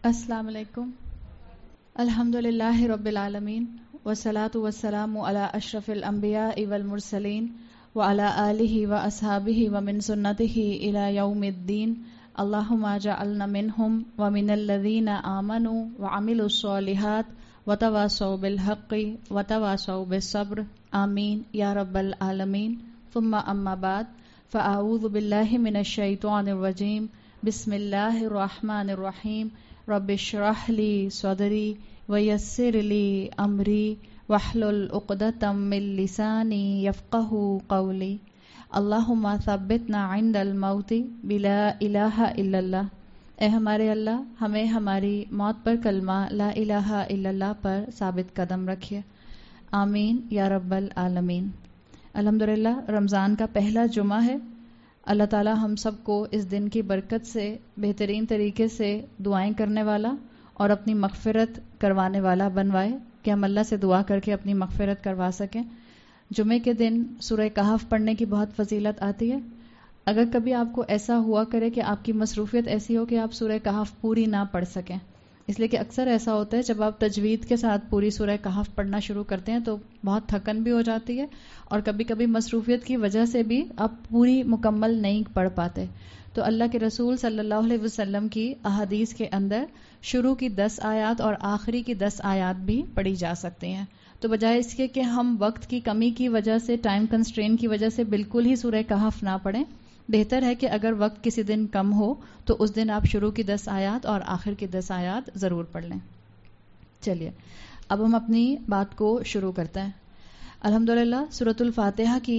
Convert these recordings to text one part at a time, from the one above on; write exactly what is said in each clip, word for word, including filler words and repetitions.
السلام علیکم. الحمد للہ رب العالمین والصلاة والسلام علی اشرف الانبیاء والمرسلین وعلی آلہ واصحابہ ومن سنتہ الی یوم الدین. اللہم اجعلنا منہم ومن الذین آمنوا وعملوا الصالحات وتواصوا بالحق وتواصوا بالصبر. آمین یا رب العالمین. ثم اما بعد فاعوذ باللہ من الشیطان الرجیم. بسم اللہ الرحمن الرحیم. رب اشرح لی صدری ویسر لی امری واحلل عقدۃ من لسانی یفقہوا قولی. اللہم ثبتنا عند الموت بلا الہ الا اللہ. اے ہمارے اللہ، ہمیں ہماری موت پر کلمہ لا الہ الا اللہ پر ثابت قدم رکھیے. آمین یا رب العالمین. الحمدللہ رمضان کا پہلا جمعہ ہے. اللہ تعالی ہم سب کو اس دن کی برکت سے بہترین طریقے سے دعائیں کرنے والا اور اپنی مغفرت کروانے والا بنوائے کہ ہم اللہ سے دعا کر کے اپنی مغفرت کروا سکیں. جمعے کے دن سورہ کہف پڑھنے کی بہت فضیلت آتی ہے. اگر کبھی آپ کو ایسا ہوا کرے کہ آپ کی مصروفیت ایسی ہو کہ آپ سورہ کہف پوری نہ پڑھ سکیں، اس لیے کہ اکثر ایسا ہوتا ہے جب آپ تجوید کے ساتھ پوری سورہ کہف پڑھنا شروع کرتے ہیں تو بہت تھکن بھی ہو جاتی ہے اور کبھی کبھی مصروفیت کی وجہ سے بھی آپ پوری مکمل نہیں پڑھ پاتے. تو اللہ کے رسول صلی اللہ علیہ وسلم کی احادیث کے اندر شروع کی دس آیات اور آخری کی دس آیات بھی پڑھی جا سکتی ہیں. تو بجائے اس کے کہ ہم وقت کی کمی کی وجہ سے، ٹائم کنسٹرین کی وجہ سے بالکل ہی سورہ کہف نہ پڑھیں، بہتر ہے کہ اگر وقت کسی دن کم ہو تو اس دن آپ شروع کی دس آیات اور آخر کی دس آیات ضرور پڑھ لیں. چلیے اب ہم اپنی بات کو شروع کرتے ہیں. الحمدللہ سورۃ الفاتحہ کی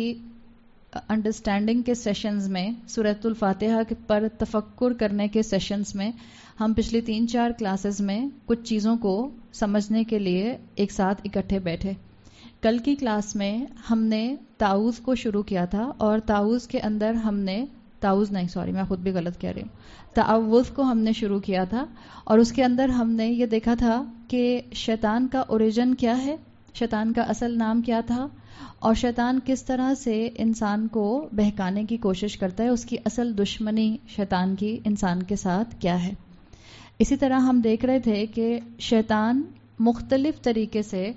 انڈرسٹینڈنگ کے سیشنز میں، سورۃ الفاتحہ پر تفکر کرنے کے سیشنز میں ہم پچھلی تین چار کلاسز میں کچھ چیزوں کو سمجھنے کے لیے ایک ساتھ اکٹھے بیٹھے. کل کی کلاس میں ہم نے تعوذ کو شروع کیا تھا اور تعوذ کے اندر ہم نے تعوذ نہیں سوری میں خود بھی غلط کہہ رہی ہوں تعوذ کو ہم نے شروع کیا تھا اور اس کے اندر ہم نے یہ دیکھا تھا کہ شیطان کا اوریجن کیا ہے، شیطان کا اصل نام کیا تھا اور شیطان کس طرح سے انسان کو بہکانے کی کوشش کرتا ہے، اس کی اصل دشمنی شیطان کی انسان کے ساتھ کیا ہے. اسی طرح ہم دیکھ رہے تھے کہ شیطان مختلف طریقے سے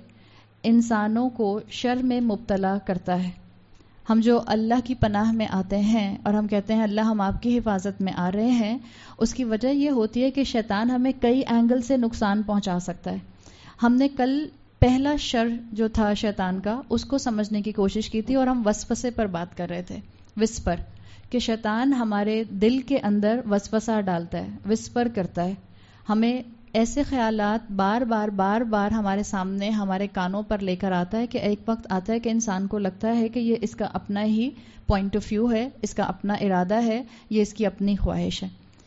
انسانوں کو شر میں مبتلا کرتا ہے. ہم جو اللہ کی پناہ میں آتے ہیں اور ہم کہتے ہیں اللہ ہم آپ کی حفاظت میں آ رہے ہیں، اس کی وجہ یہ ہوتی ہے کہ شیطان ہمیں کئی اینگل سے نقصان پہنچا سکتا ہے. ہم نے کل پہلا شر جو تھا شیطان کا اس کو سمجھنے کی کوشش کی تھی اور ہم وسوسے پر بات کر رہے تھے. وسپر کہ شیطان ہمارے دل کے اندر وسوسہ ڈالتا ہے، وسپر کرتا ہے، ہمیں ایسے خیالات بار بار بار بار ہمارے سامنے ہمارے کانوں پر لے کر آتا ہے کہ ایک وقت آتا ہے کہ انسان کو لگتا ہے کہ یہ اس کا اپنا ہی پوائنٹ آف ویو ہے، اس کا اپنا ارادہ ہے، یہ اس کی اپنی خواہش ہے.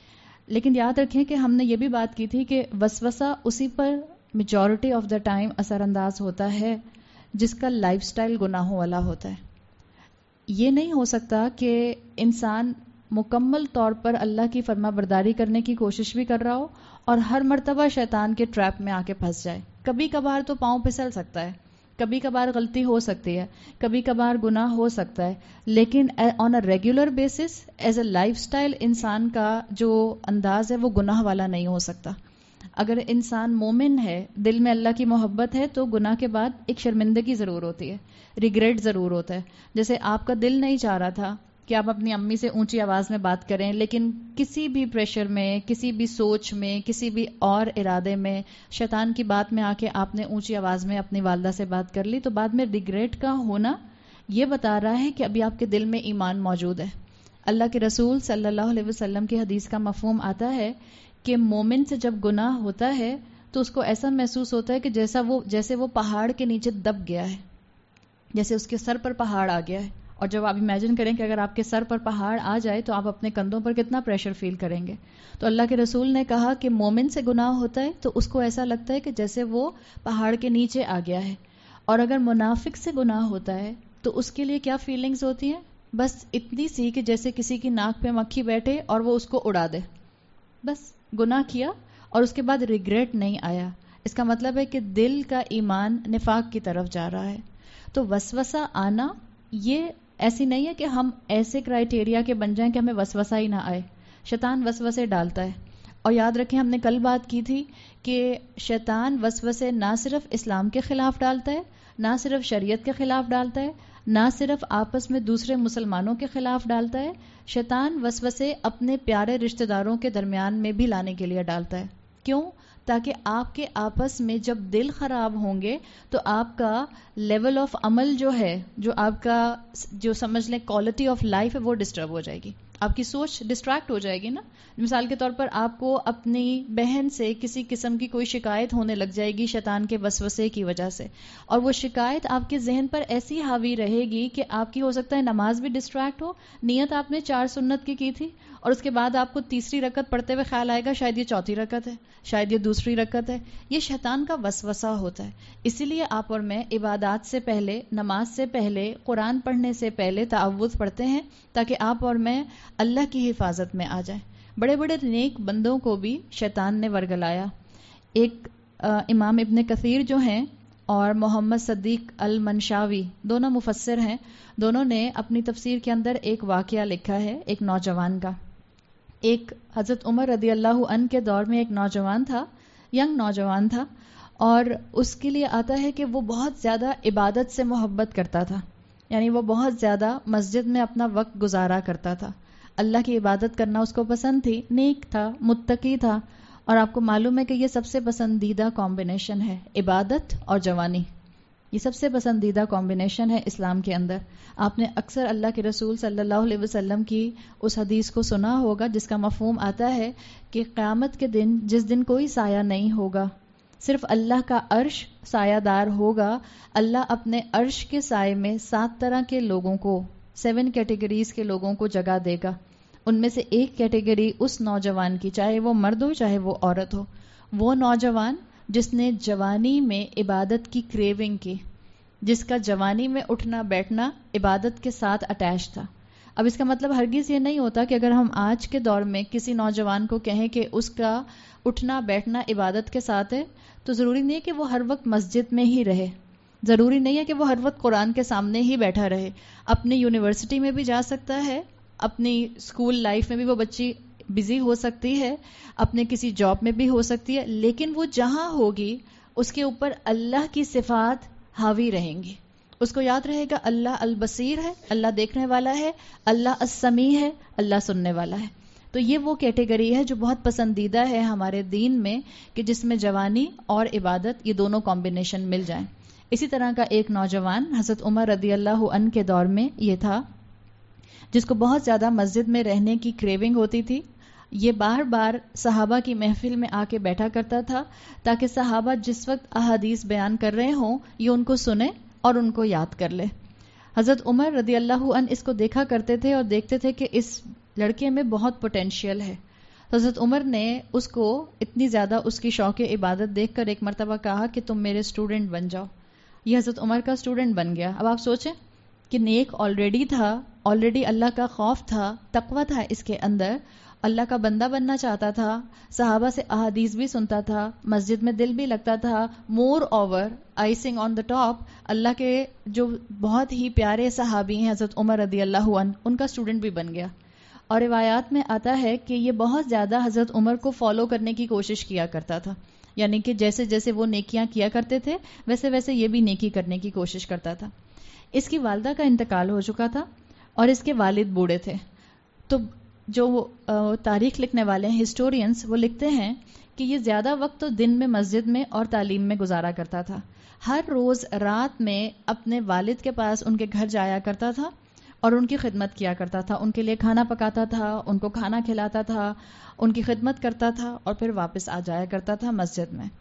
لیکن یاد رکھیں کہ ہم نے یہ بھی بات کی تھی کہ وسوسہ اسی پر میجورٹی آف دا ٹائم اثر انداز ہوتا ہے جس کا لائف سٹائل گناہوں والا ہوتا ہے. یہ نہیں ہو سکتا کہ انسان مکمل طور پر اللہ کی فرما برداری کرنے کی کوشش بھی کر رہا ہو اور ہر مرتبہ شیطان کے ٹریپ میں آ کے پھنس جائے. کبھی کبھار تو پاؤں پھسل سکتا ہے، کبھی کبھار غلطی ہو سکتی ہے، کبھی کبھار گناہ ہو سکتا ہے، لیکن on a regular basis as a lifestyle انسان کا جو انداز ہے وہ گناہ والا نہیں ہو سکتا. اگر انسان مومن ہے، دل میں اللہ کی محبت ہے، تو گناہ کے بعد ایک شرمندگی ضرور ہوتی ہے، ریگریٹ ضرور ہوتا ہے. جیسے آپ کا دل نہیں چاہ رہا تھا کہ آپ اپنی امی سے اونچی آواز میں بات کریں، لیکن کسی بھی پریشر میں، کسی بھی سوچ میں، کسی بھی اور ارادے میں شیطان کی بات میں آ کے آپ نے اونچی آواز میں اپنی والدہ سے بات کر لی، تو بعد میں ریگریٹ کا ہونا یہ بتا رہا ہے کہ ابھی آپ کے دل میں ایمان موجود ہے. اللہ کے رسول صلی اللہ علیہ وسلم کی حدیث کا مفہوم آتا ہے کہ مومن سے جب گناہ ہوتا ہے تو اس کو ایسا محسوس ہوتا ہے کہ جیسا وہ جیسے وہ پہاڑ کے نیچے دب گیا ہے، جیسے اس کے سر پر پہاڑ آ گیا ہے. اور جب آپ امیجن کریں کہ اگر آپ کے سر پر پہاڑ آ جائے تو آپ اپنے کندھوں پر کتنا پریشر فیل کریں گے. تو اللہ کے رسول نے کہا کہ مومن سے گناہ ہوتا ہے تو اس کو ایسا لگتا ہے کہ جیسے وہ پہاڑ کے نیچے آ گیا ہے. اور اگر منافق سے گناہ ہوتا ہے تو اس کے لیے کیا فیلنگز ہوتی ہیں؟ بس اتنی سی کہ جیسے کسی کی ناک پہ مکھی بیٹھے اور وہ اس کو اڑا دے. بس گناہ کیا اور اس کے بعد ریگریٹ نہیں آیا. اس کا مطلب ہے کہ دل کا ایمان نفاق کی طرف جا رہا ہے. تو وسوسہ آنا یہ ایسی نہیں ہے کہ ہم ایسے کرائیٹیریا کے بن جائیں کہ ہمیں وسوسہ ہی نہ آئے. شیطان وسوسے ڈالتا ہے اور یاد رکھیں ہم نے کل بات کی تھی کہ شیطان وسوسے نہ صرف اسلام کے خلاف ڈالتا ہے، نہ صرف شریعت کے خلاف ڈالتا ہے، نہ صرف آپس میں دوسرے مسلمانوں کے خلاف ڈالتا ہے، شیطان وسوسے اپنے پیارے رشتہ داروں کے درمیان میں بھی لانے کے لیے ڈالتا ہے. کیوں؟ تاکہ آپ کے آپس میں جب دل خراب ہوں گے تو آپ کا لیول آف عمل جو ہے، جو آپ کا جو سمجھ لیں کوالٹی آف لائف ہے، وہ ڈسٹرب ہو جائے گی، آپ کی سوچ ڈسٹریکٹ ہو جائے گی نا. مثال کے طور پر آپ کو اپنی بہن سے کسی قسم کی کوئی شکایت ہونے لگ جائے گی شیطان کے وسوسے کی وجہ سے، اور وہ شکایت آپ کے ذہن پر ایسی حاوی رہے گی کہ آپ کی ہو سکتا ہے نماز بھی ڈسٹریکٹ ہو. نیت آپ نے چار سنت کی کی تھی اور اس کے بعد آپ کو تیسری رکعت پڑھتے ہوئے خیال آئے گا شاید یہ چوتھی رکعت ہے، شاید یہ دوسری رکعت ہے. یہ شیطان کا وسوسہ ہوتا ہے. اسی لیے آپ اور میں عبادات سے پہلے، نماز سے پہلے، قرآن پڑھنے سے پہلے تعوذ پڑھتے ہیں تاکہ آپ اور میں اللہ کی حفاظت میں آ جائیں. بڑے بڑے نیک بندوں کو بھی شیطان نے ورگلایا. ایک امام ابن کثیر جو ہیں اور محمد صدیق المنشاوی دونوں مفسر ہیں، دونوں نے اپنی تفسیر کے اندر ایک واقعہ لکھا ہے ایک نوجوان کا. ایک حضرت عمر رضی اللہ عنہ کے دور میں ایک نوجوان تھا، ینگ نوجوان تھا، اور اس کے لیے آتا ہے کہ وہ بہت زیادہ عبادت سے محبت کرتا تھا. یعنی وہ بہت زیادہ مسجد میں اپنا وقت گزارا کرتا تھا، اللہ کی عبادت کرنا اس کو پسند تھی، نیک تھا، متقی تھا. اور آپ کو معلوم ہے کہ یہ سب سے پسندیدہ کمبینیشن ہے، عبادت اور جوانی. یہ سب سے پسندیدہ کمبینیشن ہے اسلام کے اندر. آپ نے اکثر اللہ کے رسول صلی اللہ علیہ وسلم کی اس حدیث کو سنا ہوگا جس کا مفہوم آتا ہے کہ قیامت کے دن جس دن کوئی سایہ نہیں ہوگا، صرف اللہ کا عرش سایہ دار ہوگا، اللہ اپنے عرش کے سائے میں سات طرح کے لوگوں کو، سیون کیٹیگریز کے لوگوں کو جگہ دے گا. ان میں سے ایک کیٹیگری اس نوجوان کی، چاہے وہ مرد ہو چاہے وہ عورت ہو، وہ نوجوان جس نے جوانی میں عبادت کی کریونگ کی، جس کا جوانی میں اٹھنا بیٹھنا عبادت کے ساتھ اٹیچ تھا. اب اس کا مطلب ہرگز یہ نہیں ہوتا کہ اگر ہم آج کے دور میں کسی نوجوان کو کہیں کہ اس کا اٹھنا بیٹھنا عبادت کے ساتھ ہے تو ضروری نہیں ہے کہ وہ ہر وقت مسجد میں ہی رہے، ضروری نہیں ہے کہ وہ ہر وقت قرآن کے سامنے ہی بیٹھا رہے. اپنی یونیورسٹی میں بھی جا سکتا ہے، اپنی اسکول لائف میں بھی وہ بچی بزی ہو سکتی ہے، اپنے کسی جاب میں بھی ہو سکتی ہے، لیکن وہ جہاں ہوگی اس کے اوپر اللہ کی صفات حاوی رہیں گی. اس کو یاد رہے گا اللہ البصیر ہے، اللہ دیکھنے والا ہے، اللہ السمیع ہے، اللہ سننے والا ہے. تو یہ وہ کیٹیگری ہے جو بہت پسندیدہ ہے ہمارے دین میں کہ جس میں جوانی اور عبادت یہ دونوں کمبینیشن مل جائیں. اسی طرح کا ایک نوجوان حضرت عمر رضی اللہ عنہ کے دور میں یہ تھا جس کو بہت زیادہ مسجد میں رہنے کی کریونگ ہوتی تھی. یہ بار بار صحابہ کی محفل میں آ کے بیٹھا کرتا تھا تاکہ صحابہ جس وقت احادیث بیان کر رہے ہوں یہ ان کو سنے اور ان کو یاد کر لے. حضرت عمر رضی اللہ عنہ اس کو دیکھا کرتے تھے اور دیکھتے تھے کہ اس لڑکے میں بہت پوٹینشیل ہے. حضرت عمر نے اس کو اتنی زیادہ اس کی شوق عبادت دیکھ کر ایک مرتبہ کہا کہ تم میرے اسٹوڈنٹ بن جاؤ. یہ حضرت عمر کا اسٹوڈنٹ بن گیا. اب آپ سوچیں کہ نیک آلریڈی تھا، آلریڈی اللہ کا خوف تھا، تقویٰ تھا اس کے اندر، اللہ کا بندہ بننا چاہتا تھا، صحابہ سے احادیث بھی سنتا تھا، مسجد میں دل بھی لگتا تھا. Moreover icing on the top اللہ کے جو بہت ہی پیارے صحابی ہیں حضرت عمر رضی اللہ عنہ، ان کا اسٹوڈنٹ بھی بن گیا. اور روایات میں آتا ہے کہ یہ بہت زیادہ حضرت عمر کو فالو کرنے کی کوشش کیا کرتا تھا. یعنی کہ جیسے جیسے وہ نیکیاں کیا کرتے تھے ویسے ویسے یہ بھی نیکی کرنے کی کوشش کرتا تھا. اس کی والدہ کا انتقال ہو چکا تھا اور اس کے والد بوڑھے تھے. تو جو تاریخ لکھنے والے ہیں، ہسٹورینز، وہ لکھتے ہیں کہ یہ زیادہ وقت تو دن میں مسجد میں اور تعلیم میں گزارا کرتا تھا. ہر روز رات میں اپنے والد کے پاس ان کے گھر جایا کرتا تھا اور ان کی خدمت کیا کرتا تھا، ان کے لیے کھانا پکاتا تھا، ان کو کھانا کھلاتا تھا، ان کی خدمت کرتا تھا اور پھر واپس آ جایا کرتا تھا مسجد میں.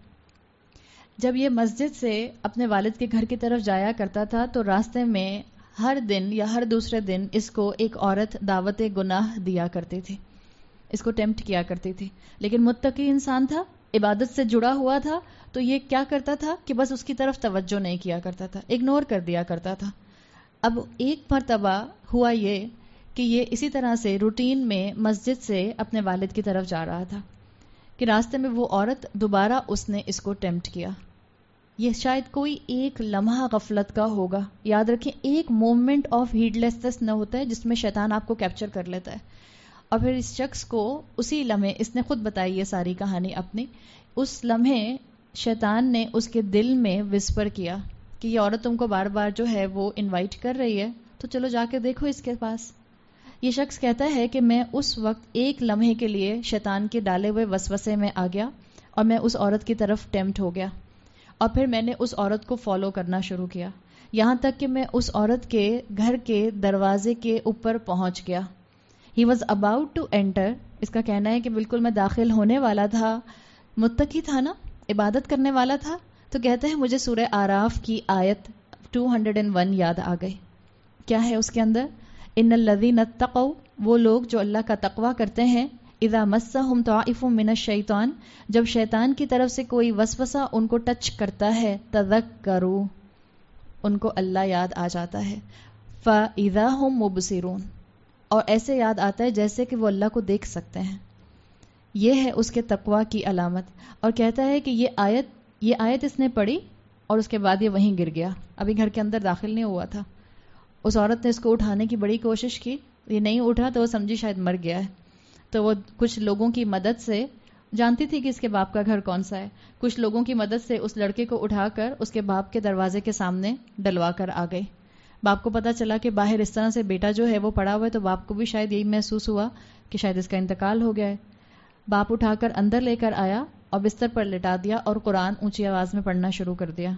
جب یہ مسجد سے اپنے والد کے گھر کی طرف جایا کرتا تھا تو راستے میں ہر دن یا ہر دوسرے دن اس کو ایک عورت دعوت گناہ دیا کرتی تھی، اس کو ٹیمپٹ کیا کرتی تھی. لیکن متقی انسان تھا، عبادت سے جڑا ہوا تھا، تو یہ کیا کرتا تھا کہ بس اس کی طرف توجہ نہیں کیا کرتا تھا، اگنور کر دیا کرتا تھا. اب ایک مرتبہ ہوا یہ کہ یہ اسی طرح سے روٹین میں مسجد سے اپنے والد کی طرف جا رہا تھا کہ راستے میں وہ عورت دوبارہ اس نے اس کو ٹیمپٹ کیا. یہ شاید کوئی ایک لمحہ غفلت کا ہوگا. یاد رکھیں ایک مومنٹ آف ہیڈلیسنس نہ ہوتا ہے جس میں شیطان آپ کو کیپچر کر لیتا ہے. اور پھر اس شخص کو اسی لمحے، اس نے خود بتائی یہ ساری کہانی اپنی، اس لمحے شیطان نے اس کے دل میں وسپر کیا کہ یہ عورت تم کو بار بار جو ہے وہ انوائٹ کر رہی ہے، تو چلو جا کے دیکھو اس کے پاس. یہ شخص کہتا ہے کہ میں اس وقت ایک لمحے کے لیے شیطان کے ڈالے ہوئے وسوسے میں آ گیا اور میں اس عورت کی طرف ٹیمپٹ ہو گیا، اور پھر میں نے اس عورت کو فالو کرنا شروع کیا، یہاں تک کہ میں اس عورت کے گھر کے دروازے کے اوپر پہنچ گیا. He was about to enter, اس کا کہنا ہے کہ بالکل میں داخل ہونے والا تھا، متقی تھا نا، عبادت کرنے والا تھا، تو کہتے ہیں مجھے سورہ آراف کی آیت دو سو ایک یاد آ گئی. کیا ہے اس کے اندر؟ ان الذین اتقوا، وہ لوگ جو اللہ کا تقوی کرتے ہیں، اذا مسہم طائف من الشیطان، جب شیطان کی طرف سے کوئی وسوسہ ان کو ٹچ کرتا ہے، تذکروا، ان کو اللہ یاد آ جاتا ہے، فاذا هم مبصرون، اور ایسے یاد آتا ہے جیسے کہ وہ اللہ کو دیکھ سکتے ہیں. یہ ہے اس کے تقوی کی علامت. اور کہتا ہے کہ یہ آیت یہ آیت اس نے پڑھی اور اس کے بعد یہ وہیں گر گیا، ابھی گھر کے اندر داخل نہیں ہوا تھا. اس عورت نے اس کو اٹھانے کی بڑی کوشش کی، یہ نہیں اٹھا تو وہ سمجھی شاید مر گیا ہے. تو وہ کچھ لوگوں کی مدد سے، جانتی تھی کہ اس کے باپ کا گھر کون سا ہے، کچھ لوگوں کی مدد سے اس لڑکے کو اٹھا کر اس کے باپ کے دروازے کے سامنے ڈلوا کر آ گئی. باپ کو پتا چلا کہ باہر اس طرح سے بیٹا جو ہے وہ پڑا ہوا ہے، تو باپ کو بھی شاید یہی محسوس ہوا کہ شاید اس کا انتقال ہو گیا ہے. باپ اٹھا کر اندر لے کر آیا اور بستر پر لٹا دیا اور قرآن اونچی آواز میں پڑھنا شروع کر دیا.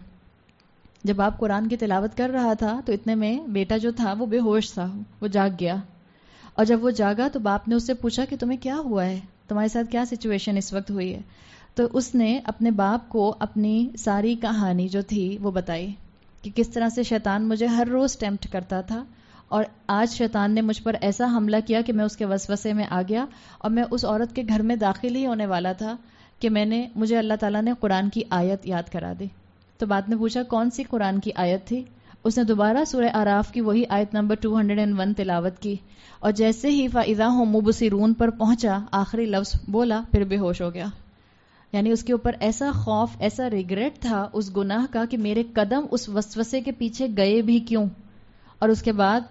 جب باپ قرآن کی تلاوت کر رہا تھا تو اتنے میں بیٹا جو تھا وہ بے ہوش تھا، وہ جاگ گیا. اور جب وہ جاگا تو باپ نے اس سے پوچھا کہ تمہیں کیا ہوا ہے، تمہارے ساتھ کیا سچویشن اس وقت ہوئی ہے. تو اس نے اپنے باپ کو اپنی ساری کہانی جو تھی وہ بتائی کہ کس طرح سے شیطان مجھے ہر روز ٹیمپٹ کرتا تھا، اور آج شیطان نے مجھ پر ایسا حملہ کیا کہ میں اس کے وسوسے میں آ گیا، اور میں اس عورت کے گھر میں داخل ہی ہونے والا تھا کہ میں نے مجھے اللہ تعالیٰ نے قرآن کی آیت یاد کرا دی. تو بعد میں پوچھا کون سی قرآن کی آیت تھی، اس نے دوبارہ سورہ آراف کی وہی آیت نمبر دو سو ایک تلاوت کی، اور جیسے ہی فَإِذَا هُم مُبْصِرُونَ پر پہنچا آخری لفظ بولا پھر بے ہوش ہو گیا. یعنی اس کے اوپر ایسا خوف، ایسا ریگریٹ تھا اس گناہ کا کہ میرے قدم اس وسوسے کے پیچھے گئے بھی کیوں. اور اس کے بعد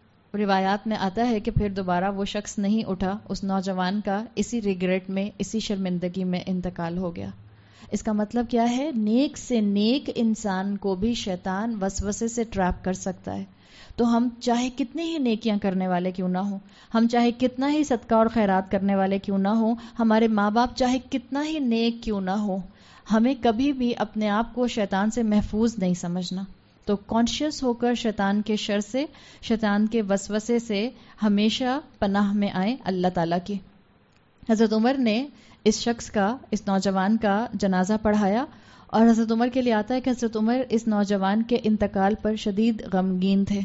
روایات میں آتا ہے کہ پھر دوبارہ وہ شخص نہیں اٹھا، اس نوجوان کا اسی ریگریٹ میں، اسی شرمندگی میں انتقال ہو گیا. اس کا مطلب کیا ہے؟ نیک سے نیک انسان کو بھی شیطان وسوسے سے ٹریپ کر سکتا ہے. تو ہم چاہے کتنی ہی نیکیاں کرنے والے کیوں نہ ہوں، ہم چاہے کتنا ہی صدقہ اور خیرات کرنے والے کیوں نہ ہوں، ہمارے ماں باپ چاہے کتنا ہی نیک کیوں نہ ہو، ہمیں کبھی بھی اپنے آپ کو شیطان سے محفوظ نہیں سمجھنا. تو کانشیس ہو کر شیطان کے شر سے، شیطان کے وسوسے سے ہمیشہ پناہ میں آئیں اللہ تعالیٰ کی. حضرت عمر نے اس شخص کا، اس نوجوان کا جنازہ پڑھایا، اور حضرت عمر کے لیے آتا ہے کہ حضرت عمر اس نوجوان کے انتقال پر شدید غمگین تھے.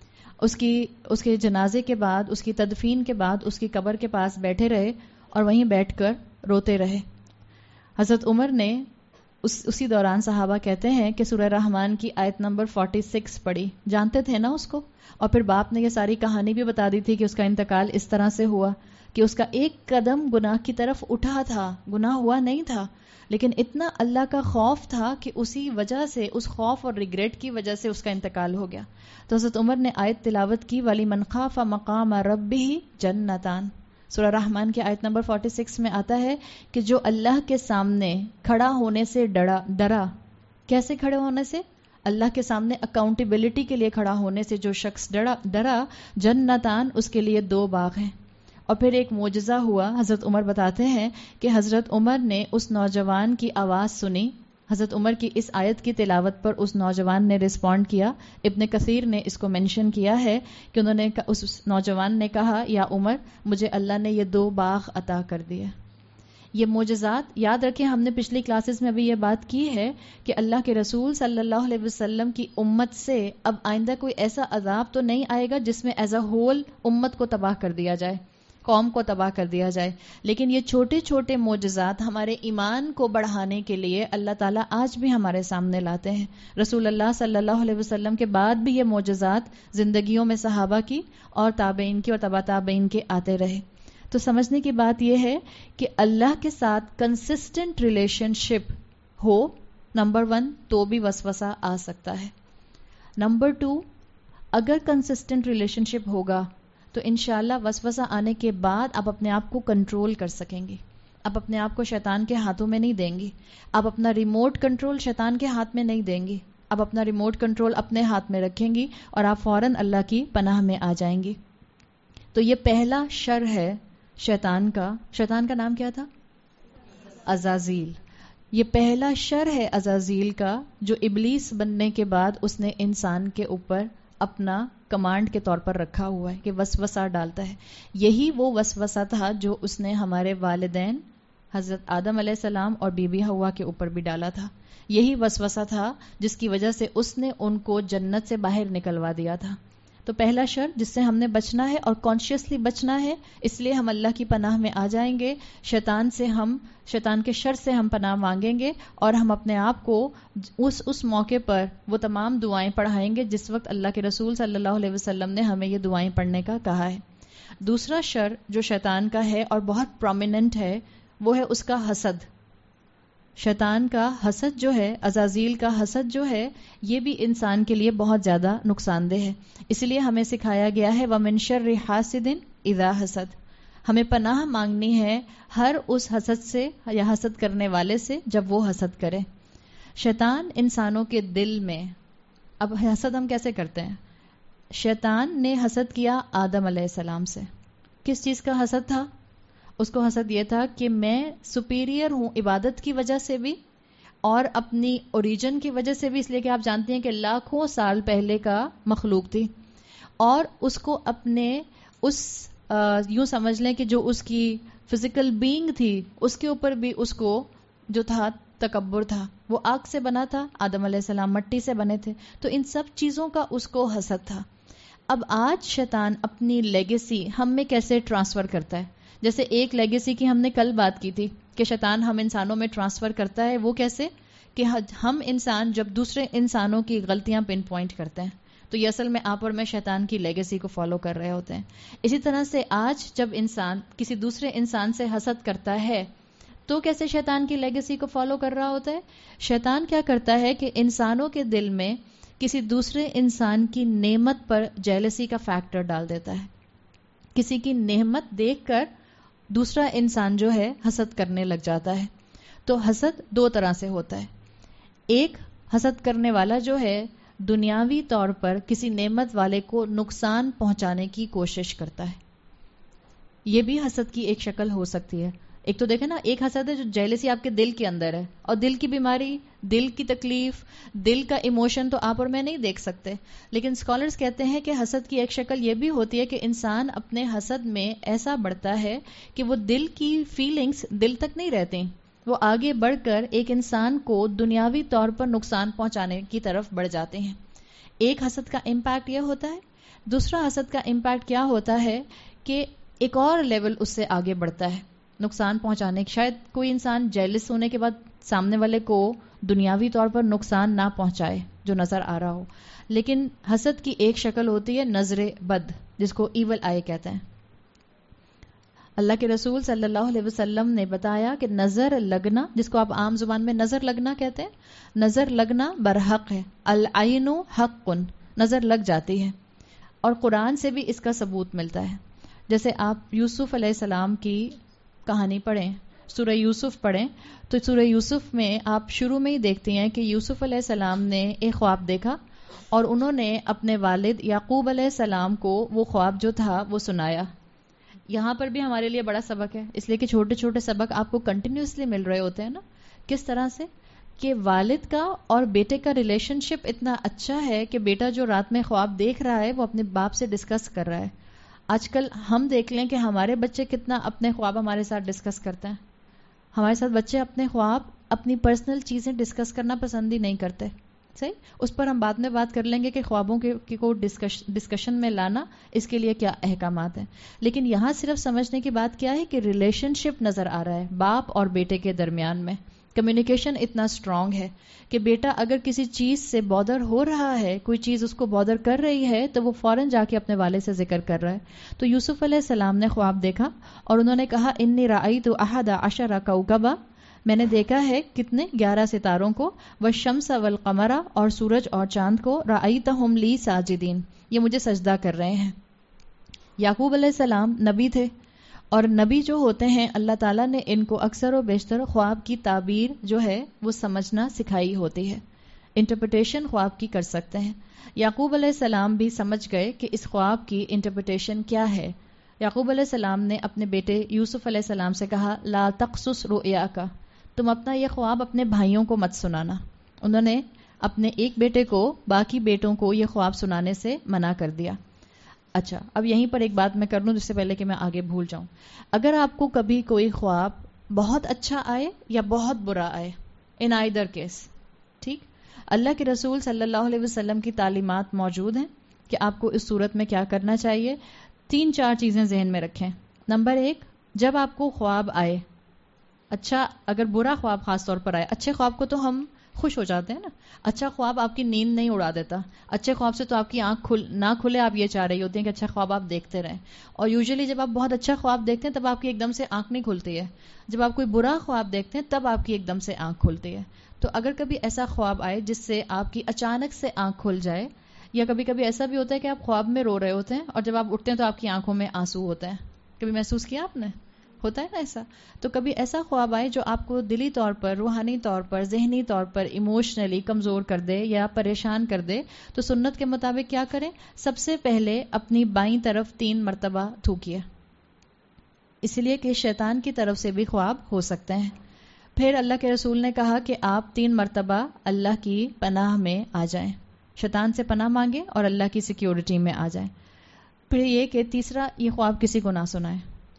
اس کی اس کے جنازے کے بعد، اس کی تدفین کے بعد اس کی قبر کے پاس بیٹھے رہے اور وہیں بیٹھ کر روتے رہے. حضرت عمر نے اس اسی دوران صحابہ کہتے ہیں کہ سورہ رحمان کی آیت نمبر چھیالیس پڑھی. جانتے تھے نا اس کو، اور پھر باپ نے یہ ساری کہانی بھی بتا دی تھی کہ اس کا انتقال اس طرح سے ہوا کہ اس کا ایک قدم گناہ کی طرف اٹھا تھا، گناہ ہوا نہیں تھا، لیکن اتنا اللہ کا خوف تھا کہ اسی وجہ سے، اس خوف اور ریگریٹ کی وجہ سے اس کا انتقال ہو گیا. تو حضرت عمر نے آیت تلاوت کی، وَلِمَنْ خَافَ مَقَامَ رَبِّهِ جَنَّتَانِ. سورہ رحمان کی آیت نمبر چھیالیس میں آتا ہے کہ جو اللہ کے سامنے کھڑا ہونے سے ڈرا ڈرا کیسے کھڑے ہونے سے؟ اللہ کے سامنے اکاؤنٹیبلٹی کے لیے کھڑا ہونے سے جو شخص ڈرا ڈرا جنتان، اس کے لیے دو باغ ہیں. اور پھر ایک معجزہ ہوا. حضرت عمر بتاتے ہیں کہ حضرت عمر نے اس نوجوان کی آواز سنی، حضرت عمر کی اس آیت کی تلاوت پر اس نوجوان نے رسپونڈ کیا. ابن کثیر نے اس کو مینشن کیا ہے کہ انہوں نے اس نوجوان نے کہا، یا عمر، مجھے اللہ نے یہ دو باغ عطا کر دیے. یہ معجزات یاد رکھیں، ہم نے پچھلی کلاسز میں بھی یہ بات کی ہے کہ اللہ کے رسول صلی اللہ علیہ وسلم کی امت سے اب آئندہ کوئی ایسا عذاب تو نہیں آئے گا جس میں ایز اے ہول امت کو تباہ کر دیا جائے، قوم کو تباہ کر دیا جائے. لیکن یہ چھوٹے چھوٹے معجزات ہمارے ایمان کو بڑھانے کے لیے اللہ تعالیٰ آج بھی ہمارے سامنے لاتے ہیں. رسول اللہ صلی اللہ علیہ وسلم کے بعد بھی یہ معجزات زندگیوں میں صحابہ کی اور تابعین کی اور تبع تابعین کے آتے رہے. تو سمجھنے کی بات یہ ہے کہ اللہ کے ساتھ کنسسٹنٹ ریلیشن شپ ہو، نمبر ون، تو بھی وسوسہ آ سکتا ہے. نمبر ٹو، اگر کنسسٹنٹ ریلیشن شپ ہوگا تو انشاءاللہ وسوسہ آنے کے بعد آپ اپنے آپ کو کنٹرول کر سکیں گے. آپ اپنے آپ کو شیطان کے ہاتھوں میں نہیں دیں گی. آپ اپنا ریموٹ کنٹرول شیطان کے ہاتھ میں نہیں دیں گی. آپ اپنا ریموٹ کنٹرول اپنے ہاتھ میں رکھیں گی اور آپ فوراً اللہ کی پناہ میں آ جائیں گی. تو یہ پہلا شر ہے شیطان کا. شیطان کا نام کیا تھا؟ عزازیل. یہ پہلا شر ہے عزازیل کا جو ابلیس بننے کے بعد اس نے انسان کے اوپر اپنا کمانڈ کے طور پر رکھا ہوا ہے کہ وسوسہ ڈالتا ہے. یہی وہ وسوسہ تھا جو اس نے ہمارے والدین حضرت آدم علیہ السلام اور بی بی حوا کے اوپر بھی ڈالا تھا. یہی وسوسہ تھا جس کی وجہ سے اس نے ان کو جنت سے باہر نکلوا دیا تھا. تو پہلا شر جس سے ہم نے بچنا ہے اور کانشیسلی بچنا ہے، اس لیے ہم اللہ کی پناہ میں آ جائیں گے. شیطان سے ہم شیطان کے شر سے ہم پناہ مانگیں گے اور ہم اپنے آپ کو اس اس موقع پر وہ تمام دعائیں پڑھائیں گے جس وقت اللہ کے رسول صلی اللہ علیہ وسلم نے ہمیں یہ دعائیں پڑھنے کا کہا ہے. دوسرا شر جو شیطان کا ہے اور بہت پرومیننٹ ہے وہ ہے اس کا حسد. شیطان کا حسد جو ہے، عزازیل کا حسد جو ہے، یہ بھی انسان کے لیے بہت زیادہ نقصان دہ ہے. اس لیے ہمیں سکھایا گیا ہے وَمِن شَرِّ حَاسِدٍ اِذَا حَسَد. ہمیں پناہ مانگنی ہے ہر اس حسد سے یا حسد کرنے والے سے جب وہ حسد کرے. شیطان انسانوں کے دل میں، اب حسد ہم کیسے کرتے ہیں؟ شیطان نے حسد کیا آدم علیہ السلام سے. کس چیز کا حسد تھا؟ اس کو حسد یہ تھا کہ میں سپیریئر ہوں عبادت کی وجہ سے بھی اور اپنی اوریجن کی وجہ سے بھی، اس لیے کہ آپ جانتے ہیں کہ لاکھوں سال پہلے کا مخلوق تھی اور اس کو اپنے اس یوں سمجھ لیں کہ جو اس کی فزیکل بینگ تھی اس کے اوپر بھی اس کو جو تھا تکبر تھا. وہ آگ سے بنا تھا، آدم علیہ السلام مٹی سے بنے تھے، تو ان سب چیزوں کا اس کو حسد تھا. اب آج شیطان اپنی لیگیسی ہم میں کیسے ٹرانسفر کرتا ہے؟ جیسے ایک لیگیسی کی ہم نے کل بات کی تھی کہ شیطان ہم انسانوں میں ٹرانسفر کرتا ہے. وہ کیسے؟ کہ ہم انسان جب دوسرے انسانوں کی غلطیاں پن پوائنٹ کرتے ہیں تو یہ اصل میں آپ اور میں شیطان کی لیگیسی کو فالو کر رہے ہوتے ہیں. اسی طرح سے آج جب انسان کسی دوسرے انسان سے حسد کرتا ہے تو کیسے شیطان کی لیگیسی کو فالو کر رہا ہوتا ہے؟ شیطان کیا کرتا ہے کہ انسانوں کے دل میں کسی دوسرے انسان کی نعمت پر جیلسی کا فیکٹر ڈال دیتا ہے. کسی کی نعمت دیکھ کر دوسرا انسان جو ہے حسد کرنے لگ جاتا ہے. تو حسد دو طرح سے ہوتا ہے. ایک حسد کرنے والا جو ہے دنیاوی طور پر کسی نعمت والے کو نقصان پہنچانے کی کوشش کرتا ہے. یہ بھی حسد کی ایک شکل ہو سکتی ہے. ایک تو دیکھیں نا، ایک حسد ہے جو جیلسی آپ کے دل کے اندر ہے، اور دل کی بیماری، دل کی تکلیف، دل کا ایموشن تو آپ اور میں نہیں دیکھ سکتے. لیکن اسکالرز کہتے ہیں کہ حسد کی ایک شکل یہ بھی ہوتی ہے کہ انسان اپنے حسد میں ایسا بڑھتا ہے کہ وہ دل کی فیلنگز دل تک نہیں رہتی، وہ آگے بڑھ کر ایک انسان کو دنیاوی طور پر نقصان پہنچانے کی طرف بڑھ جاتے ہیں. ایک حسد کا امپیکٹ یہ ہوتا ہے. دوسرا حسد کا امپیکٹ کیا ہوتا ہے کہ ایک اور لیول اس سے آگے بڑھتا ہے نقصان پہنچانے. شاید کوئی انسان جیلس ہونے کے بعد سامنے والے کو دنیاوی طور پر نقصان نہ پہنچائے جو نظر آ رہا ہو، لیکن حسد کی ایک شکل ہوتی ہے نظر بد، جس کو ایول آئی کہتے ہیں. اللہ کے رسول صلی اللہ علیہ وسلم نے بتایا کہ نظر لگنا، جس کو آپ عام زبان میں نظر لگنا کہتے ہیں، نظر لگنا برحق ہے. العین حق، نظر لگ جاتی ہے. اور قرآن سے بھی اس کا ثبوت ملتا ہے. جیسے آپ یوسف علیہ السلام کی کہانی پڑھیں، سورہ یوسف پڑھیں، تو سورہ یوسف میں آپ شروع میں ہی دیکھتے ہیں کہ یوسف علیہ السلام نے ایک خواب دیکھا اور انہوں نے اپنے والد یعقوب علیہ السلام کو وہ خواب جو تھا وہ سنایا. یہاں پر بھی ہمارے لیے بڑا سبق ہے، اس لیے کہ چھوٹے چھوٹے سبق آپ کو کنٹینیوسلی مل رہے ہوتے ہیں نا. کس طرح سے کہ والد کا اور بیٹے کا ریلیشن شپ اتنا اچھا ہے کہ بیٹا جو رات میں خواب دیکھ رہا ہے وہ اپنے باپ سے ڈسکس کر رہا ہے. آج کل ہم دیکھ لیں کہ ہمارے بچے کتنا اپنے خواب ہمارے ساتھ ڈسکس کرتے ہیں. ہمارے ساتھ بچے اپنے خواب، اپنی پرسنل چیزیں ڈسکس کرنا پسند ہی نہیں کرتے. صحیح، اس پر ہم بعد میں بات کر لیں گے کہ خوابوں کے کو ڈسکشن میں لانا اس کے لیے کیا احکامات ہیں. لیکن یہاں صرف سمجھنے کی بات کیا ہے کہ ریلیشن شپ نظر آ رہا ہے باپ اور بیٹے کے درمیان میں. کمیونیکیشن اتنا اسٹرانگ ہے کہ بیٹا اگر کسی چیز سے بودر ہو رہا ہے، کوئی چیز اس کو بودر کر رہی ہے، تو وہ فوراً جا کے اپنے والد سے ذکر کر رہا ہے. تو یوسف علیہ السلام نے خواب دیکھا اور انہوں نے کہا انی رأیت احد عشر کوکبا، میں نے دیکھا ہے کتنے گیارہ ستاروں کو، والشمس والقمر، اور سورج اور چاند کو، رأیتہم لی ساجدین، یہ مجھے سجدہ کر رہے ہیں. یعقوب علیہ السلام نبی تھے، اور نبی جو ہوتے ہیں اللہ تعالیٰ نے ان کو اکثر و بیشتر خواب کی تعبیر جو ہے وہ سمجھنا سکھائی ہوتی ہے، انٹرپریٹیشن خواب کی کر سکتے ہیں۔ یعقوب علیہ السلام بھی سمجھ گئے کہ اس خواب کی انٹرپریٹیشن کیا ہے۔ یعقوب علیہ السلام نے اپنے بیٹے یوسف علیہ السلام سے کہا لا تقصص رؤیاک، تم اپنا یہ خواب اپنے بھائیوں کو مت سنانا۔ انہوں نے اپنے ایک بیٹے کو باقی بیٹوں کو یہ خواب سنانے سے منع کر دیا۔ اچھا، اب یہیں پر ایک بات میں کر لوں جس سے پہلے کہ میں آگے بھول جاؤں۔ اگر آپ کو کبھی کوئی خواب بہت اچھا آئے یا بہت برا آئے، ان آئیدر کیس، ٹھیک، اللہ کے رسول صلی اللہ علیہ وسلم کی تعلیمات موجود ہیں کہ آپ کو اس صورت میں کیا کرنا چاہیے۔ تین چار چیزیں ذہن میں رکھیں۔ نمبر ایک، جب آپ کو خواب آئے، اچھا اگر برا خواب خاص طور پر آئے، اچھے خواب کو تو ہم خوش ہو جاتے ہیں نا، اچھا خواب آپ کی نیند نہیں اڑا دیتا، اچھے خواب سے تو آپ کی آنکھ کھل نہ کھلے آپ یہ چاہ رہی ہوتی ہیں کہ اچھا خواب آپ دیکھتے رہیں، اور یوزلی جب آپ بہت اچھا خواب دیکھتے ہیں تب آپ کی ایک دم سے آنکھ نہیں کھلتی ہے، جب آپ کوئی برا خواب دیکھتے ہیں تب آپ کی ایک دم سے آنکھ کھلتی ہے۔ تو اگر کبھی ایسا خواب آئے جس سے آپ کی اچانک سے آنکھ کھل جائے، یا کبھی کبھی ایسا بھی ہوتا ہے کہ آپ خواب میں رو رہے ہوتے ہیں اور جب آپ اٹھتے ہیں تو آپ کی آنکھوں میں آنسو ہوتے ہیں، کبھی محسوس کیا آپ نے؟ ہوتا ہے نا ایسا؟ تو کبھی ایسا خواب آئے جو آپ کو دلی طور پر، روحانی طور پر، ذہنی طور پر ایموشنلی کمزور کر دے یا پریشان کر دے، تو سنت کے مطابق کیا کریں؟ سب سے پہلے اپنی بائیں طرف تین مرتبہ تھوکیے، اس لیے کہ شیطان کی طرف سے بھی خواب ہو سکتے ہیں۔ پھر اللہ کے رسول نے کہا کہ آپ تین مرتبہ اللہ کی پناہ میں آ جائیں، شیطان سے پناہ مانگیں اور اللہ کی سیکیورٹی میں آ جائیں۔ پھر یہ کہ تیسرا، یہ خواب کسی کو نہ سنائیں،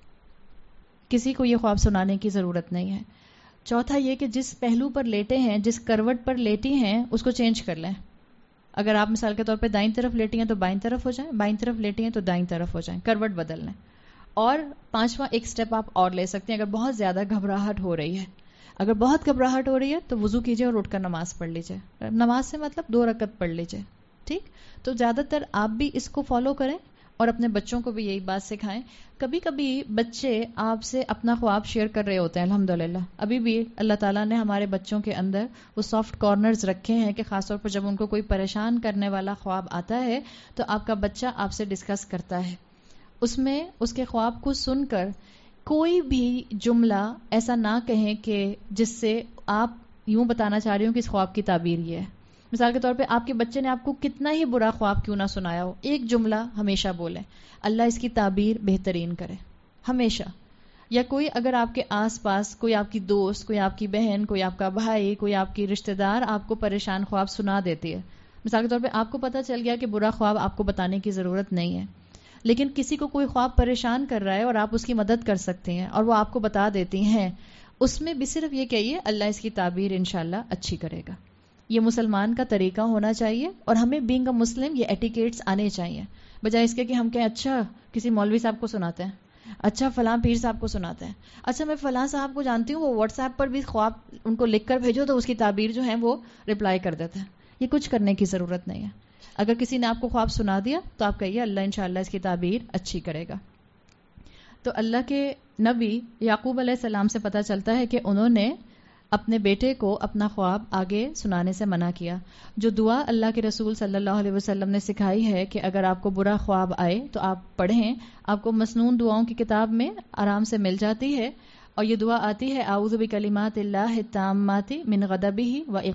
کسی کو یہ خواب سنانے کی ضرورت نہیں ہے۔ چوتھا یہ کہ جس پہلو پر لیٹے ہیں، جس کروٹ پر لیٹی ہیں، اس کو چینج کر لیں۔ اگر آپ مثال کے طور پہ دائیں طرف لیٹی ہیں تو بائیں طرف ہو جائیں، بائیں طرف لیٹی ہیں تو دائیں طرف ہو جائیں، کروٹ بدل لیں۔ اور پانچواں ایک سٹیپ آپ اور لے سکتے ہیں، اگر بہت زیادہ گھبراہٹ ہو رہی ہے، اگر بہت گھبراہٹ ہو رہی ہے تو وضو کیجئے اور اٹھ کر نماز پڑھ لیجئے، نماز سے مطلب دو رکعت پڑھ لیجئے، ٹھیک؟ تو زیادہ تر آپ بھی اس کو فالو کریں اور اپنے بچوں کو بھی یہی بات سکھائیں۔ کبھی کبھی بچے آپ سے اپنا خواب شیئر کر رہے ہوتے ہیں، الحمدللہ ابھی بھی اللہ تعالیٰ نے ہمارے بچوں کے اندر وہ سافٹ کارنرز رکھے ہیں کہ خاص طور پر جب ان کو کوئی پریشان کرنے والا خواب آتا ہے تو آپ کا بچہ آپ سے ڈسکس کرتا ہے، اس میں اس کے خواب کو سن کر کوئی بھی جملہ ایسا نہ کہیں کہ جس سے آپ یوں بتانا چاہ رہی ہوں کہ اس خواب کی تعبیر یہ ہے۔ مثال کے طور پہ آپ کے بچے نے آپ کو کتنا ہی برا خواب کیوں نہ سنایا ہو، ایک جملہ ہمیشہ بولیں، اللہ اس کی تعبیر بہترین کرے، ہمیشہ۔ یا کوئی اگر آپ کے آس پاس کوئی آپ کی دوست، کوئی آپ کی بہن، کوئی آپ کا بھائی، کوئی آپ کی رشتہ دار آپ کو پریشان خواب سنا دیتی ہے، مثال کے طور پہ آپ کو پتہ چل گیا کہ برا خواب آپ کو بتانے کی ضرورت نہیں ہے، لیکن کسی کو کوئی خواب پریشان کر رہا ہے اور آپ اس کی مدد کر سکتے ہیں اور وہ آپ کو بتا دیتی ہیں، اس میں بھی صرف یہ کہیے اللہ اس کی تعبیر انشاءاللہ اچھی کرے گا۔ یہ مسلمان کا طریقہ ہونا چاہیے، اور ہمیں بینگ اے مسلم یہ ایٹیکیٹس آنے چاہیے، بجائے اس کے کہ ہم کہیں اچھا کسی مولوی صاحب کو سناتے ہیں، اچھا فلاں پیر صاحب کو سناتے ہیں، اچھا میں فلاں صاحب کو جانتی ہوں وہ واٹس ایپ پر بھی خواب ان کو لکھ کر بھیجو تو اس کی تعبیر جو ہے وہ رپلائی کر دیتے ہیں۔ یہ کچھ کرنے کی ضرورت نہیں ہے۔ اگر کسی نے آپ کو خواب سنا دیا تو آپ کہیے اللہ انشاءاللہ اس کی تعبیر اچھی کرے گا۔ تو اللہ کے نبی یعقوب علیہ السلام سے پتہ چلتا ہے کہ انہوں نے اپنے بیٹے کو اپنا خواب آگے سنانے سے منع کیا۔ جو دعا اللہ کے رسول صلی اللہ علیہ وسلم نے سکھائی ہے کہ اگر آپ کو برا خواب آئے تو آپ پڑھیں، آپ کو مسنون دعاؤں کی کتاب میں آرام سے مل جاتی ہے، اور یہ دعا آتی ہے اعوذ بکلمات اللہ التامات من غضبہ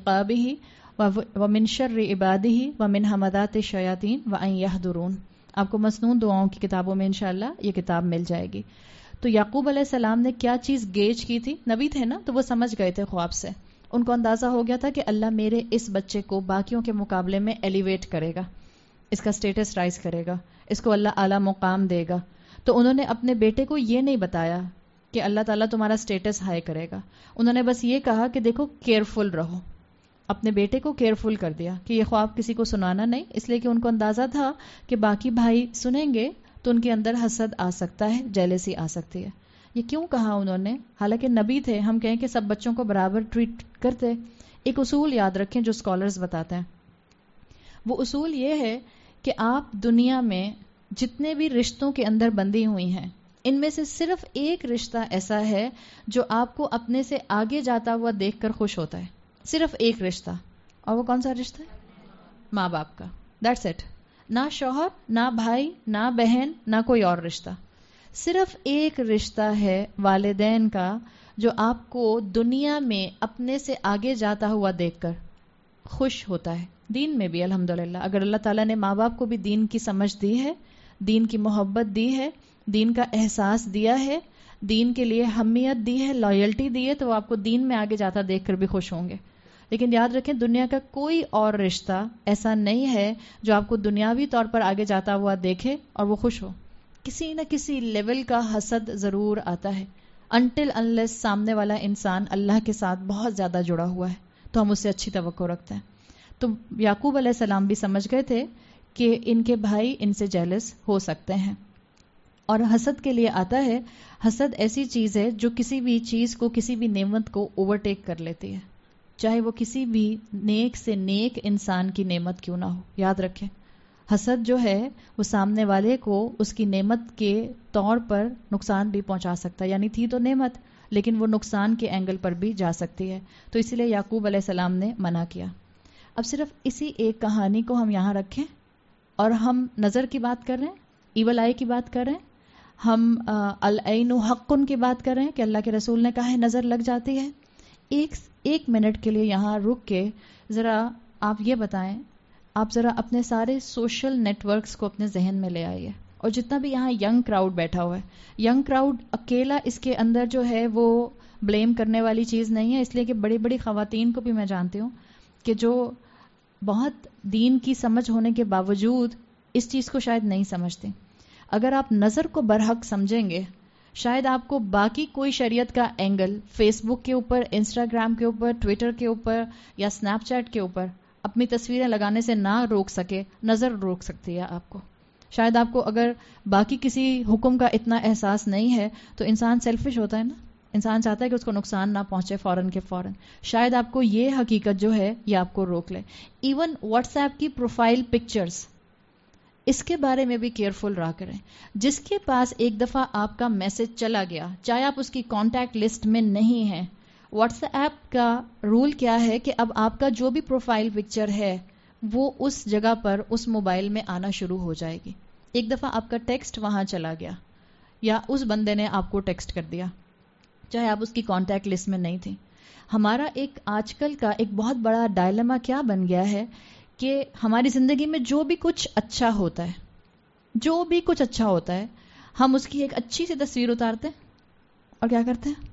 وعقابہ ومن شر عبادہ ومن ہمزات الشیاطین وان یحضرون۔ آپ کو مسنون دعاؤں کی کتابوں میں انشاءاللہ یہ کتاب مل جائے گی۔ تو یعقوب علیہ السلام نے کیا چیز گیج کی تھی؟ نبی تھے نا، تو وہ سمجھ گئے تھے خواب سے، ان کو اندازہ ہو گیا تھا کہ اللہ میرے اس بچے کو باقیوں کے مقابلے میں ایلیویٹ کرے گا، اس کا سٹیٹس رائز کرے گا، اس کو اللہ اعلیٰ مقام دے گا۔ تو انہوں نے اپنے بیٹے کو یہ نہیں بتایا کہ اللہ تعالیٰ تمہارا سٹیٹس ہائی کرے گا، انہوں نے بس یہ کہا کہ دیکھو کیئرفل رہو، اپنے بیٹے کو کیئرفل کر دیا کہ یہ خواب کسی کو سنانا نہیں، اس لیے کہ ان کو اندازہ تھا کہ باقی بھائی سنیں گے تو ان کے اندر حسد آ سکتا ہے، جیلسی آ سکتی ہے۔ یہ کیوں کہا انہوں نے؟ حالانکہ نبی تھے، ہم کہیں کہ سب بچوں کو برابر ٹریٹ کرتے۔ ایک اصول یاد رکھیں جو اسکالرز بتاتے ہیں، وہ اصول یہ ہے کہ آپ دنیا میں جتنے بھی رشتوں کے اندر بندھی ہوئی ہیں، ان میں سے صرف ایک رشتہ ایسا ہے جو آپ کو اپنے سے آگے جاتا ہوا دیکھ کر خوش ہوتا ہے، صرف ایک رشتہ، اور وہ کون سا رشتہ ہے؟ ماں باپ کا۔ That's it. نہ شوہر، نہ بھائی، نہ بہن، نہ کوئی اور رشتہ. صرف ایک رشتہ ہے والدین کا جو آپ کو دنیا میں اپنے سے آگے جاتا ہوا دیکھ کر خوش ہوتا ہے. دین میں بھی الحمدللہ اگر اللہ تعالیٰ نے ماں باپ کو بھی دین کی سمجھ دی ہے، دین کی محبت دی ہے، دین کا احساس دیا ہے، دین کے لیے حمیت دی ہے، لائلٹی دی ہے، تو وہ آپ کو دین میں آگے جاتا دیکھ کر بھی خوش ہوں گے. لیکن یاد رکھیں دنیا کا کوئی اور رشتہ ایسا نہیں ہے جو آپ کو دنیاوی طور پر آگے جاتا ہوا دیکھے اور وہ خوش ہو. کسی نہ کسی لیول کا حسد ضرور آتا ہے انٹل انلیس سامنے والا انسان اللہ کے ساتھ بہت زیادہ جڑا ہوا ہے تو ہم اس سے اچھی توقع رکھتے ہیں. تو یعقوب علیہ السلام بھی سمجھ گئے تھے کہ ان کے بھائی ان سے جیلس ہو سکتے ہیں. اور حسد کے لیے آتا ہے، حسد ایسی چیز ہے جو کسی بھی چیز کو، کسی بھی نعمت کو اوورٹیک کر لیتی ہے، چاہے وہ کسی بھی نیک سے نیک انسان کی نعمت کیوں نہ ہو. یاد رکھیں حسد جو ہے وہ سامنے والے کو اس کی نعمت کے طور پر نقصان بھی پہنچا سکتا ہے. یعنی تھی تو نعمت لیکن وہ نقصان کے اینگل پر بھی جا سکتی ہے. تو اسی لیے یعقوب علیہ السلام نے منع کیا. اب صرف اسی ایک کہانی کو ہم یہاں رکھیں اور ہم نظر کی بات کر رہے ہیں، ایول آئی کی بات کر رہے ہیں، ہم العین حقن کی بات کر رہے ہیں کہ اللہ کے رسول نے کہا ہے نظر لگ جاتی ہے. ایک ایک منٹ کے لیے یہاں رک کے ذرا آپ یہ بتائیں، آپ ذرا اپنے سارے سوشل نیٹ ورکس کو اپنے ذہن میں لے آئیے، اور جتنا بھی یہاں ینگ کراؤڈ بیٹھا ہوا ہے، ینگ کراؤڈ اکیلا اس کے اندر جو ہے وہ بلیم کرنے والی چیز نہیں ہے، اس لیے کہ بڑی بڑی خواتین کو بھی میں جانتی ہوں کہ جو بہت دین کی سمجھ ہونے کے باوجود اس چیز کو شاید نہیں سمجھتے. اگر آپ نظر کو برحق سمجھیں گے شاید آپ کو باقی کوئی شریعت کا اینگل فیس بک کے اوپر، انسٹاگرام کے اوپر، ٹویٹر کے اوپر یا اسنیپ چیٹ کے اوپر اپنی تصویریں لگانے سے نہ روک سکے، نظر روک سکتی ہے آپ کو. شاید آپ کو اگر باقی کسی حکم کا اتنا احساس نہیں ہے تو انسان سیلفش ہوتا ہے نا، انسان چاہتا ہے کہ اس کو نقصان نہ پہنچے فوراً کے فوراً. شاید آپ کو یہ حقیقت جو ہے یہ آپ کو روک لے. ایون واٹس ایپ کی پروفائل پکچرز، اس کے بارے میں بھی کیئرفل رہا کریں. جس کے پاس ایک دفعہ آپ کا میسج چلا گیا، چاہے آپ اس کی کانٹیکٹ لسٹ میں نہیں ہیں، واٹس ایپ کا رول کیا ہے کہ اب آپ کا جو بھی پروفائل پکچر ہے وہ اس جگہ پر اس موبائل میں آنا شروع ہو جائے گی. ایک دفعہ آپ کا ٹیکسٹ وہاں چلا گیا یا اس بندے نے آپ کو ٹیکسٹ کر دیا، چاہے آپ اس کی کانٹیکٹ لسٹ میں نہیں تھی. ہمارا ایک آج کل کا ایک بہت بڑا ڈائلما کیا بن گیا ہے کہ ہماری زندگی میں جو بھی کچھ اچھا ہوتا ہے، جو بھی کچھ اچھا ہوتا ہے ہم اس کی ایک اچھی سی تصویر اتارتے ہیں اور کیا کرتے ہیں،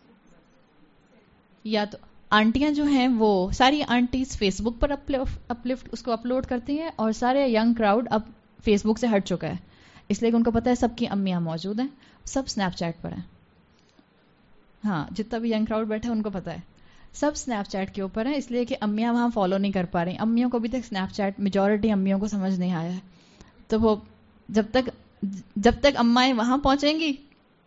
یا تو آنٹیاں جو ہیں وہ ساری آنٹیز فیس بک پر اپلفٹ اس کو اپلوڈ کرتی ہیں، اور سارے ینگ کراؤڈ اب فیس بک سے ہٹ چکا ہے اس لیے کہ ان کو پتہ ہے سب کی امیاں موجود ہیں، سب اسنیپ چیٹ پر ہیں. ہاں جتنا بھی ینگ کراؤڈ بیٹھا ہے ان کو پتہ ہے سب اسنیپ چیٹ کے اوپر ہیں، اس لیے کہ امیاں وہاں فالو نہیں کر پا رہی. امیوں کو ابھی تک اسنیپ چیٹ میجورٹی امیوں کو سمجھ نہیں آیا ہے، تو وہ جب تک جب تک امائیں وہاں پہنچیں گی.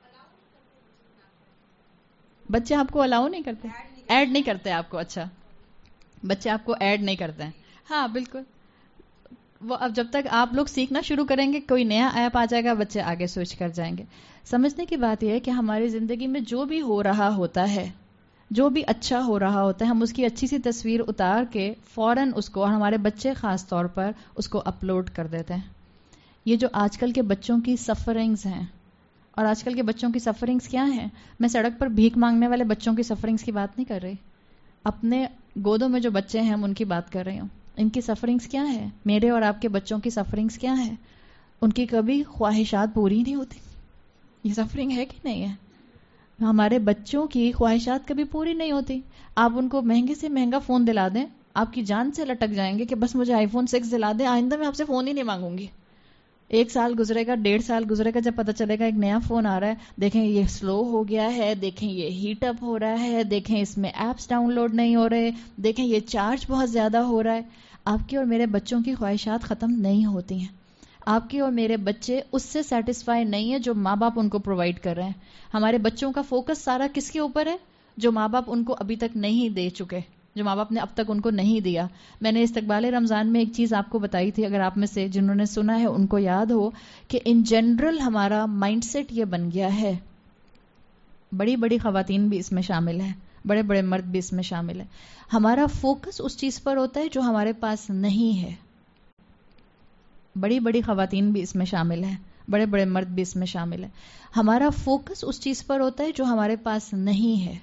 بچے آپ کو الاؤ نہیں کرتے، ایڈ نہیں کرتے آپ کو. اچھا بچے آپ کو ایڈ نہیں کرتے ہیں. ہاں بالکل، وہ اب جب تک آپ لوگ سیکھنا شروع کریں گے کوئی نیا ایپ آ جائے گا بچے آگے سوئچ کر جائیں گے. سمجھنے کی بات یہ ہے کہ ہماری زندگی میں جو بھی ہو رہا ہوتا ہے، جو بھی اچھا ہو رہا ہوتا ہے، ہم اس کی اچھی سی تصویر اتار کے فوراً اس کو، اور ہمارے بچے خاص طور پر اس کو اپلوڈ کر دیتے ہیں. یہ جو آج کل کے بچوں کی سفرنگز ہیں، اور آج کل کے بچوں کی سفرنگز کیا ہیں، میں سڑک پر بھیک مانگنے والے بچوں کی سفرنگز کی بات نہیں کر رہی، اپنے گودوں میں جو بچے ہیں ہم ان کی بات کر رہی ہوں. ان کی سفرنگز کیا ہے، میرے اور آپ کے بچوں کی سفرنگز کیا ہے. ان کی کبھی خواہشات پوری نہیں ہوتی. یہ سفرنگ ہے کہ نہیں ہے؟ ہمارے بچوں کی خواہشات کبھی پوری نہیں ہوتی. آپ ان کو مہنگے سے مہنگا فون دلا دیں، آپ کی جان سے لٹک جائیں گے کہ بس مجھے آئی فون سکس دلا دیں، آئندہ میں آپ سے فون ہی نہیں مانگوں گی. ایک سال گزرے گا، ڈیڑھ سال گزرے گا، جب پتہ چلے گا ایک نیا فون آ رہا ہے، دیکھیں یہ سلو ہو گیا ہے، دیکھیں یہ ہیٹ اپ ہو رہا ہے، دیکھیں اس میں ایپس ڈاؤن لوڈ نہیں ہو رہے، دیکھیں یہ چارج بہت زیادہ ہو رہا ہے. آپ کی اور میرے بچوں کی خواہشات ختم نہیں ہوتی ہیں. آپ کے اور میرے بچے اس سے سیٹسفائی نہیں ہے جو ماں باپ ان کو پرووائڈ کر رہے ہیں. ہمارے بچوں کا فوکس سارا کس کے اوپر ہے؟ جو ماں باپ ان کو ابھی تک نہیں دے چکے، جو ماں باپ نے اب تک ان کو نہیں دیا. میں نے استقبال رمضان میں ایک چیز آپ کو بتائی تھی، اگر آپ میں سے جنہوں نے سنا ہے ان کو یاد ہو کہ ان جنرل ہمارا مائنڈ سیٹ یہ بن گیا ہے، بڑی بڑی خواتین بھی اس میں شامل ہیں، بڑے بڑے مرد بھی اس میں شامل ہیں. ہمارا فوکس اس چیز پر ہوتا ہے جو ہمارے پاس نہیں ہے. بڑی بڑی خواتین بھی اس میں شامل ہیں, بڑے بڑے مرد بھی اس میں شامل ہیں. ہمارا فوکس اس چیز پر ہوتا ہے جو ہمارے پاس نہیں ہے,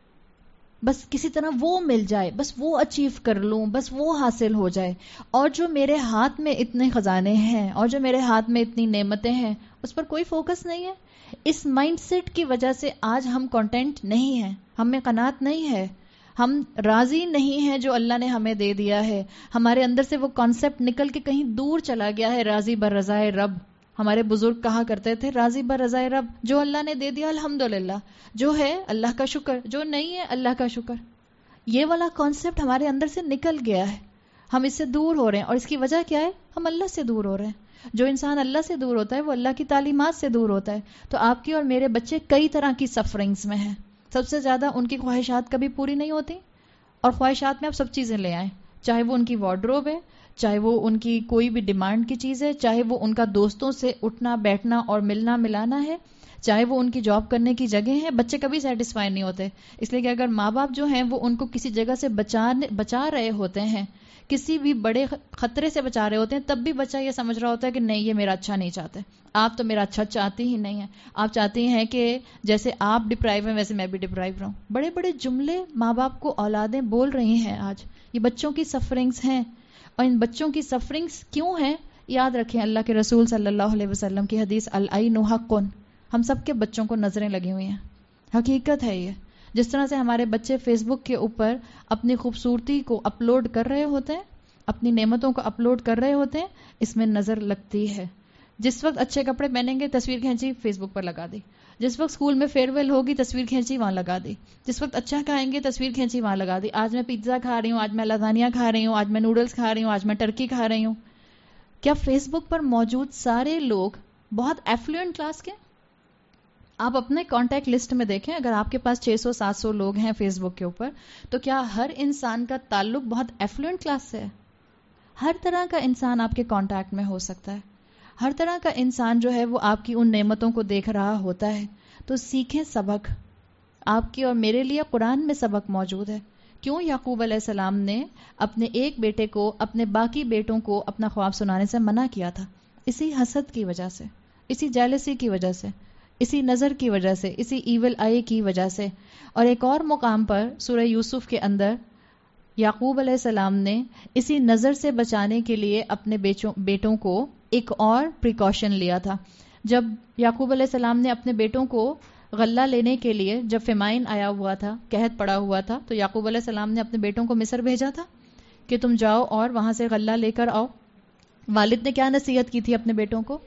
بس کسی طرح وہ مل جائے, بس وہ اچیو کر لوں, بس وہ حاصل ہو جائے. اور جو میرے ہاتھ میں اتنے خزانے ہیں, اور جو میرے ہاتھ میں اتنی نعمتیں ہیں, اس پر کوئی فوکس نہیں ہے. اس مائنڈ سیٹ کی وجہ سے آج ہم کنٹینٹ نہیں ہیں, ہمیں قناعت نہیں ہے, ہم راضی نہیں ہیں جو اللہ نے ہمیں دے دیا ہے. ہمارے اندر سے وہ کانسیپٹ نکل کے کہیں دور چلا گیا ہے, راضی بر رضائے رب. ہمارے بزرگ کہا کرتے تھے راضی بر رضائے رب, جو اللہ نے دے دیا الحمدللہ, جو ہے اللہ کا شکر, جو نہیں ہے اللہ کا شکر. یہ والا کانسیپٹ ہمارے اندر سے نکل گیا ہے, ہم اس سے دور ہو رہے ہیں. اور اس کی وجہ کیا ہے؟ ہم اللہ سے دور ہو رہے ہیں. جو انسان اللہ سے دور ہوتا ہے وہ اللہ کی تعلیمات سے دور ہوتا ہے. تو آپ کی اور میرے بچے کئی طرح کی سفرنگز میں ہیں. سب سے زیادہ ان کی خواہشات کبھی پوری نہیں ہوتی, اور خواہشات میں آپ سب چیزیں لے آئیں, چاہے وہ ان کی وارڈروب ہے, چاہے وہ ان کی کوئی بھی ڈیمانڈ کی چیز ہے, چاہے وہ ان کا دوستوں سے اٹھنا بیٹھنا اور ملنا ملانا ہے, چاہے وہ ان کی جاب کرنے کی جگہ ہے. بچے کبھی سیٹسفائی نہیں ہوتے, اس لیے کہ اگر ماں باپ جو ہیں وہ ان کو کسی جگہ سے بچا بچا رہے ہوتے ہیں, کسی بھی بڑے خطرے سے بچا رہے ہوتے ہیں, تب بھی بچہ یہ سمجھ رہا ہوتا ہے کہ نہیں یہ میرا اچھا نہیں چاہتے, آپ تو میرا اچھا چاہتی ہی نہیں ہیں, آپ چاہتی ہیں کہ جیسے آپ ڈپرائیو ہیں ویسے میں بھی ڈپرائیو رہوں. بڑے بڑے جملے ماں باپ کو اولادیں بول رہی ہیں آج. یہ بچوں کی سفرنگز ہیں, اور ان بچوں کی سفرنگز کیوں ہیں؟ یاد رکھیں اللہ کے رسول صلی اللہ علیہ وسلم کی حدیث العین حق. ہم سب کے بچوں کو نظریں لگی ہوئی ہیں, حقیقت ہے یہ. جس طرح سے ہمارے بچے فیس بک کے اوپر اپنی خوبصورتی کو اپلوڈ کر رہے ہوتے ہیں, اپنی نعمتوں کو اپلوڈ کر رہے ہوتے ہیں, اس میں نظر لگتی ہے. جس وقت اچھے کپڑے پہنیں گے تصویر کھینچی فیس بک پر لگا دی, جس وقت اسکول میں فیئر ویل ہوگی تصویر کھینچی وہاں لگا دی, جس وقت اچھا کھائیں گے تصویر کھینچی وہاں لگا دی. آج میں پیزا کھا رہی ہوں, آج میں لازانیہ کھا رہی ہوں, آج میں نوڈلز کھا رہی ہوں, آج میں ٹرکی کھا رہی ہوں. کیا فیس بک پر موجود سارے لوگ بہت ایفلوئنٹ کلاس کے؟ آپ اپنے کانٹیکٹ لسٹ میں دیکھیں, اگر آپ کے پاس چھ سو سات سو لوگ ہیں فیس بک کے اوپر, تو کیا ہر انسان کا تعلق بہت ایفلوئنٹ کلاس سے ہے؟ ہر طرح کا انسان آپ کے کانٹیکٹ میں ہو سکتا ہے, ہر طرح کا انسان جو ہے وہ آپ کی ان نعمتوں کو دیکھ رہا ہوتا ہے. تو سیکھیں سبق. آپ کی اور میرے لیے قرآن میں سبق موجود ہے. کیوں یعقوب علیہ السلام نے اپنے ایک بیٹے کو اپنے باقی بیٹوں کو اپنا خواب سنانے سے منع کیا تھا؟ اسی حسد کی وجہ سے, اسی جیلسی کی وجہ سے, اسی نظر کی وجہ سے, اسی ایول آئی کی وجہ سے. اور ایک اور مقام پر سورہ یوسف کے اندر یعقوب علیہ السلام نے اسی نظر سے بچانے کے لیے اپنے بیٹوں کو ایک اور پریکاشن لیا تھا. جب یعقوب علیہ السلام نے اپنے بیٹوں کو غلہ لینے کے لیے, جب فیمائن آیا ہوا تھا, قحط پڑا ہوا تھا, تو یعقوب علیہ السلام نے اپنے بیٹوں کو مصر بھیجا تھا کہ تم جاؤ اور وہاں سے غلہ لے کر آؤ. والد نے کیا نصیحت کی تھی اپنے بیٹوں کو؟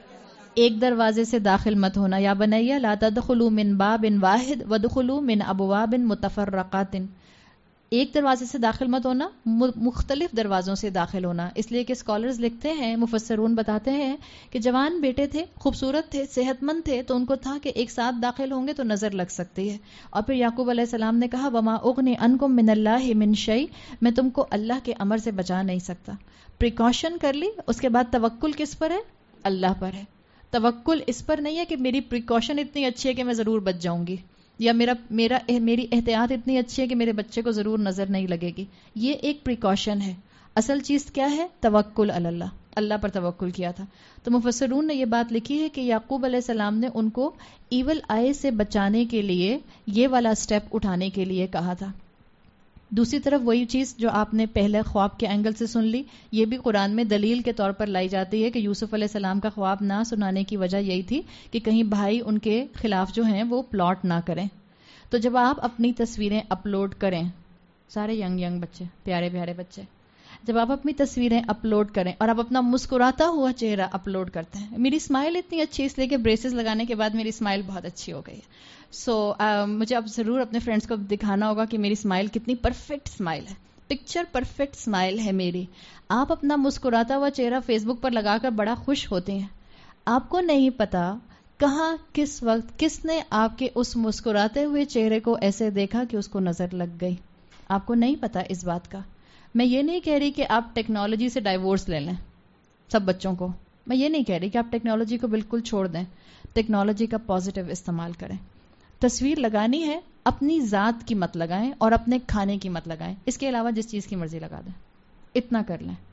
ایک دروازے سے داخل مت ہونا, یا بنیا لا تدخلوا من باب واحد وادخلوا من ابواب متفرقات. ایک دروازے سے داخل مت ہونا, مختلف دروازوں سے داخل ہونا. اس لیے کہ اسکالرز لکھتے ہیں, مفسرون بتاتے ہیں کہ جوان بیٹے تھے, خوبصورت تھے, صحت مند تھے, تو ان کو تھا کہ ایک ساتھ داخل ہوں گے تو نظر لگ سکتی ہے. اور پھر یعقوب علیہ السلام نے کہا وما اغنی عنکم من اللہ من شیء, میں تم کو اللہ کے امر سے بچا نہیں سکتا. پریکاشن کر لی. اس کے بعد توکل کس پر ہے؟ اللہ پر ہے. توکل اس پر نہیں ہے کہ میری پریکاشن اتنی اچھی ہے کہ میں ضرور بچ جاؤں گی, یا میرا میرا میری احتیاط اتنی اچھی ہے کہ میرے بچے کو ضرور نظر نہیں لگے گی. یہ ایک پریکاشن ہے. اصل چیز کیا ہے؟ توکل علی اللہ, اللہ پر توکل کیا تھا. تو مفسرون نے یہ بات لکھی ہے کہ یعقوب علیہ السلام نے ان کو ایول آئی سے بچانے کے لیے یہ والا سٹیپ اٹھانے کے لیے کہا تھا. دوسری طرف وہی چیز جو آپ نے پہلے خواب کے اینگل سے سن لی, یہ بھی قرآن میں دلیل کے طور پر لائی جاتی ہے کہ یوسف علیہ السلام کا خواب نہ سنانے کی وجہ یہی تھی کہ کہیں بھائی ان کے خلاف جو ہیں وہ پلاٹ نہ کریں. تو جب آپ اپنی تصویریں اپلوڈ کریں, سارے ینگ ینگ بچے, پیارے پیارے بچے, جب آپ اپنی تصویریں اپلوڈ کریں اور آپ اپنا مسکراتا ہوا چہرہ اپلوڈ کرتے ہیں, میری اسمائل اتنی اچھی اس لیے کہ بریسز لگانے کے بعد میری اسمائل بہت اچھی ہو گئی ہے. سو so, uh, مجھے اب ضرور اپنے فرینڈس کو دکھانا ہوگا کہ میری اسمائل کتنی پرفیکٹ اسمائل ہے, پکچر پرفیکٹ اسمائل ہے میری. آپ اپنا مسکراتا ہوا چہرہ فیس بک پر لگا کر بڑا خوش ہوتے ہیں. آپ کو نہیں پتا کہاں, کس وقت, کس نے آپ کے اس مسکراتے ہوئے چہرے کو ایسے دیکھا کہ اس کو نظر لگ گئی. آپ کو نہیں پتا اس بات کا. میں یہ نہیں کہہ رہی کہ آپ ٹیکنالوجی سے ڈائیورس لے لیں سب بچوں کو, میں یہ نہیں کہہ رہی کہ آپ ٹیکنالوجی کو بالکل چھوڑ دیں. ٹیکنالوجی کا پازیٹیو استعمال کریں. تصویر لگانی ہے, اپنی ذات کی مت لگائیں اور اپنے کھانے کی مت لگائیں. اس کے علاوہ جس چیز کی مرضی لگا دیں, اتنا کر لیں.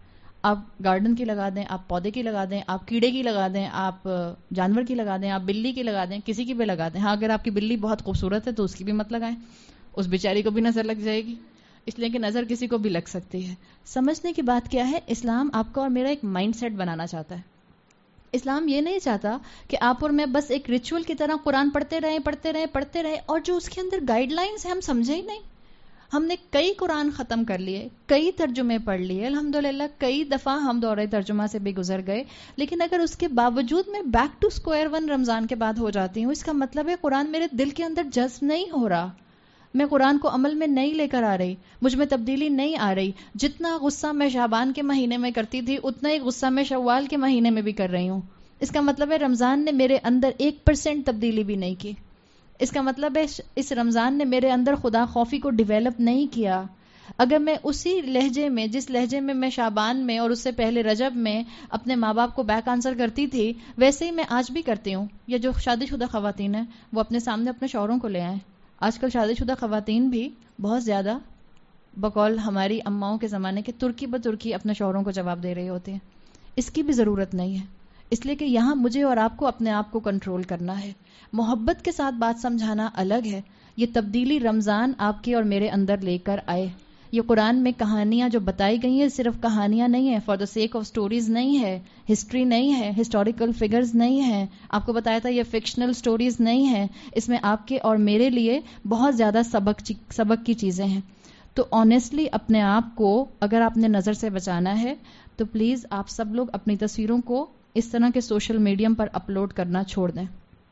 آپ گارڈن کی لگا دیں, آپ پودے کی لگا دیں, آپ کیڑے کی لگا دیں, آپ جانور کی لگا دیں, آپ بلی کی لگا دیں, کسی کی بھی لگا دیں. ہاں اگر آپ کی بلی بہت خوبصورت ہے تو اس کی بھی مت لگائیں, اس بیچاری کو بھی نظر لگ جائے گی, اس لیے کہ نظر کسی کو بھی لگ سکتی ہے. سمجھنے کی بات کیا ہے, اسلام آپ کا اور میرا ایک مائنڈ سیٹ بنانا چاہتا ہے. اسلام یہ نہیں چاہتا کہ آپ اور میں بس ایک ریچول کی طرح قرآن پڑھتے رہیں پڑھتے رہیں پڑھتے رہیں اور جو اس کے اندر گائیڈ لائنز ہیں ہم سمجھے ہی نہیں. ہم نے کئی قرآن ختم کر لیے, کئی ترجمے پڑھ لیے, الحمدللہ کئی دفعہ ہم دورہ ترجمہ سے بھی گزر گئے, لیکن اگر اس کے باوجود میں back to square one Ramzan کے بعد ہو جاتی ہوں, اس کا مطلب ہے قرآن میرے دل کے اندر جذب نہیں ہو رہا, میں قرآن کو عمل میں نہیں لے کر آ رہی, مجھ میں تبدیلی نہیں آ رہی. جتنا غصہ میں شعبان کے مہینے میں کرتی تھی اتنا ہی غصہ میں شوال کے مہینے میں بھی کر رہی ہوں. اس کا مطلب ہے رمضان نے میرے اندر ایک پرسینٹ تبدیلی بھی نہیں کی. اس کا مطلب ہے اس رمضان نے میرے اندر خدا خوفی کو ڈیولپ نہیں کیا. اگر میں اسی لہجے میں, جس لہجے میں میں شعبان میں اور اس سے پہلے رجب میں اپنے ماں باپ کو بیک آنسر کرتی تھی, ویسے ہی میں آج بھی کرتی ہوں. یا جو شادی شدہ خواتین ہیں وہ اپنے سامنے اپنے شوہروں کو لے آئیں. آج کل شادی شدہ خواتین بھی بہت زیادہ بقول ہماری اماؤں کے زمانے کے ترکی بترکی اپنے شوہروں کو جواب دے رہی ہوتی ہیں. اس کی بھی ضرورت نہیں ہے, اس لیے کہ یہاں مجھے اور آپ کو اپنے آپ کو کنٹرول کرنا ہے. محبت کے ساتھ بات سمجھانا الگ ہے. یہ تبدیلی رمضان آپ کے اور میرے اندر لے کر آئے. یہ قرآن میں کہانیاں جو بتائی گئی ہیں صرف کہانیاں نہیں ہیں, for the sake of stories نہیں ہے, ہسٹری نہیں ہے, ہسٹوریکل فگرز نہیں ہیں. آپ کو بتایا تھا یہ فکشنل سٹوریز نہیں ہیں. اس میں آپ کے اور میرے لیے بہت زیادہ سبق سبق کی چیزیں ہیں. تو آنیسٹلی اپنے آپ کو اگر آپ نے نظر سے بچانا ہے تو پلیز آپ سب لوگ اپنی تصویروں کو اس طرح کے سوشل میڈیم پر اپلوڈ کرنا چھوڑ دیں.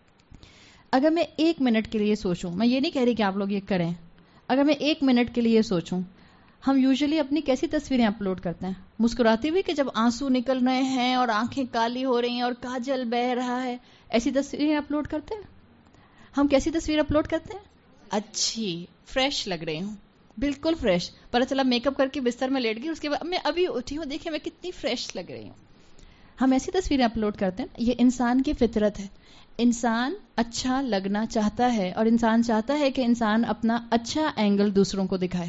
اگر میں ایک منٹ کے لیے سوچوں, میں یہ نہیں کہہ رہی کہ آپ لوگ یہ کریں, اگر میں ایک منٹ کے لیے سوچوں, ہم یوزلی اپنی کیسی تصویریں اپلوڈ کرتے ہیں؟ مسکراتی ہوئی کہ جب آنسو نکل رہے ہیں اور آنکھیں کالی ہو رہی ہیں اور کاجل بہ رہا ہے, ایسی تصویریں اپلوڈ کرتے ہیں؟ ہم کیسی تصویر اپلوڈ کرتے ہیں؟ اچھی, فریش لگ رہی ہوں, بالکل فریش, پتہ چلا میک اپ کر کے بستر میں لیٹ گئی, اس کے بعد میں ابھی اٹھی ہوں, دیکھیں میں کتنی فریش لگ رہی ہوں. ہم ایسی تصویریں اپلوڈ کرتے ہیں. یہ انسان کی فطرت ہے. انسان اچھا لگنا چاہتا ہے اور انسان چاہتا ہے کہ انسان اپنا اچھا اینگل دوسروں کو دکھائے.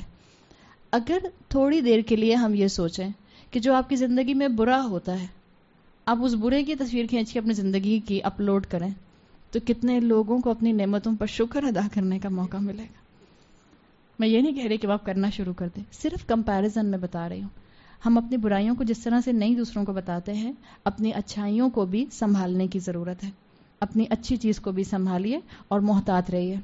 اگر تھوڑی دیر کے لیے ہم یہ سوچیں کہ جو آپ کی زندگی میں برا ہوتا ہے آپ اس برے کی تصویر کھینچ کے اپنی زندگی کی اپلوڈ کریں تو کتنے لوگوں کو اپنی نعمتوں پر شکر ادا کرنے کا موقع ملے گا. میں یہ نہیں کہہ رہی کہ آپ کرنا شروع کر دیں, صرف کمپیریزن میں بتا رہی ہوں. ہم اپنی برائیوں کو جس طرح سے نہیں دوسروں کو بتاتے ہیں, اپنی اچھائیوں کو بھی سنبھالنے کی ضرورت ہے. اپنی اچھی چیز کو بھی سنبھالیے اور محتاط رہیے.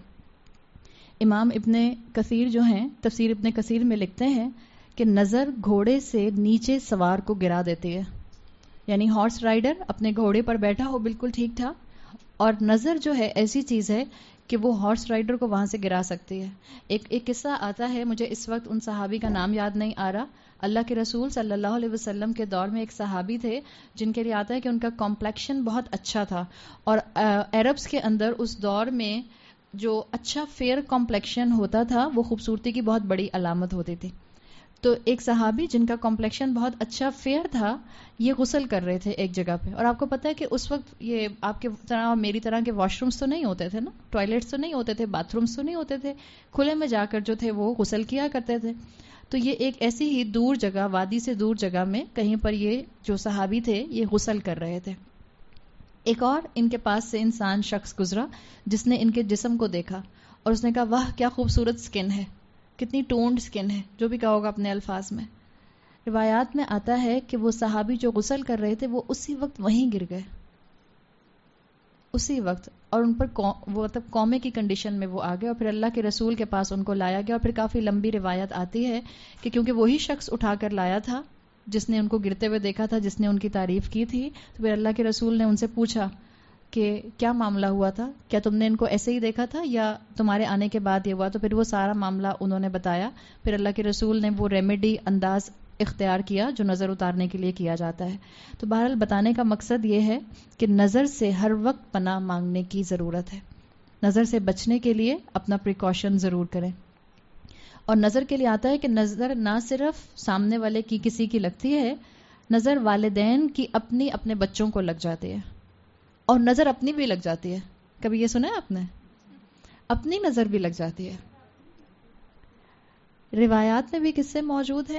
امام ابن کثیر جو ہیں تفسیر ابن کثیر میں لکھتے ہیں کہ نظر گھوڑے سے نیچے سوار کو گرا دیتی ہے. یعنی ہارس رائڈر اپنے گھوڑے پر بیٹھا ہو بالکل ٹھیک ٹھاک, اور نظر جو ہے ایسی چیز ہے کہ وہ ہارس رائڈر کو وہاں سے گرا سکتی ہے. ایک ایک قصہ آتا ہے, مجھے اس وقت ان صحابی کا نام یاد نہیں آ رہا. اللہ کے رسول صلی اللہ علیہ وسلم کے دور میں ایک صحابی تھے جن کے لیے آتا ہے کہ ان کا کمپلیکشن بہت اچھا تھا, اور عربس کے اندر اس دور میں جو اچھا فیئر کمپلیکشن ہوتا تھا وہ خوبصورتی کی بہت بڑی علامت ہوتی تھی. تو ایک صحابی جن کا کمپلیکشن بہت اچھا فیئر تھا, یہ غسل کر رہے تھے ایک جگہ پہ. اور آپ کو پتا ہے کہ اس وقت یہ آپ کے طرح اور میری طرح کے واش رومز تو نہیں ہوتے تھے نا, ٹوائلٹس تو نہیں ہوتے تھے, باتھ رومز تو نہیں ہوتے تھے, کھلے میں جا کر جو تھے وہ غسل کیا کرتے تھے. تو یہ ایک ایسی ہی دور جگہ, وادی سے دور جگہ میں کہیں پر یہ جو صحابی تھے یہ غسل کر رہے تھے. ایک اور ان کے پاس سے انسان شخص گزرا جس نے ان کے جسم کو دیکھا اور اس نے کہا واہ کیا خوبصورت سکن ہے, کتنی ٹونڈ سکن ہے, جو بھی کہا ہوگا اپنے الفاظ میں. روایات میں آتا ہے کہ وہ صحابی جو غسل کر رہے تھے وہ اسی وقت وہیں گر گئے, اسی وقت, اور ان پر وہ مطلب قومے کی کنڈیشن میں وہ آ گئے, اور پھر اللہ کے رسول کے پاس ان کو لایا گیا. اور پھر کافی لمبی روایت آتی ہے کہ کیونکہ وہی شخص اٹھا کر لایا تھا جس نے ان کو گرتے ہوئے دیکھا تھا, جس نے ان کی تعریف کی تھی, تو پھر اللہ کے رسول نے ان سے پوچھا کہ کیا معاملہ ہوا تھا, کیا تم نے ان کو ایسے ہی دیکھا تھا یا تمہارے آنے کے بعد یہ ہوا؟ تو پھر وہ سارا معاملہ انہوں نے بتایا. پھر اللہ کے رسول نے وہ ریمیڈی انداز اختیار کیا جو نظر اتارنے کے لیے کیا جاتا ہے. تو بہرحال بتانے کا مقصد یہ ہے کہ نظر سے ہر وقت پناہ مانگنے کی ضرورت ہے. نظر سے بچنے کے لیے اپنا پریکاشن ضرور کریں. اور نظر کے لیے آتا ہے کہ نظر نہ صرف سامنے والے کی کسی کی لگتی ہے, نظر والدین کی اپنی اپنے بچوں کو لگ جاتی ہے, اور نظر اپنی بھی لگ جاتی ہے. کبھی یہ سنا ہے آپ نے؟ اپنی نظر بھی لگ جاتی ہے. روایات میں بھی قصے موجود ہیں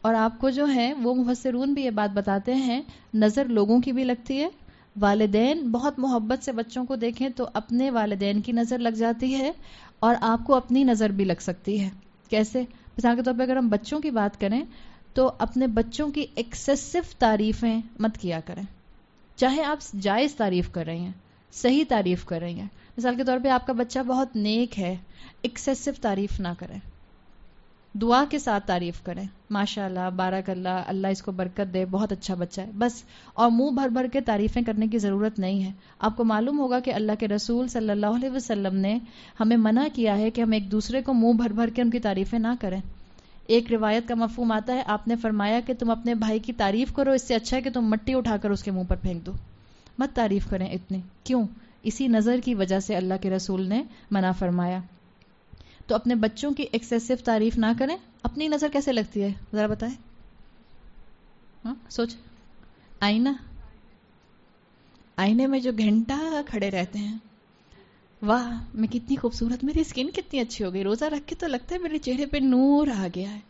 اور آپ کو جو ہے وہ مفسرون بھی یہ بات بتاتے ہیں، نظر لوگوں کی بھی لگتی ہے، والدین بہت محبت سے بچوں کو دیکھیں تو اپنے والدین کی نظر لگ جاتی ہے، اور آپ کو اپنی نظر بھی لگ سکتی ہے. کیسے؟ مثال کے طور پہ اگر ہم بچوں کی بات کریں تو اپنے بچوں کی ایکسیسو تعریفیں مت کیا کریں، چاہے آپ جائز تعریف کر رہے ہیں، صحیح تعریف کر رہے ہیں. مثال کے طور پہ آپ کا بچہ بہت نیک ہے، ایکسیسو تعریف نہ کریں، دعا کے ساتھ تعریف کریں، ماشاء اللہ، بارک اللہ، اللہ اس کو برکت دے، بہت اچھا بچہ ہے، بس. اور منہ بھر بھر کے تعریفیں کرنے کی ضرورت نہیں ہے. آپ کو معلوم ہوگا کہ اللہ کے رسول صلی اللہ علیہ وسلم نے ہمیں منع کیا ہے کہ ہم ایک دوسرے کو منہ بھر بھر کے ان کی تعریفیں نہ کریں. ایک روایت کا مفہوم آتا ہے، آپ نے فرمایا کہ تم اپنے بھائی کی تعریف کرو، اس سے اچھا ہے کہ تم مٹی اٹھا کر اس کے منہ پر پھینک دو. مت تعریف کریں اتنی. کیوں؟ اسی نظر کی وجہ سے اللہ کے رسول نے منع فرمایا. تو اپنے بچوں کی ایکسیسو تعریف نہ کریں. اپنی نظر کیسے لگتی ہے ذرا بتائیں. ہاں سوچ. آئینہ، آئینے میں جو گھنٹہ کھڑے رہتے ہیں، واہ میں کتنی خوبصورت، میری اسکن کتنی اچھی ہو گئی، روزہ رکھ کے تو لگتا ہے میرے چہرے پہ نور آ گیا ہے.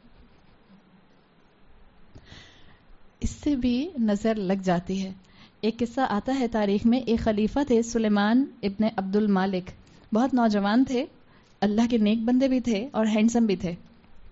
اس سے بھی نظر لگ جاتی ہے. ایک قصہ آتا ہے تاریخ میں، ایک خلیفہ تھے سلیمان ابن عبد المالک، بہت نوجوان تھے، اللہ کے نیک بندے بھی تھے اور ہینڈسم بھی تھے.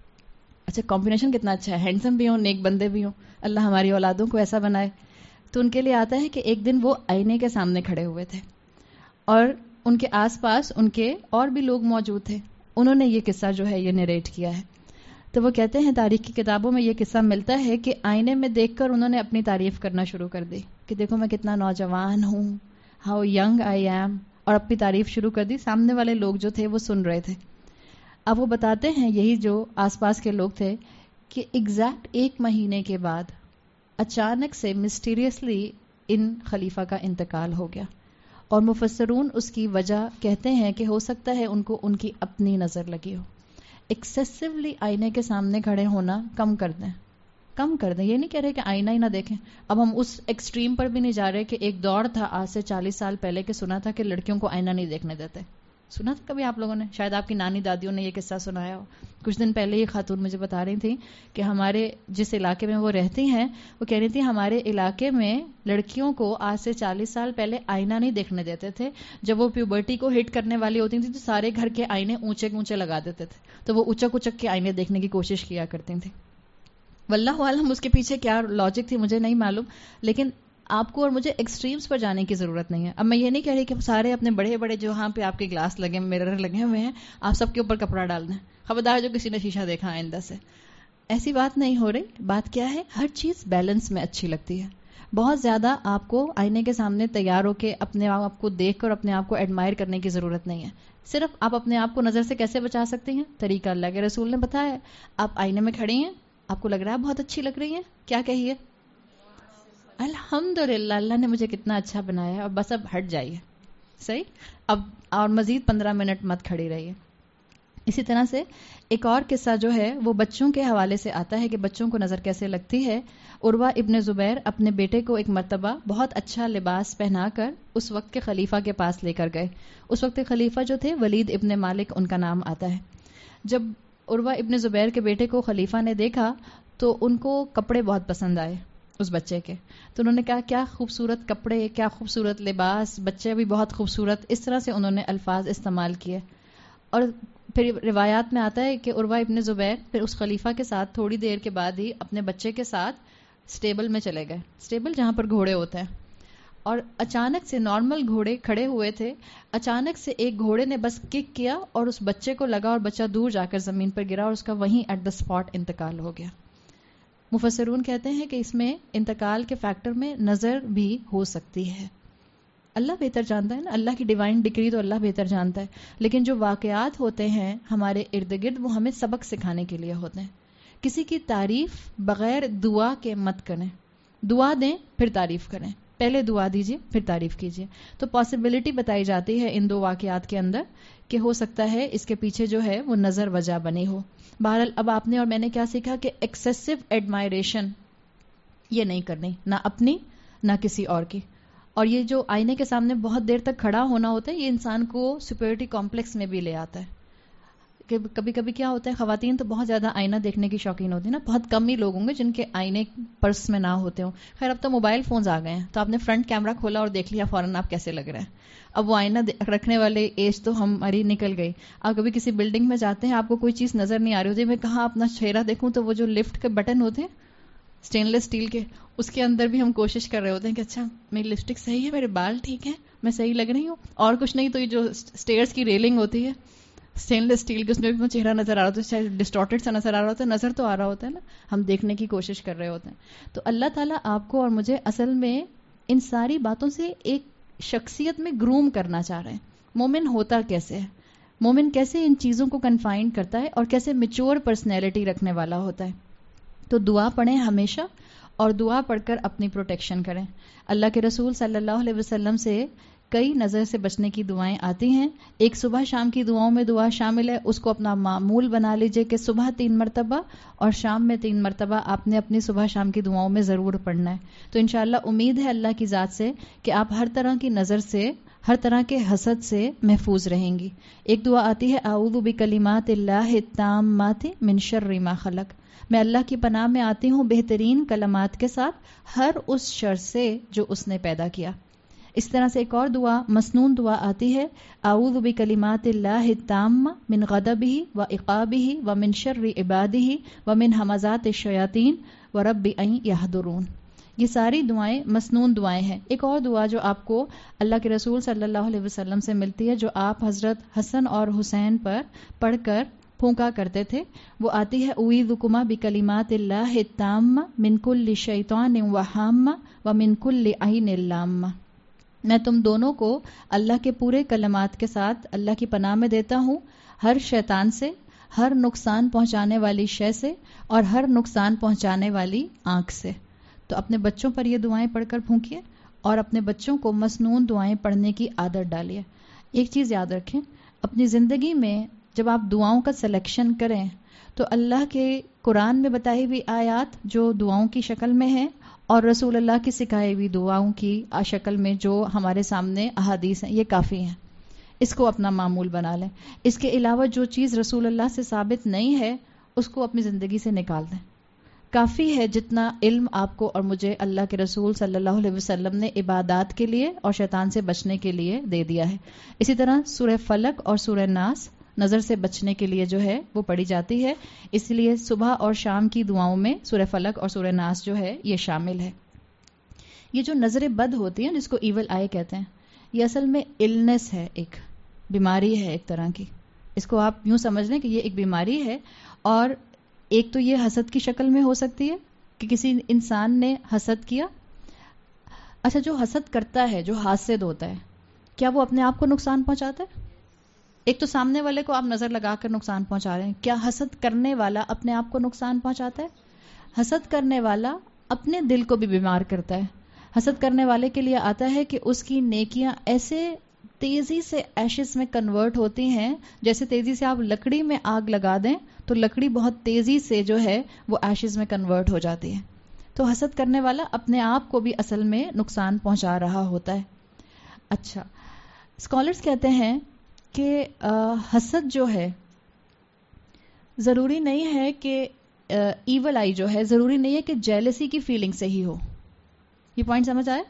اچھا کمبینیشن کتنا اچھا ہے، ہینڈسم بھی ہوں، نیک بندے بھی ہوں. اللہ ہماری اولادوں کو ایسا بنائے. تو ان کے لیے آتا ہے کہ ایک دن وہ آئینے کے سامنے کھڑے ہوئے تھے اور ان کے آس پاس ان کے اور بھی لوگ موجود تھے. انہوں نے یہ قصہ جو ہے یہ نریٹ کیا ہے. تو وہ کہتے ہیں تاریخ کی کتابوں میں یہ قصہ ملتا ہے کہ آئینے میں دیکھ کر انہوں نے اپنی تعریف کرنا شروع کر دی کہ دیکھو میں کتنا نوجوان ہوں، ہاؤ ینگ آئی ایم، اور اپنی تعریف شروع کر دی. سامنے والے لوگ جو تھے وہ سن رہے تھے. اب وہ بتاتے ہیں یہی جو آس پاس کے لوگ تھے کہ ایگزیکٹ ایک مہینے کے بعد اچانک سے مسٹیریسلی ان خلیفہ کا انتقال ہو گیا. اور مفسرون اس کی وجہ کہتے ہیں کہ ہو سکتا ہے ان کو ان کی اپنی نظر لگی ہو. ایکسیسولی آئینے کے سامنے کھڑے ہونا کم کر دیں، کم کر دیں. یہ نہیں کہہ رہے کہ آئینہ ہی نہ دیکھیں. اب ہم اس ایکسٹریم پر بھی نہیں جا رہے کہ ایک دور تھا آج سے چالیس سال پہلے کہ سنا تھا کہ لڑکیوں کو آئینہ نہیں دیکھنے دیتے. سنا تھا کبھی آپ لوگوں نے؟ شاید آپ کی نانی دادیوں نے یہ قصہ سنایا ہو. کچھ دن پہلے یہ خاتون مجھے بتا رہی تھی کہ ہمارے جس علاقے میں وہ رہتی ہیں وہ کہہ رہی تھی ہمارے علاقے میں لڑکیوں کو آج سے چالیس سال پہلے آئینہ نہیں دیکھنے دیتے تھے. جب وہ پیوبرٹی کو ہٹ کرنے والی ہوتی تھیں تو سارے گھر کے آئینے اونچے اونچے لگا دیتے تھے، تو وہ اچک اچک کے آئینے دیکھنے کی کوشش کیا کرتی تھیں. واللہ عالم اس کے پیچھے کیا لاجک تھی مجھے نہیں معلوم، لیکن آپ کو اور مجھے ایکسٹریمز پر جانے کی ضرورت نہیں ہے. اب میں یہ نہیں کہہ رہی کہ سارے اپنے بڑے بڑے جو ہاں پہ آپ کے گلاس لگے مرر لگے ہوئے ہیں آپ سب کے اوپر کپڑا ڈال دیں، خبردار جو کسی نے شیشہ دیکھا آئندہ سے. ایسی بات نہیں ہو رہی. بات کیا ہے، ہر چیز بیلنس میں اچھی لگتی ہے. بہت زیادہ آپ کو آئینے کے سامنے تیار ہو کے اپنے آپ کو دیکھ کر اپنے آپ کو ایڈمائر کرنے کی ضرورت نہیں ہے. صرف آپ اپنے آپ کو نظر سے کیسے بچا سکتے ہیں، طریقہ اللہ کے رسول نے بتایا ہے. آپ آئینے میں کھڑی ہیں، آپ کو لگ رہا ہے بہت اچھی لگ رہی ہیں، کیا کہیے؟ الحمدللہ اللہ نے مجھے کتنا اچھا بنایا ہے، اور بس اب ہٹ جائیے. صحیح. اب اور مزید پندرہ منٹ مت کھڑی رہیے. اسی طرح سے ایک اور قصہ جو ہے وہ بچوں کے حوالے سے آتا ہے کہ بچوں کو نظر کیسے لگتی ہے. عروہ ابن زبیر اپنے بیٹے کو ایک مرتبہ بہت اچھا لباس پہنا کر اس وقت کے خلیفہ کے پاس لے کر گئے. اس وقت کے خلیفہ جو تھے ولید ابن مالک ان کا نام آتا ہے. جب عروہ ابن زبیر کے بیٹے کو خلیفہ نے دیکھا تو ان کو کپڑے بہت پسند آئے اس بچے کے. تو انہوں نے کہا کیا خوبصورت کپڑے، کیا خوبصورت لباس، بچے بھی بہت خوبصورت. اس طرح سے انہوں نے الفاظ استعمال کیے. اور پھر روایات میں آتا ہے کہ عروہ ابن زبیر پھر اس خلیفہ کے ساتھ تھوڑی دیر کے بعد ہی اپنے بچے کے ساتھ سٹیبل میں چلے گئے. سٹیبل جہاں پر گھوڑے ہوتے ہیں. اور اچانک سے نارمل گھوڑے کھڑے ہوئے تھے، اچانک سے ایک گھوڑے نے بس کک کیا اور اس بچے کو لگا اور بچہ دور جا کر زمین پر گرا اور اس کا وہیں ایٹ دا اسپاٹ انتقال ہو گیا. مفسرون کہتے ہیں کہ اس میں انتقال کے فیکٹر میں نظر بھی ہو سکتی ہے. اللہ بہتر جانتا ہے نا، اللہ کی ڈیوائن ڈگری تو اللہ بہتر جانتا ہے. لیکن جو واقعات ہوتے ہیں ہمارے ارد گرد وہ ہمیں سبق سکھانے کے لیے ہوتے ہیں. کسی کی تعریف بغیر دعا کے مت کریں. دعا دیں پھر تعریف کریں. پہلے دعا دیجیے پھر تعریف کیجیے. تو پاسبلٹی بتائی جاتی ہے ان دو واقعات کے اندر کہ ہو سکتا ہے اس کے پیچھے جو ہے وہ نظر وجہ بنی ہو. بہرحال اب آپ نے اور میں نے کیا سیکھا کہ ایکسیسو ایڈمائریشن یہ نہیں کرنی، نہ اپنی نہ کسی اور کی. اور یہ جو آئینے کے سامنے بہت دیر تک کھڑا ہونا ہوتا ہے یہ انسان کو سپیریورٹی کمپلیکس میں بھی لے آتا ہے. کہ کبھی کبھی کیا ہوتا ہے، خواتین تو بہت زیادہ آئینہ دیکھنے کی شوقین ہوتی ہیں نا، بہت کم ہی لوگ ہوں گے جن کے آئینے پرس میں نہ ہوتے ہوں. خیر اب تو موبائل فونز آ گئے ہیں، تو آپ نے فرنٹ کیمرہ کھولا اور دیکھ لیا فوراً آپ کیسے لگ رہے ہیں. اب وہ آئینہ رکھنے والے ایج تو ہماری نکل گئی. آپ کبھی کسی بلڈنگ میں جاتے ہیں، آپ کو کوئی چیز نظر نہیں آ رہی ہوتی، میں کہاں اپنا چہرہ دیکھوں، تو وہ جو لفٹ کے بٹن ہوتے ہیں اسٹین لیس اسٹیل کے، اس کے اندر بھی ہم کوشش کر رہے ہوتے ہیں کہ اچھا میری لپسٹک صحیح ہے، میرے بال ٹھیک ہیں، میں صحیح لگ رہی ہوں. اور کچھ نہیں تو یہ جو اسٹیئرس کی ریلنگ ہوتی ہے اسٹین لیس اسٹیل کی، اس میں بھی چہرہ نظر آ رہا ہوتا ہے، چاہے ڈسٹارٹڈ سا نظر آ رہا ہوتا ہے، نظر تو آ رہا ہوتا ہے نا، ہم دیکھنے کی کوشش کر رہے ہوتے ہیں. تو اللہ تعالیٰ آپ کو اور مجھے اصل میں ان ساری باتوں سے ایک شخصیت میں گروم کرنا چاہ رہے ہیں. مومن ہوتا کیسے ہے، مومن کیسے ان چیزوں کو کنفائن کرتا ہے اور کیسے میچور پرسنالٹی رکھنے والا ہوتا ہے. تو دعا پڑھیں ہمیشہ، اور دعا پڑھ کر اپنی پروٹیکشن کریں. اللہ کے رسول صلی اللہ علیہ وسلم سے کئی نظر سے بچنے کی دعائیں آتی ہیں. ایک صبح شام کی دعاؤں میں دعا شامل ہے، اس کو اپنا معمول بنا لیجئے کہ صبح تین مرتبہ اور شام میں تین مرتبہ آپ نے اپنی صبح شام کی دعاؤں میں ضرور پڑھنا ہے. تو انشاءاللہ امید ہے اللہ کی ذات سے کہ آپ ہر طرح کی نظر سے، ہر طرح کے حسد سے محفوظ رہیں گی. ایک دعا آتی ہے اعوذ بکلمات اللہ التامات من شر ما خلق، میں اللہ کی پناہ میں آتی ہوں بہترین کلمات کے ساتھ ہر اس شر سے جو اس نے پیدا کیا. اس طرح سے ایک اور دعا مسنون دعا آتی ہے اعوذ بکلمات اللہ التامہ من غضبہ و عقابہ و من شر عبادہ و من ہمزات الشیاطین و رب ان یحضرون. یہ ساری دعائیں مسنون دعائیں ہیں. ایک اور دعا جو آپ کو اللہ کے رسول صلی اللہ علیہ وسلم سے ملتی ہے، جو آپ حضرت حسن اور حسین پر پڑھ کر پھونکا کرتے تھے، وہ آتی ہے اعوذکما بکلمات اللہ التامہ من کل شیطان وہامہ و من کل عین لامہ. میں تم دونوں کو اللہ کے پورے کلمات کے ساتھ اللہ کی پناہ میں دیتا ہوں ہر شیطان سے، ہر نقصان پہنچانے والی شے سے، اور ہر نقصان پہنچانے والی آنکھ سے. تو اپنے بچوں پر یہ دعائیں پڑھ کر پھونکیے اور اپنے بچوں کو مسنون دعائیں پڑھنے کی عادت ڈالیے. ایک چیز یاد رکھیں، اپنی زندگی میں جب آپ دعاؤں کا سلیکشن کریں تو اللہ کے قرآن میں بتائی ہوئی آیات جو دعاؤں کی شکل میں ہیں، اور رسول اللہ کی سکھائی ہوئی دعاؤں کی شکل میں جو ہمارے سامنے احادیث ہیں، یہ کافی ہیں. اس کو اپنا معمول بنا لیں. اس کے علاوہ جو چیز رسول اللہ سے ثابت نہیں ہے اس کو اپنی زندگی سے نکال دیں. کافی ہے جتنا علم آپ کو اور مجھے اللہ کے رسول صلی اللہ علیہ وسلم نے عبادات کے لیے اور شیطان سے بچنے کے لیے دے دیا ہے. اسی طرح سورہ فلق اور سورہ ناس نظر سے بچنے کے لیے جو ہے وہ پڑھی جاتی ہے، اس لیے صبح اور شام کی دعاؤں میں سورہ فلق اور سورہ ناس جو ہے یہ شامل ہے. یہ جو نظر بد ہوتی ہے جس کو ایول آئی کہتے ہیں، یہ اصل میں النس ہے، ایک بیماری ہے ایک طرح کی. اس کو آپ یوں سمجھ لیں کہ یہ ایک بیماری ہے، اور ایک تو یہ حسد کی شکل میں ہو سکتی ہے کہ کسی انسان نے حسد کیا. اچھا، جو حسد کرتا ہے، جو حاسد ہوتا ہے، کیا وہ اپنے آپ کو نقصان پہنچاتا ہے؟ ایک تو سامنے والے کو آپ نظر لگا کر نقصان پہنچا رہے ہیں. کیا حسد کرنے والا اپنے آپ کو نقصان پہنچاتا ہے؟ حسد کرنے والا اپنے دل کو بھی بیمار کرتا ہے. حسد کرنے والے کے لیے آتا ہے کہ اس کی نیکیاں ایسے تیزی سے ایشز میں کنورٹ ہوتی ہیں، جیسے تیزی سے آپ لکڑی میں آگ لگا دیں تو لکڑی بہت تیزی سے جو ہے وہ ایشز میں کنورٹ ہو جاتی ہے. تو حسد کرنے والا اپنے آپ کو بھی اصل میں نقصان پہنچا رہا ہوتا ہے. اچھا، اسکالرز کہتے ہیں کہ حسد جو ہے ضروری نہیں ہے کہ ایول آئی جو ہے ضروری نہیں ہے کہ جیلسی کی فیلنگ سے ہی ہو. یہ پوائنٹ سمجھ آئے؟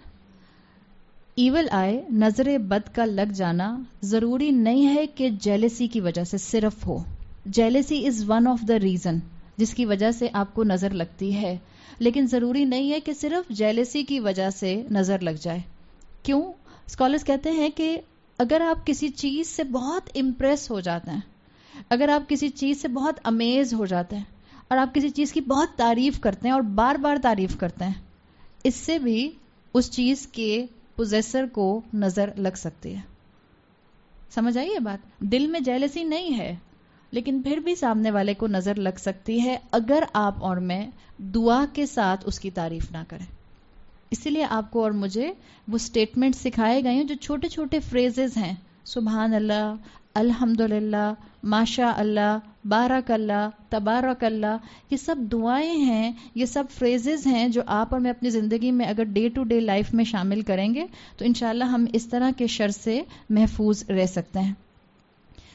ایول آئی، نظر بد کا لگ جانا ضروری نہیں ہے کہ جیلسی کی وجہ سے صرف ہو. Jealousy is one of the reason جس کی وجہ سے آپ کو نظر لگتی ہے، لیکن ضروری نہیں ہے کہ صرف جیلسی کی وجہ سے نظر لگ جائے. کیوں؟ اسکالرز کہتے ہیں کہ اگر آپ کسی چیز سے بہت امپریس ہو جاتے ہیں، اگر آپ کسی چیز سے بہت امیز ہو جاتے ہیں، اور آپ کسی چیز کی بہت تعریف کرتے ہیں اور بار بار تعریف کرتے ہیں، اس سے بھی اس چیز کے پوزیسر کو نظر لگ سکتی ہے. سمجھ آئی یہ بات؟ دل میں جیلسی نہیں ہے لیکن پھر بھی سامنے والے کو نظر لگ سکتی ہے اگر آپ اور میں دعا کے ساتھ اس کی تعریف نہ کریں. اسی لیے آپ کو اور مجھے وہ سٹیٹمنٹ سکھائے گئے ہیں جو چھوٹے چھوٹے فریزز ہیں، سبحان اللہ، الحمدللہ، ماشاء اللہ، بارک اللہ، تبارک اللہ. یہ سب دعائیں ہیں، یہ سب فریزز ہیں جو آپ اور میں اپنی زندگی میں اگر ڈے ٹو ڈے لائف میں شامل کریں گے تو انشاءاللہ ہم اس طرح کے شر سے محفوظ رہ سکتے ہیں.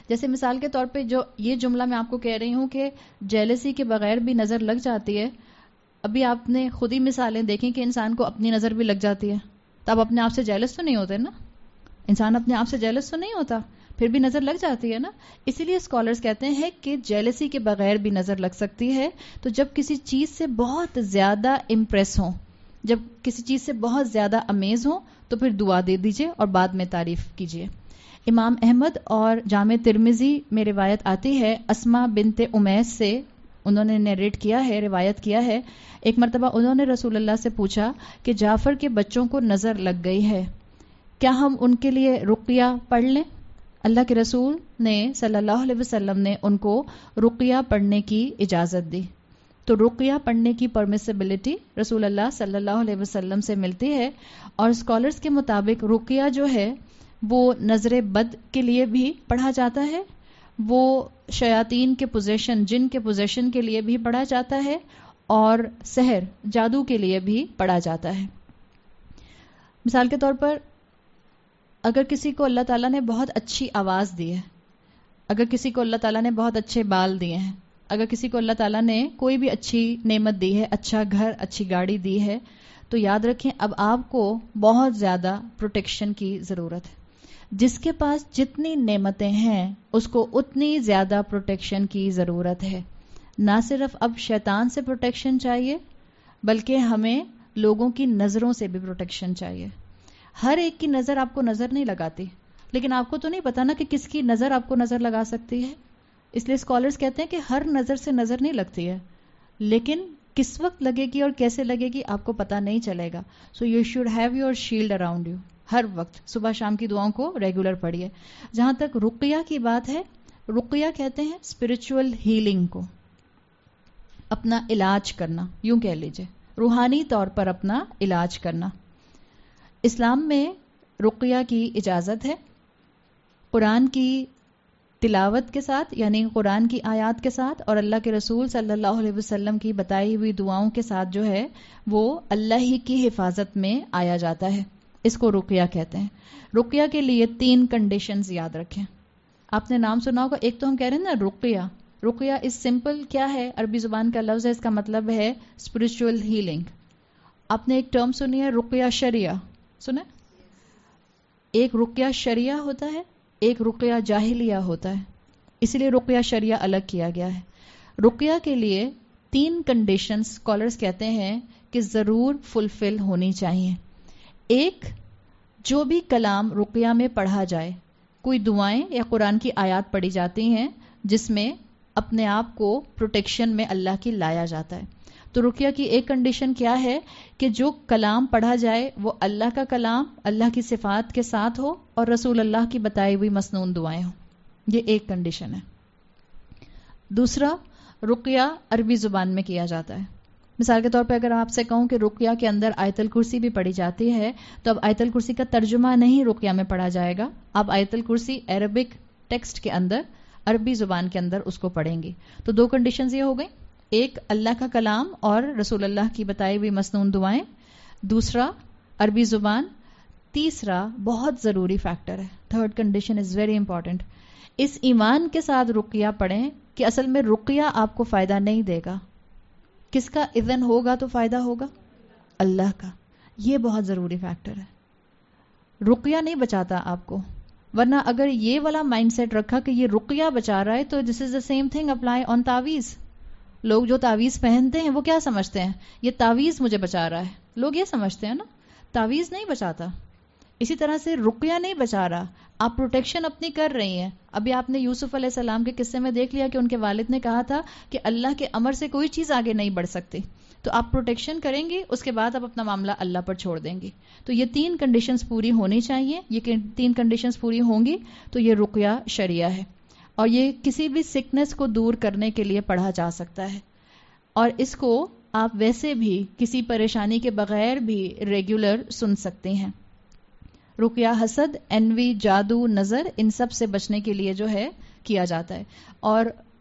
جیسے مثال کے طور پہ جو یہ جملہ میں آپ کو کہہ رہی ہوں کہ جیلسی کے بغیر بھی نظر لگ جاتی ہے، ابھی آپ نے خود ہی مثالیں دیکھیں کہ انسان کو اپنی نظر بھی لگ جاتی ہے، تو آپ اپنے آپ سے جیلس تو نہیں ہوتے نا، انسان اپنے آپ سے جیلس تو نہیں ہوتا، پھر بھی نظر لگ جاتی ہے نا. اسی لیے اسکالرز کہتے ہیں کہ جیلسی کے بغیر بھی نظر لگ سکتی ہے. تو جب کسی چیز سے بہت زیادہ امپریس ہوں، جب کسی چیز سے بہت زیادہ امیز ہوں، تو پھر دعا دے دیجئے اور بعد میں تعریف کیجئے. امام احمد اور جامع ترمذی میں روایت آتی ہے اسما بنت امیس سے، انہوں نے نیریٹ کیا ہے، روایت کیا ہے، ایک مرتبہ انہوں نے رسول اللہ سے پوچھا کہ جعفر کے بچوں کو نظر لگ گئی ہے، کیا ہم ان کے لیے رقیہ پڑھ لیں؟ اللہ کے رسول نے صلی اللہ علیہ وسلم نے ان کو رقیہ پڑھنے کی اجازت دی. تو رقیہ پڑھنے کی پرمیسیبلٹی رسول اللہ صلی اللہ علیہ وسلم سے ملتی ہے. اور اسکالرز کے مطابق رقیہ جو ہے وہ نظر بد کے لیے بھی پڑھا جاتا ہے، وہ شیاطین کے پوزیشن، جن کے پوزیشن کے لیے بھی پڑھا جاتا ہے، اور سحر، جادو کے لیے بھی پڑھا جاتا ہے. مثال کے طور پر اگر کسی کو اللہ تعالیٰ نے بہت اچھی آواز دی ہے، اگر کسی کو اللہ تعالیٰ نے بہت اچھے بال دیے ہیں، اگر کسی کو اللہ تعالیٰ نے کوئی بھی اچھی نعمت دی ہے، اچھا گھر، اچھی گاڑی دی ہے، تو یاد رکھیں اب آپ کو بہت زیادہ پروٹیکشن کی ضرورت ہے. جس کے پاس جتنی نعمتیں ہیں اس کو اتنی زیادہ پروٹیکشن کی ضرورت ہے. نہ صرف اب شیطان سے پروٹیکشن چاہیے بلکہ ہمیں لوگوں کی نظروں سے بھی پروٹیکشن چاہیے. ہر ایک کی نظر آپ کو نظر نہیں لگاتی، لیکن آپ کو تو نہیں پتا نا کہ کس کی نظر آپ کو نظر لگا سکتی ہے. اس لیے اسکالرز کہتے ہیں کہ ہر نظر سے نظر نہیں لگتی ہے، لیکن کس وقت لگے گی اور کیسے لگے گی آپ کو پتا نہیں چلے گا. So you should have your shield around you. ہر وقت صبح شام کی دعاؤں کو ریگولر پڑھیے. جہاں تک رقیہ کی بات ہے، رقیہ کہتے ہیں اسپرچول ہیلنگ کو، اپنا علاج کرنا، یوں کہہ لیجئے روحانی طور پر اپنا علاج کرنا. اسلام میں رقیہ کی اجازت ہے. قرآن کی تلاوت کے ساتھ، یعنی قرآن کی آیات کے ساتھ، اور اللہ کے رسول صلی اللہ علیہ وسلم کی بتائی ہوئی دعاؤں کے ساتھ جو ہے وہ اللہ ہی کی حفاظت میں آیا جاتا ہے. اس کو رقیہ کہتے ہیں. رقیہ کے لیے تین کنڈیشنز یاد رکھیں. آپ نے نام سنا ہوگا، ایک تو ہم کہہ رہے ہیں نا رقیہ. رقیہ اس سمپل کیا ہے، عربی زبان کا لفظ ہے، اس کا مطلب ہے اسپرچول ہیلنگ. آپ نے ایک ٹرم سنی ہے رقیہ شریعہ، سنا؟ ایک رقیہ شریعہ ہوتا ہے، ایک رقیہ جاہلیہ ہوتا ہے. اسی لیے رقیہ شریعہ الگ کیا گیا ہے. رقیہ کے لیے تین کنڈیشنز اسکالرز کہتے ہیں کہ ضرور فلفل ہونی چاہیے. ایک، جو بھی کلام رقیہ میں پڑھا جائے، کوئی دعائیں یا قرآن کی آیات پڑھی جاتی ہیں جس میں اپنے آپ کو پروٹیکشن میں اللہ کی لایا جاتا ہے. تو رقیہ کی ایک کنڈیشن کیا ہے کہ جو کلام پڑھا جائے وہ اللہ کا کلام، اللہ کی صفات کے ساتھ ہو اور رسول اللہ کی بتائی ہوئی مسنون دعائیں ہوں. یہ ایک کنڈیشن ہے. دوسرا، رقیہ عربی زبان میں کیا جاتا ہے. مثال کے طور پہ اگر آپ سے کہوں کہ رقیہ کے اندر آیت الکرسی بھی پڑھی جاتی ہے، تو اب آیت الکرسی کا ترجمہ نہیں رقیہ میں پڑھا جائے گا، آپ آیت الکرسی عربک ٹیکسٹ کے اندر، عربی زبان کے اندر اس کو پڑھیں گی. تو دو کنڈیشنز یہ ہو گئی، ایک اللہ کا کلام اور رسول اللہ کی بتائی ہوئی مسنون دعائیں، دوسرا عربی زبان، تیسرا بہت ضروری فیکٹر ہے، third condition is very important, اس ایمان کے ساتھ رقیہ پڑھیں کہ اصل میں رقیہ آپ کو فائدہ نہیں دے گا. کس کا اذن ہوگا تو فائدہ ہوگا؟ اللہ کا. یہ بہت ضروری فیکٹر ہے. رقیہ نہیں بچاتا آپ کو، ورنہ اگر یہ والا مائنڈ سیٹ رکھا کہ یہ رقیہ بچا رہا ہے تو this is the same thing apply on تعویذ. لوگ جو تعویذ پہنتے ہیں وہ کیا سمجھتے ہیں؟ یہ تعویذ مجھے بچا رہا ہے. لوگ یہ سمجھتے ہیں نا، تعویذ نہیں بچاتا. اسی طرح سے رقیہ نہیں بچا رہا، آپ پروٹیکشن اپنی کر رہی ہیں. ابھی آپ نے یوسف علیہ السلام کے قصے میں دیکھ لیا کہ ان کے والد نے کہا تھا کہ اللہ کے امر سے کوئی چیز آگے نہیں بڑھ سکتی. تو آپ پروٹیکشن کریں گی، اس کے بعد آپ اپنا معاملہ اللہ پر چھوڑ دیں گی. تو یہ تین کنڈیشنز پوری ہونی چاہیے. یہ تین کنڈیشنز پوری ہوں گی تو یہ رقیہ شریعہ ہے، اور یہ کسی بھی سکنس کو دور کرنے کے لیے پڑھا جا سکتا ہے. اور اس کو آپ ویسے بھی کسی پریشانی کے بغیر بھی ریگولر سن سکتے ہیں. رقیہ حسد، انوی، جادو، نظر، ان سب سے بچنے کے لیے جو ہے کیا جاتا ہے. اور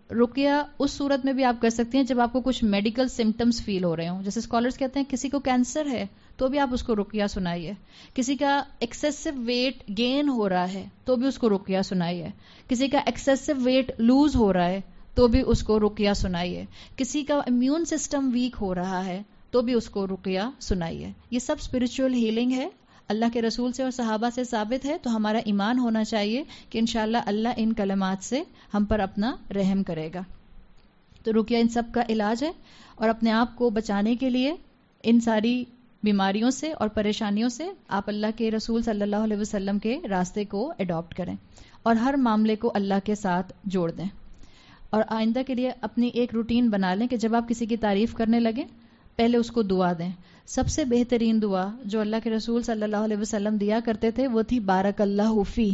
رقیہ اس صورت میں بھی آپ کر سکتے ہیں جب آپ کو کچھ میڈیکل سمٹمز فیل ہو رہے ہوں. جیسے اسکالرز کہتے ہیں کسی کو کینسر ہے تو بھی آپ اس کو رقیہ سنائیے, کسی کا ایکسیسو ویٹ گین ہو رہا ہے تو بھی اس کو رقیہ سنائیے, کسی کا ایکسیسو ویٹ لوز ہو رہا ہے تو بھی اس کو رقیہ سنائیے, کسی کا امیون سسٹم ویک ہو رہا ہے تو بھی اس کو رقیہ سنائیے. یہ سب اسپرچل ہیلنگ ہے, اللہ کے رسول سے اور صحابہ سے ثابت ہے. تو ہمارا ایمان ہونا چاہیے کہ انشاءاللہ اللہ ان کلمات سے ہم پر اپنا رحم کرے گا. تو رقیہ ان سب کا علاج ہے, اور اپنے آپ کو بچانے کے لیے ان ساری بیماریوں سے اور پریشانیوں سے آپ اللہ کے رسول صلی اللہ علیہ وسلم کے راستے کو اڈاپٹ کریں اور ہر معاملے کو اللہ کے ساتھ جوڑ دیں. اور آئندہ کے لیے اپنی ایک روٹین بنا لیں کہ جب آپ کسی کی تعریف کرنے لگیں پہلے اس کو دعا دیں. سب سے بہترین دعا جو اللہ کے رسول صلی اللہ علیہ وسلم دیا کرتے تھے وہ تھی بارک اللہ فی.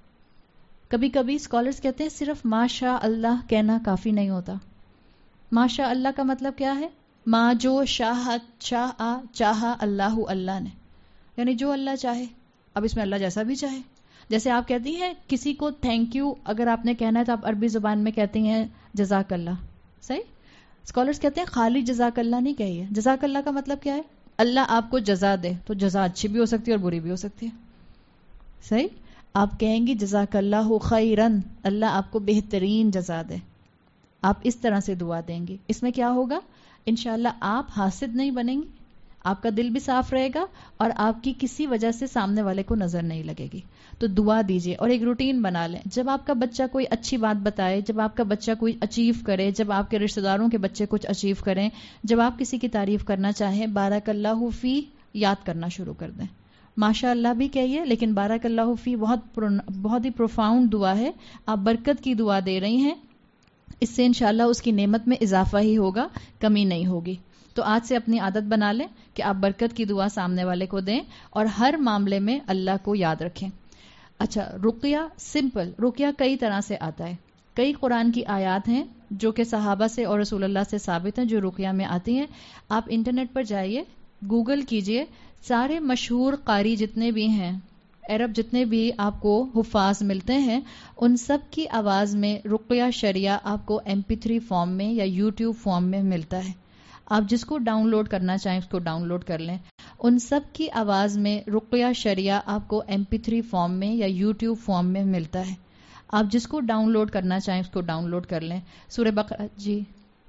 کبھی کبھی اسکالرز کہتے ہیں صرف ماشاء اللہ کہنا کافی نہیں ہوتا. ماشاء اللہ کا مطلب کیا ہے؟ ما جو شاہت شاہ چاہا اللہ اللہ نے, یعنی جو اللہ چاہے. اب اس میں اللہ جیسا بھی چاہے. جیسے آپ کہتی ہیں کسی کو تھینک یو اگر آپ نے کہنا ہے تو آپ عربی زبان میں کہتی ہیں جزاک اللہ, صحیح. اسکالرز کہتے ہیں خالی جزاک اللہ نہیں کہیے. جزاک اللہ کا مطلب کیا ہے؟ اللہ آپ کو جزا دے. تو جزا اچھی بھی ہو سکتی ہے اور بری بھی ہو سکتی ہے, صحیح. آپ کہیں گی جزاک اللہ خیرن, اللہ آپ کو بہترین جزا دے. آپ اس طرح سے دعا دیں گی. اس میں کیا ہوگا؟ انشاءاللہ آپ حاسد نہیں بنیں گی, آپ کا دل بھی صاف رہے گا اور آپ کی کسی وجہ سے سامنے والے کو نظر نہیں لگے گی. تو دعا دیجئے اور ایک روٹین بنا لیں. جب آپ کا بچہ کوئی اچھی بات بتائے, جب آپ کا بچہ کوئی اچیو کرے, جب آپ کے رشتہ داروں کے بچے کچھ اچیو کریں, جب آپ کسی کی تعریف کرنا چاہیں, بارک اللہ فی یاد کرنا شروع کر دیں. ماشاء اللہ بھی کہیے, لیکن بارک اللہ فی بہت بہت ہی پروفاؤنڈ دعا ہے. آپ برکت کی دعا دے رہی ہیں, اس سے انشاءاللہ اس کی نعمت میں اضافہ ہی ہوگا, کمی نہیں ہوگی. تو آج سے اپنی عادت بنا لیں کہ آپ برکت کی دعا سامنے والے کو دیں اور ہر معاملے میں اللہ کو یاد رکھیں. اچھا, رقیہ سمپل. رقیہ کئی طرح سے آتا ہے. کئی قرآن کی آیات ہیں جو کہ صحابہ سے اور رسول اللہ سے ثابت ہیں جو رقیہ میں آتی ہیں. آپ انٹرنیٹ پر جائیے, گوگل کیجئے, سارے مشہور قاری جتنے بھی ہیں, عرب جتنے بھی آپ کو حفاظ ملتے ہیں, ان سب کی آواز میں رقیہ شریعہ آپ کو ایم پی تھری فارم میں یا یوٹیوب فارم میں ملتا ہے. آپ جس کو ڈاؤن لوڈ کرنا چاہیں اس کو ڈاؤن لوڈ کر لیں. ان سب کی آواز میں رقیہ شریعہ آپ کو ایم پی تھری فارم میں یا یوٹیوب فارم میں ملتا ہے. آپ جس کو ڈاؤن لوڈ کرنا چاہیں اس کو ڈاؤن لوڈ کر لیں. سورہ بقرہ. جی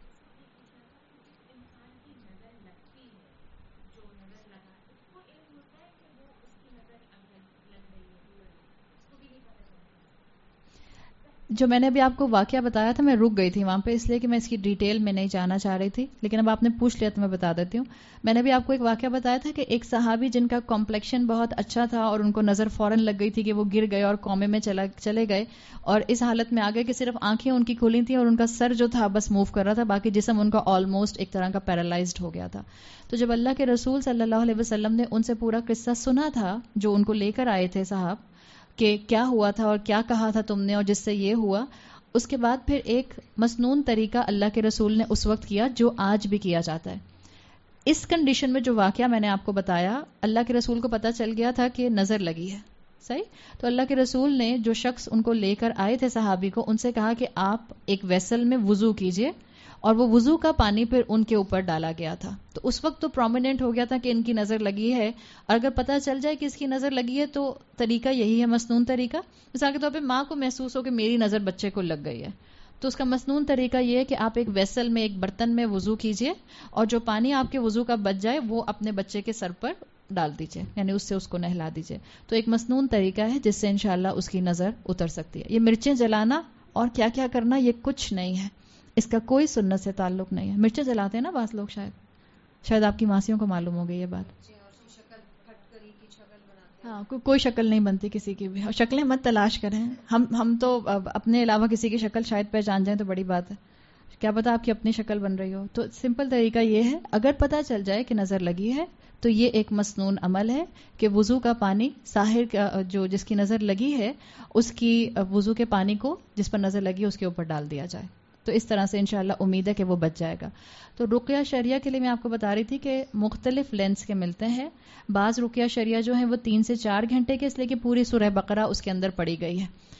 جو میں نے ابھی آپ کو واقعہ بتایا تھا, میں رک گئی تھی وہاں پہ اس لیے کہ میں اس کی ڈیٹیل میں نہیں جانا چاہ رہی تھی, لیکن اب آپ نے پوچھ لیا تو میں بتا دیتی ہوں. میں نے بھی آپ کو ایک واقعہ بتایا تھا کہ ایک صحابی جن کا کمپلیکشن بہت اچھا تھا اور ان کو نظر فوراً لگ گئی تھی کہ وہ گر گئے اور کومے میں چلا چلے گئے, اور اس حالت میں آ گئے کہ صرف آنکھیں ان کی کھلی تھیں اور ان کا سر جو تھا بس موو کر رہا تھا, باقی جسم ان کا آلموسٹ ایک طرح کا پیرالائزڈ ہو گیا تھا. تو جب اللہ کے رسول صلی اللہ علیہ وسلم نے ان سے پورا قصہ سنا تھا جو ان کو لے کر آئے تھے صاحب, کہ کیا ہوا تھا اور کیا کہا تھا تم نے اور جس سے یہ ہوا, اس کے بعد پھر ایک مسنون طریقہ اللہ کے رسول نے اس وقت کیا جو آج بھی کیا جاتا ہے. اس کنڈیشن میں جو واقعہ میں نے آپ کو بتایا, اللہ کے رسول کو پتا چل گیا تھا کہ نظر لگی ہے, صحیح. تو اللہ کے رسول نے جو شخص ان کو لے کر آئے تھے صحابی کو, ان سے کہا کہ آپ ایک ویسل میں وضو کیجئے, اور وہ وضو کا پانی پھر ان کے اوپر ڈالا گیا تھا. تو اس وقت تو پرومیننٹ ہو گیا تھا کہ ان کی نظر لگی ہے, اور اگر پتہ چل جائے کہ اس کی نظر لگی ہے تو طریقہ یہی ہے, مسنون طریقہ. مثال کے طور پہ ماں کو محسوس ہو کہ میری نظر بچے کو لگ گئی ہے, تو اس کا مسنون طریقہ یہ ہے کہ آپ ایک ویسل میں, ایک برتن میں وضو کیجئے, اور جو پانی آپ کے وضو کا بچ جائے وہ اپنے بچے کے سر پر ڈال دیجئے, یعنی اس سے اس کو نہلا دیجئے. تو ایک مسنون طریقہ ہے جس سے انشاءاللہ اس کی نظر اتر سکتی ہے. یہ مرچیں جلانا اور کیا کیا کرنا یہ کچھ نہیں ہے, اس کا کوئی سنت سے تعلق نہیں ہے. مرچیں جلاتے ہیں نا بعض لوگ, شاید شاید آپ کی ماسیوں کو معلوم ہو گئی یہ بات. ہاں, کو, کوئی شکل نہیں بنتی کسی کی بھی, شکلیں مت تلاش کریں. ہم ہم تو اپنے علاوہ کسی کی شکل شاید پہچان جائیں تو بڑی بات ہے, کیا پتا آپ کی اپنی شکل بن رہی ہو. تو سمپل طریقہ یہ ہے, اگر پتہ چل جائے کہ نظر لگی ہے تو یہ ایک مسنون عمل ہے کہ وضو کا پانی ساحر کا جو جس کی نظر لگی ہے اس کی وضو کے پانی کو جس پر نظر لگی ہے اس کے اوپر ڈال دیا جائے. تو اس طرح سے انشاءاللہ امید ہے کہ وہ بچ جائے گا. تو رقیہ شریعہ کے لیے میں آپ کو بتا رہی تھی کہ مختلف لینس کے ملتے ہیں. بعض رقیہ شریعہ جو ہیں وہ تین سے چار گھنٹے کے, اس لیے کہ پوری سورہ بقرہ اس کے اندر پڑی گئی ہے.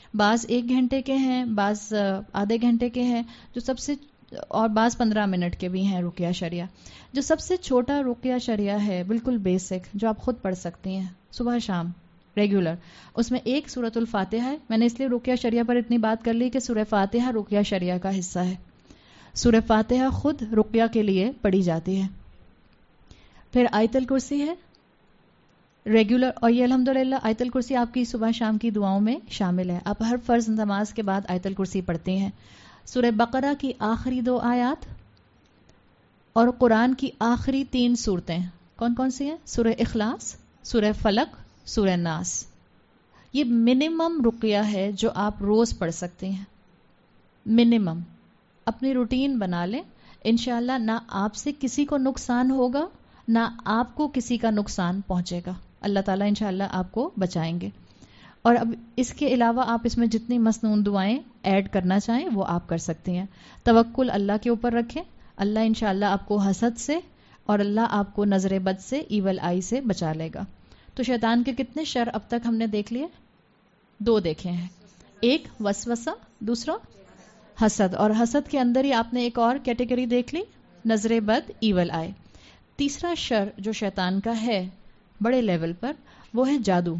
بعض ایک گھنٹے کے ہیں، بعض آدھے گھنٹے کے ہیں، جو سب سے اور بعض پندرہ منٹ کے بھی ہیں رقیہ شریعہ. جو سب سے چھوٹا رقیہ شریعہ ہے، بالکل بیسک، جو آپ خود پڑھ سکتی ہیں صبح شام ریگولر، اس میں ایک سورۃ الفاتحہ ہے. میں نے اس لیے رقیہ شریعہ پر اتنی بات کر لی کہ سورہ فاتحہ رقیہ شریعہ کا حصہ ہے. سورہ فاتحہ خود رقیہ کے لیے پڑھی جاتی ہے. پھر آیت الکرسی ہے ریگولر، اور یہ الحمدللہ آیت الکرسی آپ کی صبح شام کی دعاؤں میں شامل ہے. آپ ہر فرض نماز کے بعد آیت الکرسی پڑھتے ہیں. سورہ بقرہ کی آخری دو آیات اور قرآن کی آخری تین صورتیں کون کون سی ہیں؟ سورہ اخلاص، سورہ فلق، سورہ ناس. یہ منیمم رقیہ ہے جو آپ روز پڑھ سکتے ہیں. منیمم اپنی روٹین بنا لیں. انشاءاللہ نہ آپ سے کسی کو نقصان ہوگا، نہ آپ کو کسی کا نقصان پہنچے گا. اللہ تعالیٰ انشاءاللہ آپ کو بچائیں گے. اور اب اس کے علاوہ آپ اس میں جتنی مسنون دعائیں ایڈ کرنا چاہیں وہ آپ کر سکتی ہیں. توکل اللہ کے اوپر رکھیں. اللہ انشاءاللہ آپ کو حسد سے اور اللہ آپ کو نظر بد سے، ایول آئی سے بچا لے گا. تو شیطان کے کتنے شر اب تک ہم نے دیکھ لیے؟ دو دیکھے ہیں. ایک وسوسہ، دوسرا حسد. اور حسد کے اندر ہی آپ نے ایک اور کیٹیگری دیکھ لی، نظر بد، ایول آئی. تیسرا شر جو شیطان کا ہے بڑے لیول پر، وہ ہے جادو.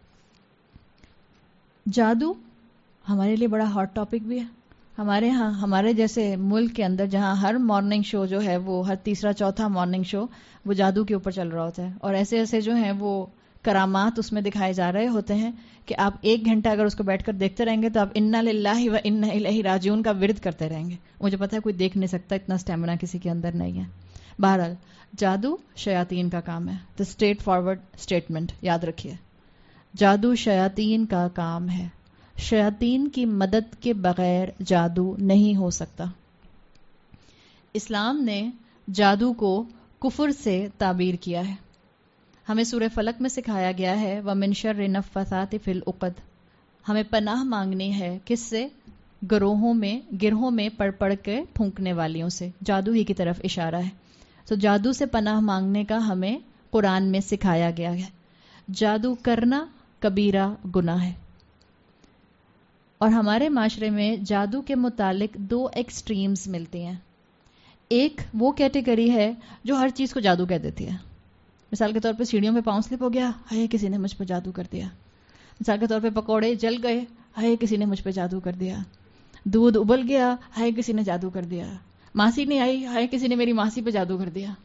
جادو ہمارے لیے بڑا ہاٹ ٹاپک بھی ہے. ہمارے ہاں ہمارے جیسے ملک کے اندر جہاں ہر مارننگ شو جو ہے وہ ہر تیسرا چوتھا مارننگ شو وہ جادو کے اوپر چل رہا ہوتا ہے، اور ایسے ایسے جو ہیں وہ کرامات اس میں دکھائے جا رہے ہوتے ہیں کہ آپ ایک گھنٹہ اگر اس کو بیٹھ کر دیکھتے رہیں گے تو آپ انا للہ و انا الیہ راجعون کا ورد کرتے رہیں گے. مجھے پتا ہے کوئی دیکھ نہیں سکتا، اتنا اسٹیمنا کسی کے اندر نہیں ہے. بہرحال جادو شیاطین کا کام ہے. تو اسٹریٹ فارورڈ اسٹیٹمنٹ یاد رکھیے، جادو شیاطین کا کام ہے. شیاطین کی مدد کے بغیر جادو نہیں ہو سکتا. اسلام نے جادو کو کفر سے تعبیر کیا ہے. ہمیں سورہ فلق میں سکھایا گیا ہے وَمِن شَرِّ النَّفَّثَاتِ فِی الْعُقَدِ. ہمیں پناہ مانگنی ہے کس سے؟ گروہوں میں گرہوں میں پڑھ پڑھ کے پھونکنے والیوں سے. جادو ہی کی طرف اشارہ ہے. تو جادو سے پناہ مانگنے کا ہمیں قرآن میں سکھایا گیا ہے. جادو کرنا کبیرہ گناہ ہے. اور ہمارے معاشرے میں جادو کے متعلق دو ایکسٹریمز ملتی ہیں. ایک وہ کیٹیگری ہے جو ہر چیز کو جادو کہہ دیتی ہے. مثال کے طور پہ سیڑھیوں پہ پاؤں سلپ ہو گیا، ہائے کسی نے مجھ پہ جادو کر دیا. مثال کے طور پہ پکوڑے جل گئے، ہائے کسی نے مجھ پہ جادو کر دیا. دودھ ابل گیا، ہائے کسی نے جادو کر دیا. ماسی نہیں آئی، ہائے کسی نے میری ماسی پہ جادو کر دیا.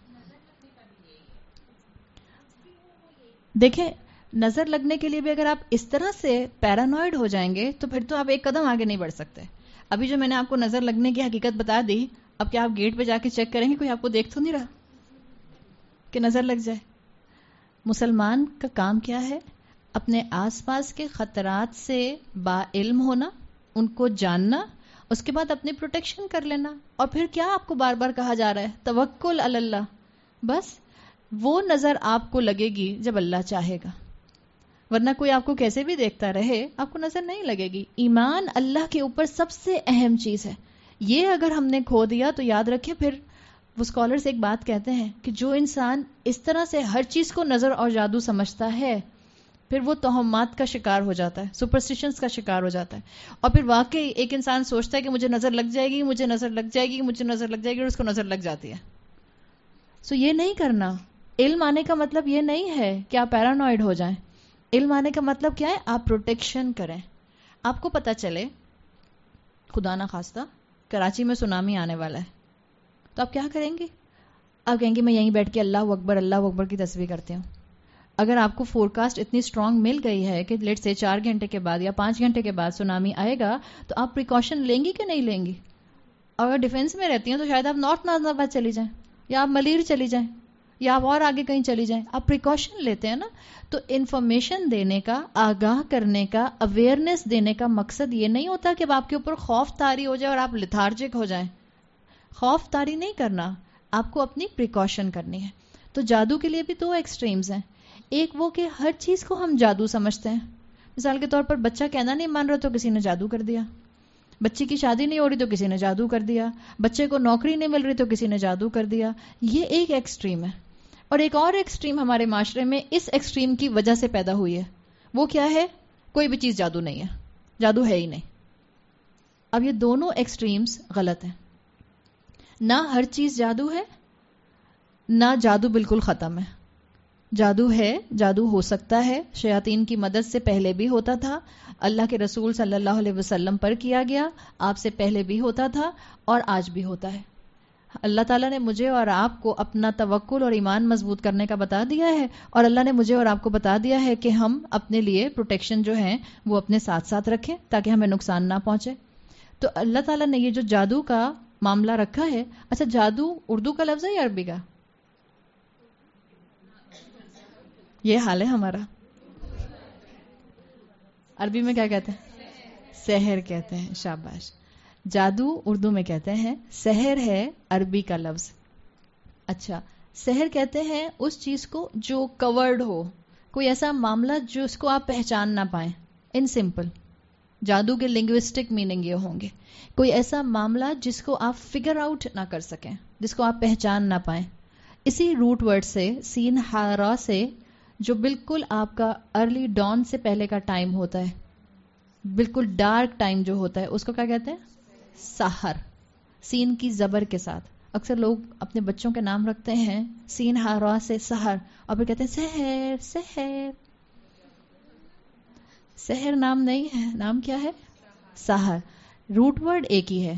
دیکھیں نظر لگنے کے لیے بھی اگر آپ اس طرح سے پیرانوئڈ ہو جائیں گے تو پھر تو آپ ایک قدم آگے نہیں بڑھ سکتے. ابھی جو میں نے آپ کو نظر لگنے کی حقیقت بتا دی، اب کیا آپ گیٹ پہ جا کے چیک کریں گے کوئی آپ کو دیکھ تو نہیں رہا کہ نظر لگ جائے؟ مسلمان کا کام کیا ہے؟ اپنے آس پاس کے خطرات سے با علم ہونا، ان کو جاننا، اس کے بعد اپنی پروٹیکشن کر لینا. اور پھر کیا آپ کو بار بار کہا جا رہا ہے؟ توکل علی اللہ. بس وہ نظر آپ کو لگے گی جب اللہ چاہے گا، ورنہ کوئی آپ کو کیسے بھی دیکھتا رہے آپ کو نظر نہیں لگے گی. ایمان اللہ کے اوپر سب سے اہم چیز ہے. یہ اگر ہم نے کھو دیا تو یاد رکھیں، پھر وہ اسکالرز ایک بات کہتے ہیں کہ جو انسان اس طرح سے ہر چیز کو نظر اور جادو سمجھتا ہے پھر وہ توہمات کا شکار ہو جاتا ہے، سپرسٹیشنز کا شکار ہو جاتا ہے. اور پھر واقعی ایک انسان سوچتا ہے کہ مجھے نظر لگ جائے گی، مجھے نظر لگ جائے گی، مجھے نظر لگ جائے گی، اور اس کو نظر لگ جاتی ہے. سو یہ نہیں کرنا. علم آنے کا مطلب یہ نہیں ہے کہ آپ پیرانوئڈ ہو جائیں. علم آنے کا مطلب کیا ہے؟ آپ پروٹیکشن کریں. آپ کو پتا چلے خدا نہ خواستہ کراچی میں سونامی آنے والا ہے تو آپ کیا کریں گے؟ آپ کہیں گے میں یہیں بیٹھ کے اللہ اکبر اللہ اکبر کی تسبیح کرتی ہوں. اگر آپ کو فور کاسٹ اتنی اسٹرانگ مل گئی ہے کہ لیٹ سے چار گھنٹے کے بعد یا پانچ گھنٹے کے بعد سونامی آئے گا تو آپ پریکاشن لیں گی کہ نہیں لیں گی؟ اگر ڈیفینس میں رہتی ہیں تو شاید آپ نارتھ نازم آباد چلی جائیں، یا آپ ملیر چلی جائیں، یا آپ اور آگے کہیں چلی جائیں. آپ پریکاشن لیتے ہیں نا. تو انفارمیشن دینے کا، آگاہ کرنے کا، اویئرنیس دینے کا مقصد یہ نہیں ہوتا کہ اب آپ کے اوپر خوف طاری ہو جائے اور آپ لتھارجک ہو جائیں. خوف طاری نہیں کرنا، آپ کو اپنی پریکاشن کرنی ہے. تو جادو کے لیے بھی دو ایکسٹریمز ہیں. ایک وہ کہ ہر چیز کو ہم جادو سمجھتے ہیں. مثال کے طور پر بچہ کہنا نہیں مان رہا تو کسی نے جادو کر دیا. بچے کی شادی نہیں ہو رہی تو کسی نے جادو کر دیا. بچے کو نوکری نہیں مل رہی تو کسی نے جادو کر دیا. یہ ایک ایکسٹریم ہے. اور ایک اور ایکسٹریم ہمارے معاشرے میں اس ایکسٹریم کی وجہ سے پیدا ہوئی ہے. وہ کیا ہے؟ کوئی بھی چیز جادو نہیں ہے. جادو ہے ہی نہیں. اب یہ دونوں ایکسٹریمز غلط ہیں. نہ ہر چیز جادو ہے، نہ جادو بالکل ختم ہے. جادو ہے، جادو ہو سکتا ہے، شیاطین کی مدد سے پہلے بھی ہوتا تھا، اللہ کے رسول صلی اللہ علیہ وسلم پر کیا گیا، آپ سے پہلے بھی ہوتا تھا اور آج بھی ہوتا ہے. اللہ تعالیٰ نے مجھے اور آپ کو اپنا توکل اور ایمان مضبوط کرنے کا بتا دیا ہے، اور اللہ نے مجھے اور آپ کو بتا دیا ہے کہ ہم اپنے لیے پروٹیکشن جو ہیں وہ اپنے ساتھ ساتھ رکھیں تاکہ ہمیں نقصان نہ پہنچے. تو اللہ تعالیٰ نے یہ جو جادو کا معاملہ رکھا ہے. اچھا جادو اردو کا لفظ ہے یا عربی کا؟ یہ حال ہے ہمارا. عربی میں کیا کہتے ہیں؟ سحر کہتے ہیں. شاباش. جادو اردو میں کہتے ہیں، سحر ہے عربی کا لفظ. اچھا سحر کہتے ہیں اس چیز کو جو کورڈ ہو، کوئی ایسا معاملہ جو اس کو آپ پہچان نہ پائیں. ان سمپل جادو کے لنگوسٹک میننگ یہ ہوں گے، کوئی ایسا معاملہ جس کو آپ فگر آؤٹ نہ کر سکیں، جس کو آپ پہچان نہ پائیں. اسی روٹ ورڈ سے سین ہارا سے جو بالکل آپ کا ارلی ڈان سے پہلے کا ٹائم ہوتا ہے، بالکل ڈارک ٹائم جو ہوتا ہے، اس کو کیا کہتے ہیں؟ سحر. سین کی زبر کے ساتھ. اکثر لوگ اپنے بچوں کے نام رکھتے ہیں سین ہارا سے سحر، اور پھر کہتے ہیں سحر سحر. سحر نام نہیں ہے، نام کیا ہے؟ سحر. روٹ ورڈ ایک ہی ہے.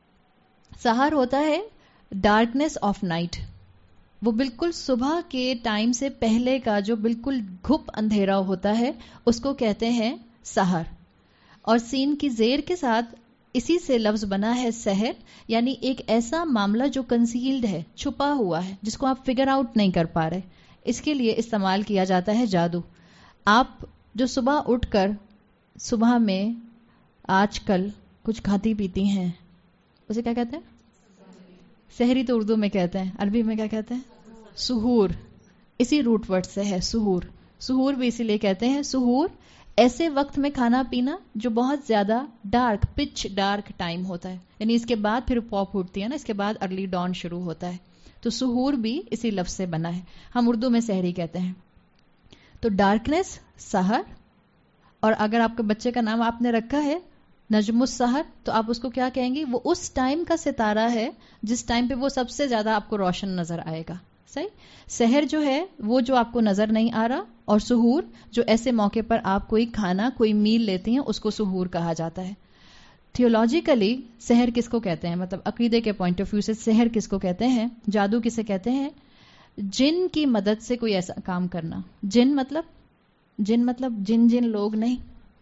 سحر ہوتا ہے ڈارکنیس آف نائٹ، وہ بالکل صبح کے ٹائم سے پہلے کا جو بالکل گھپ اندھیرا ہوتا ہے اس کو کہتے ہیں سحر. اور سین کی زیر کے ساتھ اسی سے لفظ بنا ہے سحر، یعنی ایک ایسا معاملہ جو کنسیلڈ ہے، چھپا ہوا ہے، جس کو آپ فگر آؤٹ نہیں کر پا رہے. اس کے لیے استعمال کیا جاتا ہے جادو. آپ جو صبح اٹھ کر صبح میں آج کل کچھ کھاتی پیتی ہیں، اسے کیا کہتے ہیں؟ سحری تو اردو میں کہتے ہیں، عربی میں کیا کہتے ہیں؟ سحور. اسی روٹ ورڈ سے ہے سحور. سحور بھی اسی لیے کہتے ہیں. سحور ایسے وقت میں کھانا پینا جو بہت زیادہ ڈارک، پچ ڈارک ٹائم ہوتا ہے، یعنی اس کے بعد پھر پاپ اٹھتی ہے نا، اس کے بعد ارلی ڈان شروع ہوتا ہے. تو سحور بھی اسی لفظ سے بنا ہے. ہم اردو میں سحری کہتے ہیں. تو ڈارکنیس سحر. اور اگر آپ کے بچے کا نام آپ نے رکھا ہے نجم السحر تو آپ اس کو کیا کہیں گی؟ وہ اس ٹائم کا ستارہ ہے جس ٹائم پہ وہ سب سے زیادہ آپ کو روشن نظر آئے گا. صحیح. سحر جو ہے وہ جو آپ کو نظر نہیں آ رہا، اور سحور جو ایسے موقع پر آپ کوئی کھانا کوئی میل لیتی ہیں اس کو سحور کہا جاتا ہے. تھیولوجیکلی سحر کس کو کہتے ہیں؟ مطلب عقیدے کے پوائنٹ آف ویو سے سحر کس کو کہتے ہیں؟ جادو کسے کہتے ہیں؟ جن کی مدد سے کوئی ایسا کام کرنا. جن مطلب جن مطلب جن جن لوگ نہیں.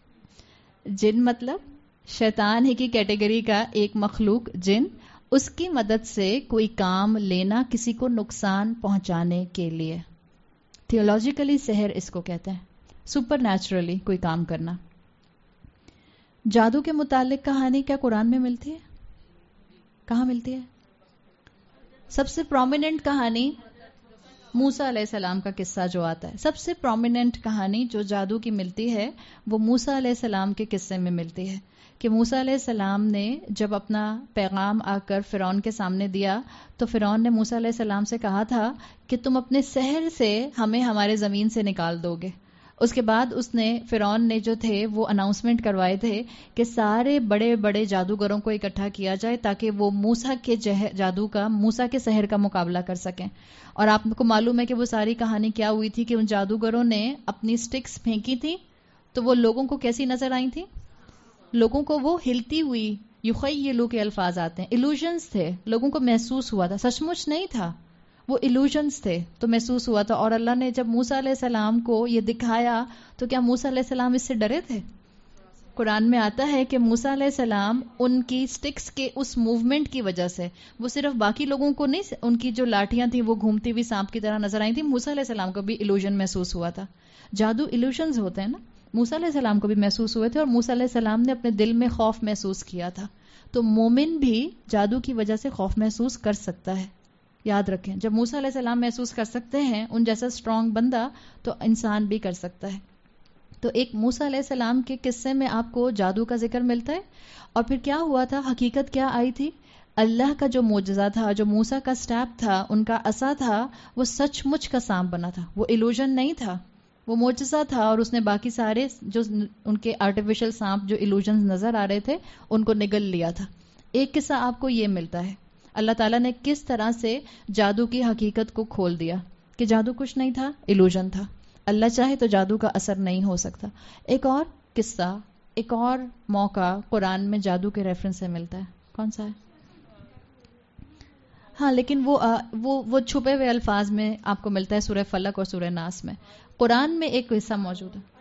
جن مطلب شیطان ہی کی کیٹیگری کا ایک مخلوق جن، اس کی مدد سے کوئی کام لینا کسی کو نقصان پہنچانے کے لیے. تھیولوجیکلی سحر اس کو کہتے ہیں. سپر نیچرلی کوئی کام کرنا. جادو کے متعلق کہانی کیا قرآن میں ملتی ہے؟ کہاں ملتی ہے؟ سب سے پرومیننٹ کہانی موسیٰ علیہ السلام کا قصہ جو آتا ہے. سب سے پرومیننٹ کہانی جو جادو کی ملتی ہے وہ موسیٰ علیہ السلام کے قصے میں ملتی ہے کہ موسیٰ علیہ السلام نے جب اپنا پیغام آ کر فرعون کے سامنے دیا تو فرعون نے موسیٰ علیہ السلام سے کہا تھا کہ تم اپنے سحر سے ہمیں ہمارے زمین سے نکال دو گے. اس کے بعد اس نے فرعون نے جو تھے وہ اناؤنسمنٹ کروائے تھے کہ سارے بڑے بڑے جادوگروں کو اکٹھا کیا جائے تاکہ وہ موسیٰ کے جادو کا، موسیٰ کے سحر کا مقابلہ کر سکیں. اور آپ کو معلوم ہے کہ وہ ساری کہانی کیا ہوئی تھی کہ ان جادوگروں نے اپنی سٹکس پھینکی تھی تو وہ لوگوں کو کیسی نظر آئی تھی؟ لوگوں کو وہ ہلتی ہوئی، یخیلو کے الفاظ آتے ہیں، ایلوژنز تھے، لوگوں کو محسوس ہوا تھا، سچ مچ نہیں تھا، وہ ایلوژنز تھے تو محسوس ہوا تھا. اور اللہ نے جب موسیٰ علیہ السلام کو یہ دکھایا تو کیا موسیٰ علیہ السلام اس سے ڈرے تھے؟ قرآن میں آتا ہے کہ موسیٰ علیہ السلام ان کی سٹکس کے اس موومنٹ کی وجہ سے، وہ صرف باقی لوگوں کو نہیں، ان کی جو لاٹیاں تھیں وہ گھومتی ہوئی سانپ کی طرح نظر آئی تھیں، موسیٰ علیہ السلام کو بھی ایلوژن محسوس ہوا تھا. جادو ایلوژنز ہوتے ہیں نا، موسیٰ علیہ السلام کو بھی محسوس ہوئے تھے اور موسیٰ علیہ السلام نے اپنے دل میں خوف محسوس کیا تھا. تو مومن بھی جادو کی وجہ سے خوف محسوس کر سکتا ہے. یاد رکھیں جب موسیٰ علیہ السلام محسوس کر سکتے ہیں ان جیسا اسٹرانگ بندہ تو انسان بھی کر سکتا ہے. تو ایک موسیٰ علیہ السلام کے قصے میں آپ کو جادو کا ذکر ملتا ہے. اور پھر کیا ہوا تھا، حقیقت کیا آئی تھی؟ اللہ کا جو معجزہ تھا، جو موسیٰ کا سٹیپ تھا، ان کا عصا تھا، وہ سچ مچ کا سانپ بنا تھا، وہ ایلوژن نہیں تھا، وہ معجزہ تھا اور اس نے باقی سارے جو ان کے آرٹیفیشل سانپ جو ایلوژنز نظر آ رہے تھے ان کو نگل لیا تھا. ایک قصہ آپ کو یہ ملتا ہے اللہ تعالیٰ نے کس طرح سے جادو کی حقیقت کو کھول دیا کہ جادو کچھ نہیں تھا, ایلوژن تھا. اللہ چاہے تو جادو کا اثر نہیں ہو سکتا. ایک اور قصہ, ایک اور موقع قرآن میں جادو کے ریفرنس سے ملتا ہے. کون سا ہے؟ ہاں لیکن وہ وہ وہ چھپے ہوئے الفاظ میں آپ کو ملتا ہے سورہ فلق اور سورہ ناس میں. قرآن میں ایک حصہ موجود ہے.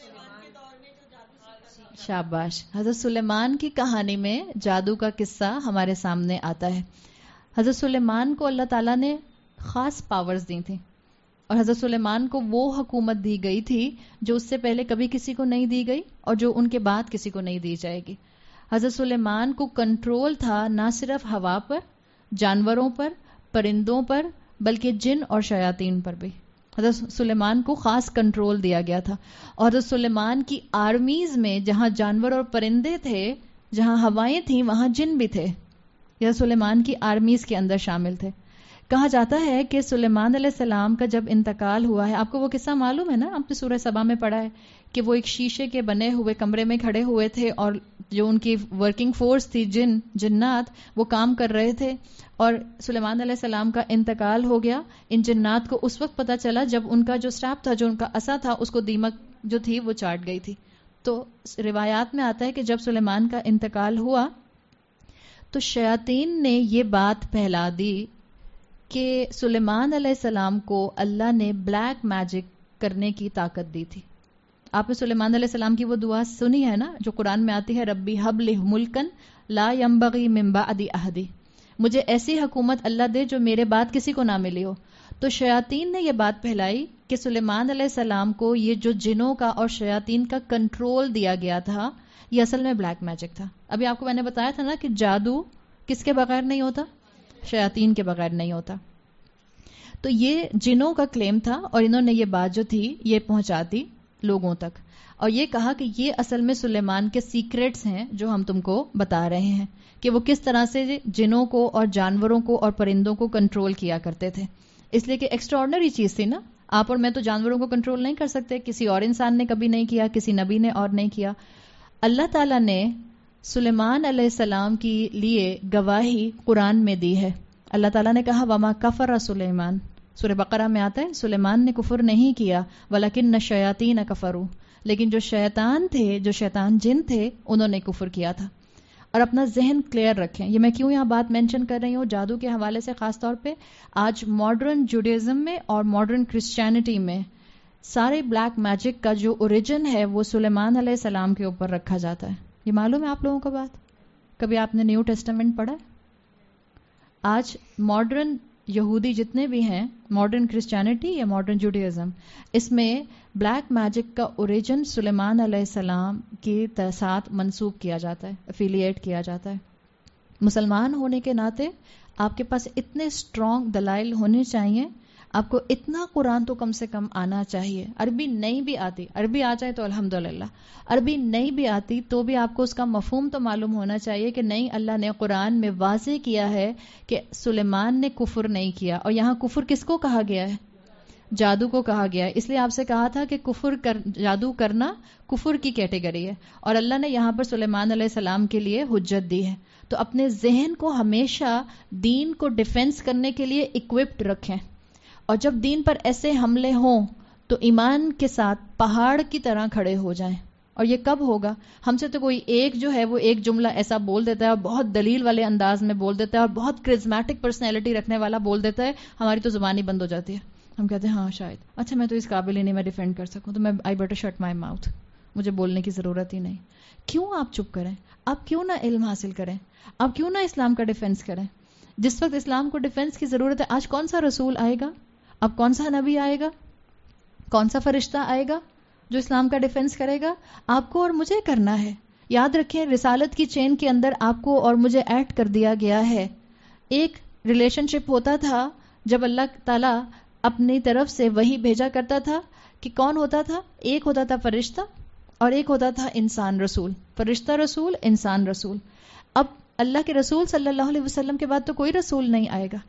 شاباش. حضرت سلیمان کی کہانی میں جادو کا قصہ ہمارے سامنے آتا ہے. حضرت سلیمان کو اللہ تعالیٰ نے خاص پاورز دی تھیں اور حضرت سلیمان کو وہ حکومت دی گئی تھی جو اس سے پہلے کبھی کسی کو نہیں دی گئی اور جو ان کے بعد کسی کو نہیں دی جائے گی. حضرت سلیمان کو کنٹرول تھا نہ صرف ہوا پر, جانوروں پر, پرندوں پر, بلکہ جن اور شیاطین پر بھی. حضرت سلیمان کو خاص کنٹرول دیا گیا تھا اور حضرت سلیمان کی آرمیز میں جہاں جانور اور پرندے تھے, جہاں ہوائیں تھیں, وہاں جن بھی تھے. یہ سلیمان کی آرمیز کے اندر شامل تھے. کہا جاتا ہے کہ سلیمان علیہ السلام کا جب انتقال ہوا ہے, آپ کو وہ قصہ معلوم ہے نا, آپ نے سورہ سبا میں پڑھا ہے کہ وہ ایک شیشے کے بنے ہوئے کمرے میں کھڑے ہوئے تھے اور جو ان کی ورکنگ فورس تھی جن جنات وہ کام کر رہے تھے اور سلیمان علیہ السلام کا انتقال ہو گیا. ان جنات کو اس وقت پتہ چلا جب ان کا جو سٹاپ تھا, جو ان کا عصا تھا, اس کو دیمک جو تھی وہ چاٹ گئی تھی. تو روایات میں آتا ہے کہ جب سلیمان کا انتقال ہوا تو شیاطین نے یہ بات پھیلا دی کہ سلیمان علیہ السلام کو اللہ نے بلیک میجک کرنے کی طاقت دی تھی. آپ نے سلیمان علیہ السلام کی وہ دعا سنی ہے نا جو قرآن میں آتی ہے, ربی حب لی ملکن لا ینبغی من بعدی احد, مجھے ایسی حکومت اللہ دے جو میرے بعد کسی کو نہ ملی ہو. تو شیاطین نے یہ بات پھیلائی کہ سلیمان علیہ السلام کو یہ جو جنوں کا اور شیاطین کا کنٹرول دیا گیا تھا یہ اصل میں بلیک میجک تھا. ابھی آپ کو میں نے بتایا تھا نا کہ جادو کس کے بغیر نہیں ہوتا, شیاطین کے بغیر نہیں ہوتا. تو یہ جنوں کا کلیم تھا اور انہوں نے یہ بات جو تھی یہ پہنچا دی لوگوں تک اور یہ کہا کہ یہ اصل میں سلیمان کے سیکریٹس ہیں جو ہم تم کو بتا رہے ہیں کہ وہ کس طرح سے جنوں کو اور جانوروں کو اور پرندوں کو کنٹرول کیا کرتے تھے. اس لیے کہ ایکسٹرا آرڈنری چیز تھی نا, آپ اور میں تو جانوروں کو کنٹرول نہیں کر سکتے, کسی اور انسان نے کبھی نہیں کیا, کسی نبی نے اور نہیں کیا. اللہ تعالیٰ نے سلیمان علیہ السلام کی لیے گواہی قرآن میں دی ہے. اللہ تعالیٰ نے کہا وما کفر سلیمان, سورہ بقرہ میں آتا ہے سلیمان نے کفر نہیں کیا, ولیکن الشیاطین کفروا, لیکن جو شیطان تھے, جو شیطان جن تھے, انہوں نے کفر کیا تھا. اور اپنا ذہن کلیئر رکھیں. یہ میں کیوں یہاں بات مینشن کر رہی ہوں جادو کے حوالے سے, خاص طور پہ آج ماڈرن جوڈیزم میں اور ماڈرن کرسچینٹی میں سارے بلیک میجک کا جو اوریجن ہے وہ سلیمان علیہ السلام کے اوپر رکھا جاتا ہے. یہ معلوم ہے آپ لوگوں کو بات؟ کبھی آپ نے نیو ٹیسٹامنٹ پڑھا ہے؟ آج ماڈرن یہودی جتنے بھی ہیں, ماڈرن کرسچینٹی یا ماڈرن جوڈیزم, اس میں بلیک میجک کا اوریجن سلیمان علیہ السلام کے ساتھ منسوب کیا جاتا ہے, افیلیٹ کیا جاتا ہے. مسلمان ہونے کے ناطے آپ کے پاس اتنے اسٹرانگ دلائل ہونے چاہیے, آپ کو اتنا قرآن تو کم سے کم آنا چاہیے. عربی نہیں بھی آتی, عربی آ جائے تو الحمدللہ, عربی نہیں بھی آتی تو بھی آپ کو اس کا مفہوم تو معلوم ہونا چاہیے کہ نہیں, اللہ نے قرآن میں واضح کیا ہے کہ سلیمان نے کفر نہیں کیا. اور یہاں کفر کس کو کہا گیا ہے؟ جادو کو کہا گیا ہے. اس لیے آپ سے کہا تھا کہ کفر کر جادو کرنا کفر کی کیٹیگری ہے اور اللہ نے یہاں پر سلیمان علیہ السلام کے لیے حجت دی ہے. تو اپنے ذہن کو ہمیشہ دین کو ڈیفینس کرنے کے لیے اکوپڈ رکھیں, اور جب دین پر ایسے حملے ہوں تو ایمان کے ساتھ پہاڑ کی طرح کھڑے ہو جائیں. اور یہ کب ہوگا؟ ہم سے تو کوئی ایک جو ہے وہ ایک جملہ ایسا بول دیتا ہے اور بہت دلیل والے انداز میں بول دیتا ہے اور بہت کرزمیٹک پرسنالٹی رکھنے والا بول دیتا ہے, ہماری تو زبان ہی بند ہو جاتی ہے. ہم کہتے ہیں ہاں شاید, اچھا میں تو اس قابل ہی نہیں میں ڈیفینڈ کر سکوں, تو میں I better shut my mouth, مجھے بولنے کی ضرورت ہی نہیں. کیوں آپ چپ کریں؟ آپ کیوں نہ علم حاصل کریں؟ آپ کیوں نہ اسلام کا ڈیفینس کریں؟ جس وقت اسلام کو ڈیفینس کی ضرورت ہے, آج کون سا رسول آئے گا؟ اب کون سا نبی آئے گا؟ کون سا فرشتہ آئے گا جو اسلام کا ڈیفینس کرے گا؟ آپ کو اور مجھے کرنا ہے. یاد رکھیں رسالت کی چین کے اندر آپ کو اور مجھے ایڈ کر دیا گیا ہے. ایک ریلیشن شپ ہوتا تھا جب اللہ تعالیٰ اپنی طرف سے وہی بھیجا کرتا تھا کہ کون ہوتا تھا؟ ایک ہوتا تھا فرشتہ اور ایک ہوتا تھا انسان رسول. فرشتہ رسول, انسان رسول. اب اللہ کے رسول صلی اللہ علیہ وسلم کے بعد تو کوئی رسول نہیں آئے گا.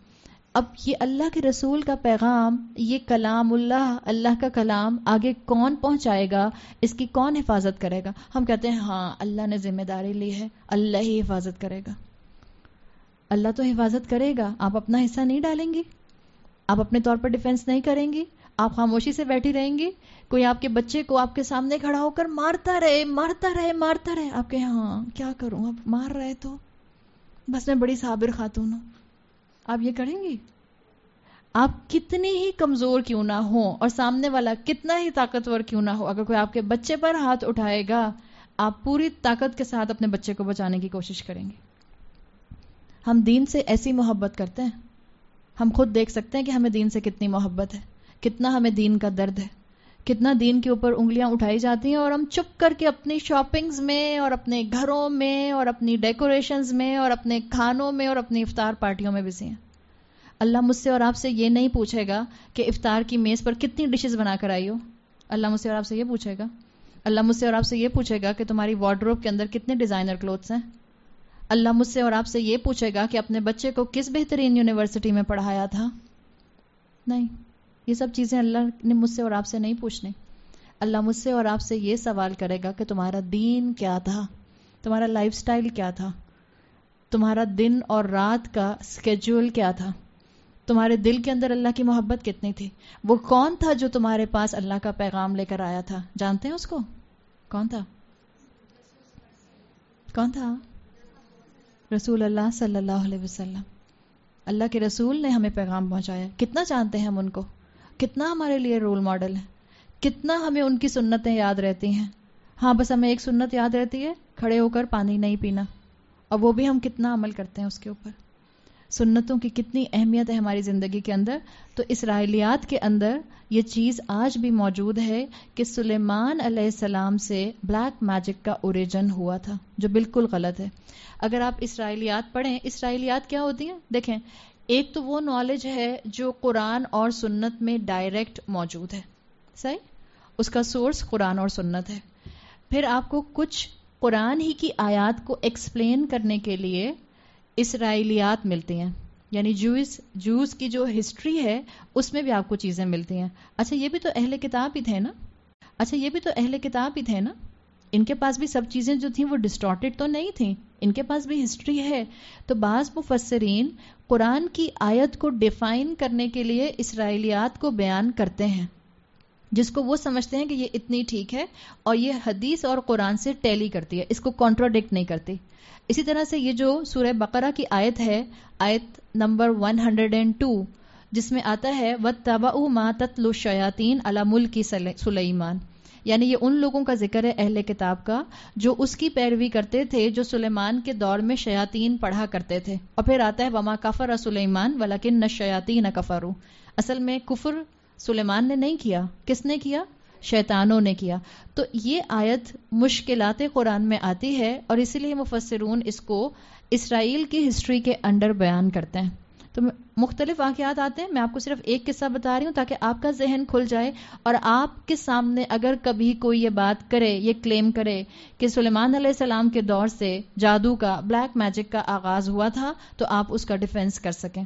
اب یہ اللہ کے رسول کا پیغام، یہ کلام اللہ، اللہ کا کلام آگے کون پہنچائے گا، اس کی کون حفاظت کرے گا؟ ہم کہتے ہیں ہاں اللہ نے ذمہ داری لی ہے، اللہ ہی حفاظت کرے گا۔ اللہ تو حفاظت کرے گا، آپ اپنا حصہ نہیں ڈالیں گی، آپ اپنے طور پر ڈیفنس نہیں کریں گی، آپ خاموشی سے بیٹھی رہیں گی، کوئی آپ کے بچے کو آپ کے سامنے کھڑا ہو کر مارتا رہے مارتا رہے مارتا رہے، آپ کہیں ہاں کیا کروں، اب مار رہے تو بس میں بڑی صابر خاتون ہوں، آپ یہ کریں گی؟ آپ کتنی ہی کمزور کیوں نہ ہو اور سامنے والا کتنا ہی طاقتور کیوں نہ ہو، اگر کوئی آپ کے بچے پر ہاتھ اٹھائے گا، آپ پوری طاقت کے ساتھ اپنے بچے کو بچانے کی کوشش کریں گے۔ ہم دین سے ایسی محبت کرتے ہیں، ہم خود دیکھ سکتے ہیں کہ ہمیں دین سے کتنی محبت ہے، کتنا ہمیں دین کا درد ہے، کتنا دین کے اوپر انگلیاں اٹھائی جاتی ہیں اور ہم چپ کر کے اپنی شاپنگز میں اور اپنے گھروں میں اور اپنی ڈیکوریشنز میں اور اپنے کھانوں میں اور اپنی افطار پارٹیوں میں بزی ہیں۔ اللہ مجھ سے اور آپ سے یہ نہیں پوچھے گا کہ افطار کی میز پر کتنی ڈشز بنا کر آئی ہو، اللہ مجھ سے اور آپ سے یہ پوچھے گا۔ اللہ مجھ سے اور آپ سے یہ پوچھے گا کہ تمہاری وارڈروب کے اندر کتنے ڈیزائنر کلوتھس ہیں۔ اللہ مجھ سے اور آپ سے یہ پوچھے گا کہ اپنے بچے کو کس بہترین یونیورسٹی میں پڑھایا تھا۔ نہیں، یہ سب چیزیں اللہ نے مجھ سے اور آپ سے نہیں پوچھنی۔ اللہ مجھ سے اور آپ سے یہ سوال کرے گا کہ تمہارا دین کیا تھا، تمہارا لائف سٹائل کیا تھا، تمہارا دن اور رات کا اسکیجول کیا تھا، تمہارے دل کے اندر اللہ کی محبت کتنی تھی، وہ کون تھا جو تمہارے پاس اللہ کا پیغام لے کر آیا تھا؟ جانتے ہیں اس کو؟ کون تھا؟ کون تھا؟ رسول اللہ صلی اللہ علیہ وسلم۔ اللہ کے رسول نے ہمیں پیغام پہنچایا۔ کتنا جانتے ہیں ہم ان کو، کتنا ہمارے لیے رول ماڈل ہے، کتنا ہمیں ان کی سنتیں یاد رہتی ہیں۔ ہاں بس ہمیں ایک سنت یاد رہتی ہے، کھڑے ہو کر پانی نہیں پینا، اور وہ بھی ہم کتنا عمل کرتے ہیں اس کے اوپر۔ سنتوں کی کتنی اہمیت ہے ہماری زندگی کے اندر۔ تو اسرائیلیات کے اندر یہ چیز آج بھی موجود ہے کہ سلیمان علیہ السلام سے بلیک میجک کا اوریجن ہوا تھا، جو بالکل غلط ہے۔ اگر آپ اسرائیلیات پڑھیں، اسرائیلیات کیا ہوتی ہیں؟ دیکھیں، ایک تو وہ نالج ہے جو قرآن اور سنت میں ڈائریکٹ موجود ہے، صحیح، اس کا سورس قرآن اور سنت ہے۔ پھر آپ کو کچھ قرآن ہی کی آیات کو ایکسپلین کرنے کے لیے اسرائیلیات ملتی ہیں، یعنی جوز جوز کی جو ہسٹری ہے اس میں بھی آپ کو چیزیں ملتی ہیں۔ اچھا یہ بھی تو اہل کتاب ہی تھے نا، اچھا یہ بھی تو اہل کتاب ہی تھے نا، ان کے پاس بھی سب چیزیں جو تھیں وہ ڈسٹارٹیڈ تو نہیں تھیں، ان کے پاس بھی ہسٹری ہے۔ تو بعض مفسرین قرآن کی آیت کو ڈیفائن کرنے کے لیے اسرائیلیات کو بیان کرتے ہیں، جس کو وہ سمجھتے ہیں کہ یہ اتنی ٹھیک ہے اور یہ حدیث اور قرآن سے ٹیلی کرتی ہے، اس کو کانٹراڈکٹ نہیں کرتی۔ اسی طرح سے یہ جو سورہ بقرہ کی آیت ہے، آیت نمبر ایک سو دو، جس میں آتا ہے وَاتَّبَعُوا مَا تَتْلُو الشَّيَاطِينُ عَلَى مُلْكِ سُلَيْمَانَ، یعنی یہ ان لوگوں کا ذکر ہے اہل کتاب کا جو اس کی پیروی کرتے تھے جو سلیمان کے دور میں شیاطین پڑھا کرتے تھے۔ اور پھر آتا ہے وَمَا كَفَرَ سُلَيْمَانُ وَلَكِنَّ الشَّيَاطِينَ كَفَرُوا، اصل میں کفر سلیمان نے نہیں کیا، کس نے کیا؟ شیطانوں نے کیا۔ تو یہ آیت مشکلات قرآن میں آتی ہے اور اسی لیے مفسرون اس کو اسرائیل کی ہسٹری کے انڈر بیان کرتے ہیں۔ تو مختلف واقعات آتے ہیں، میں آپ کو صرف ایک قصہ بتا رہی ہوں تاکہ آپ کا ذہن کھل جائے، اور آپ کے سامنے اگر کبھی کوئی یہ بات کرے، یہ کلیم کرے کہ سلیمان علیہ السلام کے دور سے جادو کا، بلیک میجک کا آغاز ہوا تھا، تو آپ اس کا ڈیفنس کر سکیں۔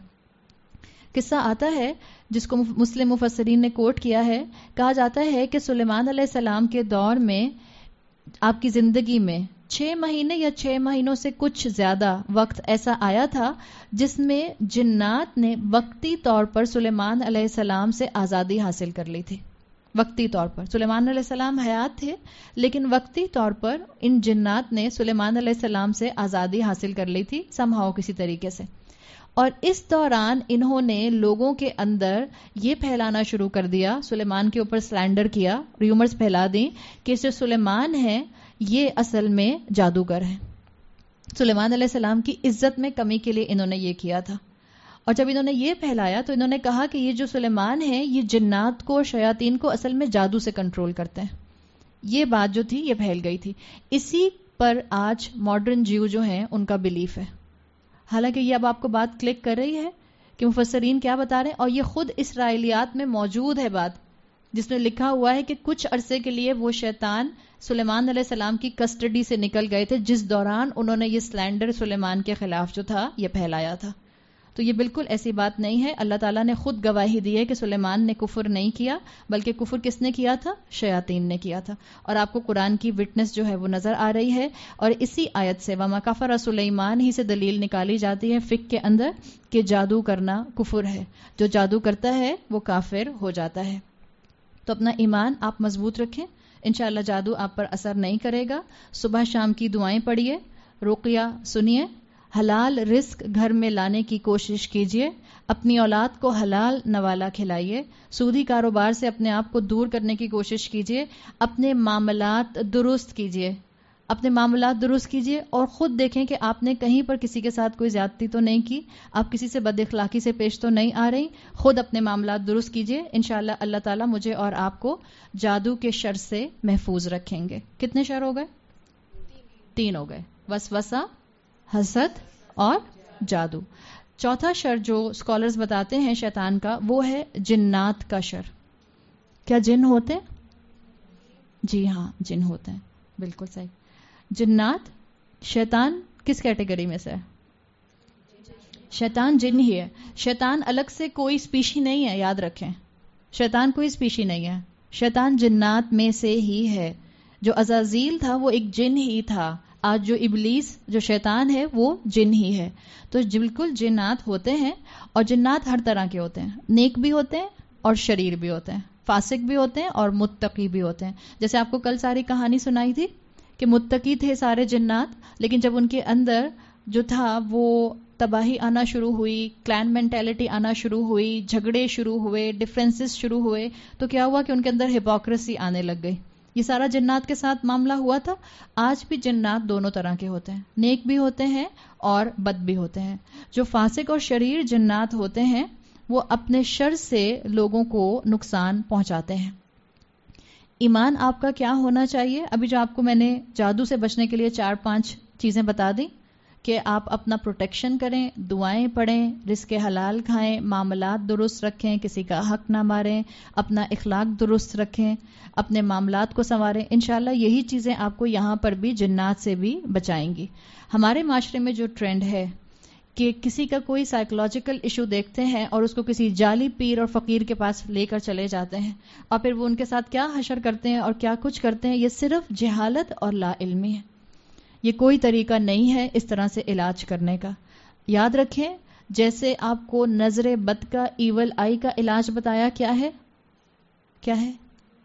قصہ آتا ہے جس کو مسلم مفسرین نے کوٹ کیا ہے، کہا جاتا ہے کہ سلیمان علیہ السلام کے دور میں آپ کی زندگی میں چھ مہینے یا چھ مہینوں سے کچھ زیادہ وقت ایسا آیا تھا جس میں جنات نے وقتی طور پر سلیمان علیہ السلام سے آزادی حاصل کر لی تھی۔ وقتی طور پر سلیمان علیہ السلام حیات تھے، لیکن وقتی طور پر ان جنات نے سلیمان علیہ السلام سے آزادی حاصل کر لی تھی سم ہاؤ کسی طریقے سے۔ اور اس دوران انہوں نے لوگوں کے اندر یہ پھیلانا شروع کر دیا، سلیمان کے اوپر سلینڈر کیا، ریومرز پھیلا دیں کہ جو سلیمان ہے یہ اصل میں جادوگر ہے۔ سلیمان علیہ السلام کی عزت میں کمی کے لیے انہوں نے یہ کیا تھا، اور جب انہوں نے یہ پھیلایا تو انہوں نے کہا کہ یہ جو سلیمان ہے یہ جنات کو، شیاطین کو اصل میں جادو سے کنٹرول کرتے ہیں۔ یہ بات جو تھی یہ پھیل گئی تھی، اسی پر آج ماڈرن جیو جو ہیں ان کا بلیف ہے۔ حالانکہ یہ اب آپ کو بات کلک کر رہی ہے کہ مفسرین کیا بتا رہے ہیں، اور یہ خود اسرائیلیات میں موجود ہے بات، جس میں لکھا ہوا ہے کہ کچھ عرصے کے لیے وہ شیطان سلیمان علیہ السلام کی کسٹڈی سے نکل گئے تھے، جس دوران انہوں نے یہ سلینڈر سلیمان کے خلاف جو تھا یہ پھیلایا تھا۔ تو یہ بالکل ایسی بات نہیں ہے. اللہ تعالیٰ نے خود گواہی دی ہے کہ سلیمان نے کفر نہیں کیا، بلکہ کفر کس نے کیا تھا؟ شیاطین نے کیا تھا. اور آپ کو قرآن کی وٹنس جو ہے وہ نظر آ رہی ہے. اور اسی آیت سے وما کفر سلیمان ہی سے دلیل نکالی جاتی ہے فقہ کے اندر کہ جادو کرنا کفر ہے. جو جادو کرتا ہے وہ کافر ہو جاتا ہے. تو اپنا ایمان آپ مضبوط رکھیں، انشاءاللہ جادو آپ پر اثر نہیں کرے گا. صبح شام کی دعائیں پڑھیے، رقیہ سنیے، حلال رزق گھر میں لانے کی کوشش کیجیے، اپنی اولاد کو حلال نوالا کھلائیے، سودی کاروبار سے اپنے آپ کو دور کرنے کی کوشش کیجیے، اپنے معاملات درست کیجیے، اپنے معاملات درست کیجیے اور خود دیکھیں کہ آپ نے کہیں پر کسی کے ساتھ کوئی زیادتی تو نہیں کی، آپ کسی سے بد اخلاقی سے پیش تو نہیں آ رہی. خود اپنے معاملات درست کیجیے، انشاءاللہ اللہ تعالیٰ مجھے اور آپ کو جادو کے شر سے محفوظ رکھیں گے. کتنے شر ہو گئے؟ تین ہو گئے، وسوسہ، حسد اور جادو. چوتھا شر جو اسکالرز بتاتے ہیں شیطان کا، وہ ہے جنات کا شر. کیا جن ہوتے ہیں؟ جی ہاں، جن ہوتے ہیں، بالکل صحیح. جنات، شیطان کس کیٹیگری میں سے ہے؟ شیطان جن ہی ہے. شیطان الگ سے کوئی اسپیشی نہیں ہے، یاد رکھیں. شیطان کوئی اسپیشی نہیں ہے، شیطان جنات میں سے ہی ہے. جو عزازیل تھا وہ ایک جن ہی تھا. آج جو ابلیس جو شیطان ہے وہ جن ہی ہے. تو بالکل جنات ہوتے ہیں، اور جنات ہر طرح کے ہوتے ہیں. نیک بھی ہوتے ہیں اور شریر بھی ہوتے ہیں، فاسق بھی ہوتے ہیں اور متقی بھی ہوتے ہیں. جیسے آپ کو کل ساری کہانی سنائی تھی کہ متقی تھے سارے جنات، لیکن جب ان کے اندر جو تھا وہ تباہی آنا شروع ہوئی، کلین مینٹیلٹی آنا شروع ہوئی، جھگڑے شروع ہوئے، ڈفرینسز شروع ہوئے، تو کیا ہوا کہ ان کے اندر ہپوکریسی آنے لگ گئی. یہ سارا جنات کے ساتھ معاملہ ہوا تھا. آج بھی جنات دونوں طرح کے ہوتے ہیں، نیک بھی ہوتے ہیں اور بد بھی ہوتے ہیں. جو فاسق اور شریر جنات ہوتے ہیں وہ اپنے شر سے لوگوں کو نقصان پہنچاتے ہیں. ایمان آپ کا کیا ہونا چاہیے؟ ابھی جو آپ کو میں نے جادو سے بچنے کے لیے چار پانچ چیزیں بتا دی کہ آپ اپنا پروٹیکشن کریں، دعائیں پڑھیں، رزق حلال کھائیں، معاملات درست رکھیں، کسی کا حق نہ ماریں، اپنا اخلاق درست رکھیں، اپنے معاملات کو سنواریں. انشاءاللہ یہی چیزیں آپ کو یہاں پر بھی جنات سے بھی بچائیں گی. ہمارے معاشرے میں جو ٹرینڈ ہے کہ کسی کا کوئی سائیکولوجیکل ایشو دیکھتے ہیں اور اس کو کسی جعلی پیر اور فقیر کے پاس لے کر چلے جاتے ہیں، اور پھر وہ ان کے ساتھ کیا حشر کرتے ہیں اور کیا کچھ کرتے ہیں، یہ صرف جہالت اور لا علمی ہے. یہ کوئی طریقہ نہیں ہے اس طرح سے علاج کرنے کا. یاد رکھیں، جیسے آپ کو نظر بد کا، ایول آئی کا علاج بتایا، کیا ہے؟ کیا ہے؟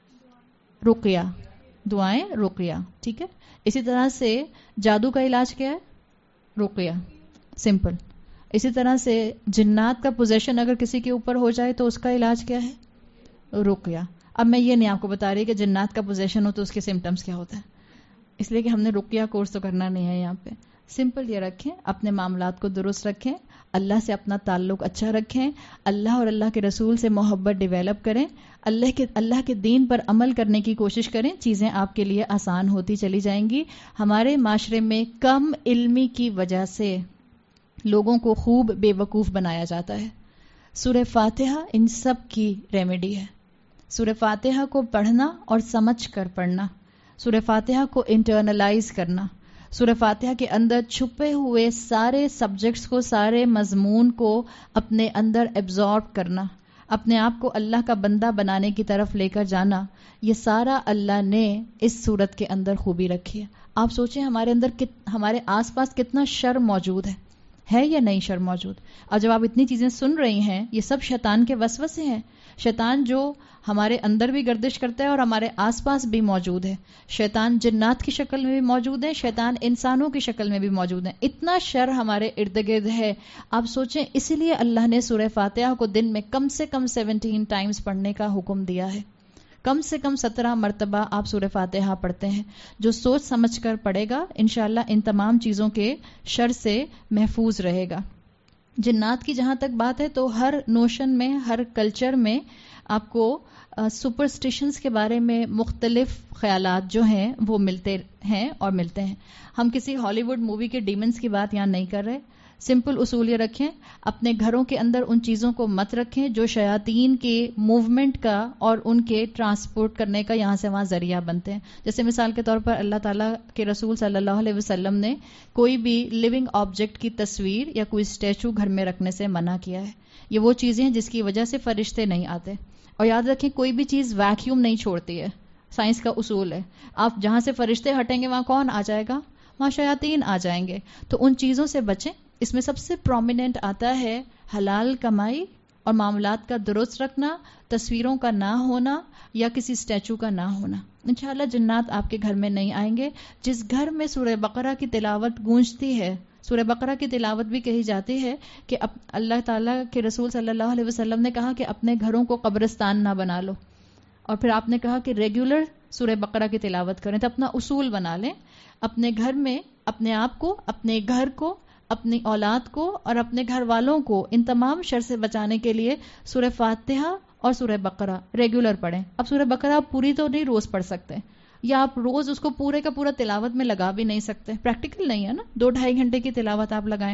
رقیہ، دعائیں رقیہ. ٹھیک ہے. اسی طرح سے جادو کا علاج کیا ہے؟ رقیہ، سمپل. اسی طرح سے جنات کا پوزیشن اگر کسی کے اوپر ہو جائے تو اس کا علاج کیا ہے؟ رقیہ. اب میں یہ نہیں آپ کو بتا رہی کہ جنات کا پوزیشن ہو تو اس کے سمٹمز کیا ہوتا ہے، اس لیے کہ ہم نے رقیہ کورس تو کرنا نہیں ہے یہاں پہ. سمپل یہ رکھیں، اپنے معاملات کو درست رکھیں، اللہ سے اپنا تعلق اچھا رکھیں، اللہ اور اللہ کے رسول سے محبت ڈیولپ کریں، اللہ کے اللہ کے دین پر عمل کرنے کی کوشش کریں. چیزیں آپ کے لیے آسان ہوتی چلی جائیں گی. ہمارے معاشرے میں کم علمی کی وجہ سے لوگوں کو خوب بے وقوف بنایا جاتا ہے. سورہ فاتحہ ان سب کی ریمیڈی ہے. سورہ فاتحہ کو پڑھنا اور سمجھ کر پڑھنا، سورہ فاتحہ کو انٹرنلائز کرنا، سورہ فاتحہ کے اندر چھپے ہوئے سارے سبجیکٹس کو، سارے مضمون کو اپنے اندر ایبزارب کرنا، اپنے آپ کو اللہ کا بندہ بنانے کی طرف لے کر جانا، یہ سارا اللہ نے اس صورت کے اندر خوبی رکھی ہے. آپ سوچیں ہمارے اندر کت, ہمارے آس پاس کتنا شر موجود ہے ہے یا نہیں شر موجود؟ اور جب آپ اتنی چیزیں سن رہی ہیں، یہ سب شیطان کے وسوسے ہیں. شیطان جو ہمارے اندر بھی گردش کرتا ہے اور ہمارے آس پاس بھی موجود ہے. شیطان جنات کی شکل میں بھی موجود ہے، شیطان انسانوں کی شکل میں بھی موجود ہے. اتنا شر ہمارے ارد گرد ہے. آپ سوچیں، اسی لیے اللہ نے سورہ فاتحہ کو دن میں کم سے کم سیونٹین ٹائمز پڑھنے کا حکم دیا ہے. کم سے کم سترہ مرتبہ آپ سورہ فاتحہ پڑھتے ہیں. جو سوچ سمجھ کر پڑھے گا انشاءاللہ ان تمام چیزوں کے شر سے محفوظ رہے گا. جنات کی جہاں تک بات ہے تو ہر نوشن میں، ہر کلچر میں آپ کو سپرسٹیشنز کے بارے میں مختلف خیالات جو ہیں وہ ملتے ہیں اور ملتے ہیں. ہم کسی ہالی ووڈ مووی کے ڈیمنز کی بات یہاں نہیں کر رہے. سمپل اصول یہ رکھیں، اپنے گھروں کے اندر ان چیزوں کو مت رکھیں جو شیاطین کے موومنٹ کا اور ان کے ٹرانسپورٹ کرنے کا یہاں سے وہاں ذریعہ بنتے ہیں. جیسے مثال کے طور پر اللہ تعالیٰ کے رسول صلی اللہ علیہ وسلم نے کوئی بھی لیونگ آبجیکٹ کی تصویر یا کوئی اسٹیچو گھر میں رکھنے سے منع کیا ہے. یہ وہ چیزیں ہیں جس کی وجہ سے فرشتے نہیں آتے. اور یاد رکھیں کوئی بھی چیز ویکیوم نہیں چھوڑتی ہے، سائنس کا اصول ہے. آپ جہاں سے فرشتے ہٹیں گے وہاں کون آ جائے گا؟ وہاں شیاطین آ جائیں گے. تو ان چیزوں سے بچیں. اس میں سب سے پرومیننٹ آتا ہے حلال کمائی اور معاملات کا درست رکھنا، تصویروں کا نہ ہونا یا کسی اسٹیچو کا نہ ہونا. انشاءاللہ جنات آپ کے گھر میں نہیں آئیں گے. جس گھر میں سورہ بقرہ کی تلاوت گونجتی ہے، سورہ بقرہ کی تلاوت بھی کہی جاتی ہے کہ اللہ تعالیٰ کے رسول صلی اللہ علیہ وسلم نے کہا کہ اپنے گھروں کو قبرستان نہ بنا لو، اور پھر آپ نے کہا کہ ریگولر سورہ بقرہ کی تلاوت کریں. تو اپنا اصول بنا لیں، اپنے گھر میں اپنے آپ کو، اپنے گھر کو، اپنی اولاد کو اور اپنے گھر والوں کو ان تمام شر سے بچانے کے لیے سورہ فاتحہ اور سورہ بقرہ ریگولر پڑھیں. اب سورہ بقرہ آپ پوری تو نہیں روز پڑھ سکتے، یا آپ روز اس کو پورے کا پورا تلاوت میں لگا بھی نہیں سکتے، پریکٹیکل نہیں ہے نا. دو ڈھائی گھنٹے کی تلاوت آپ لگائیں.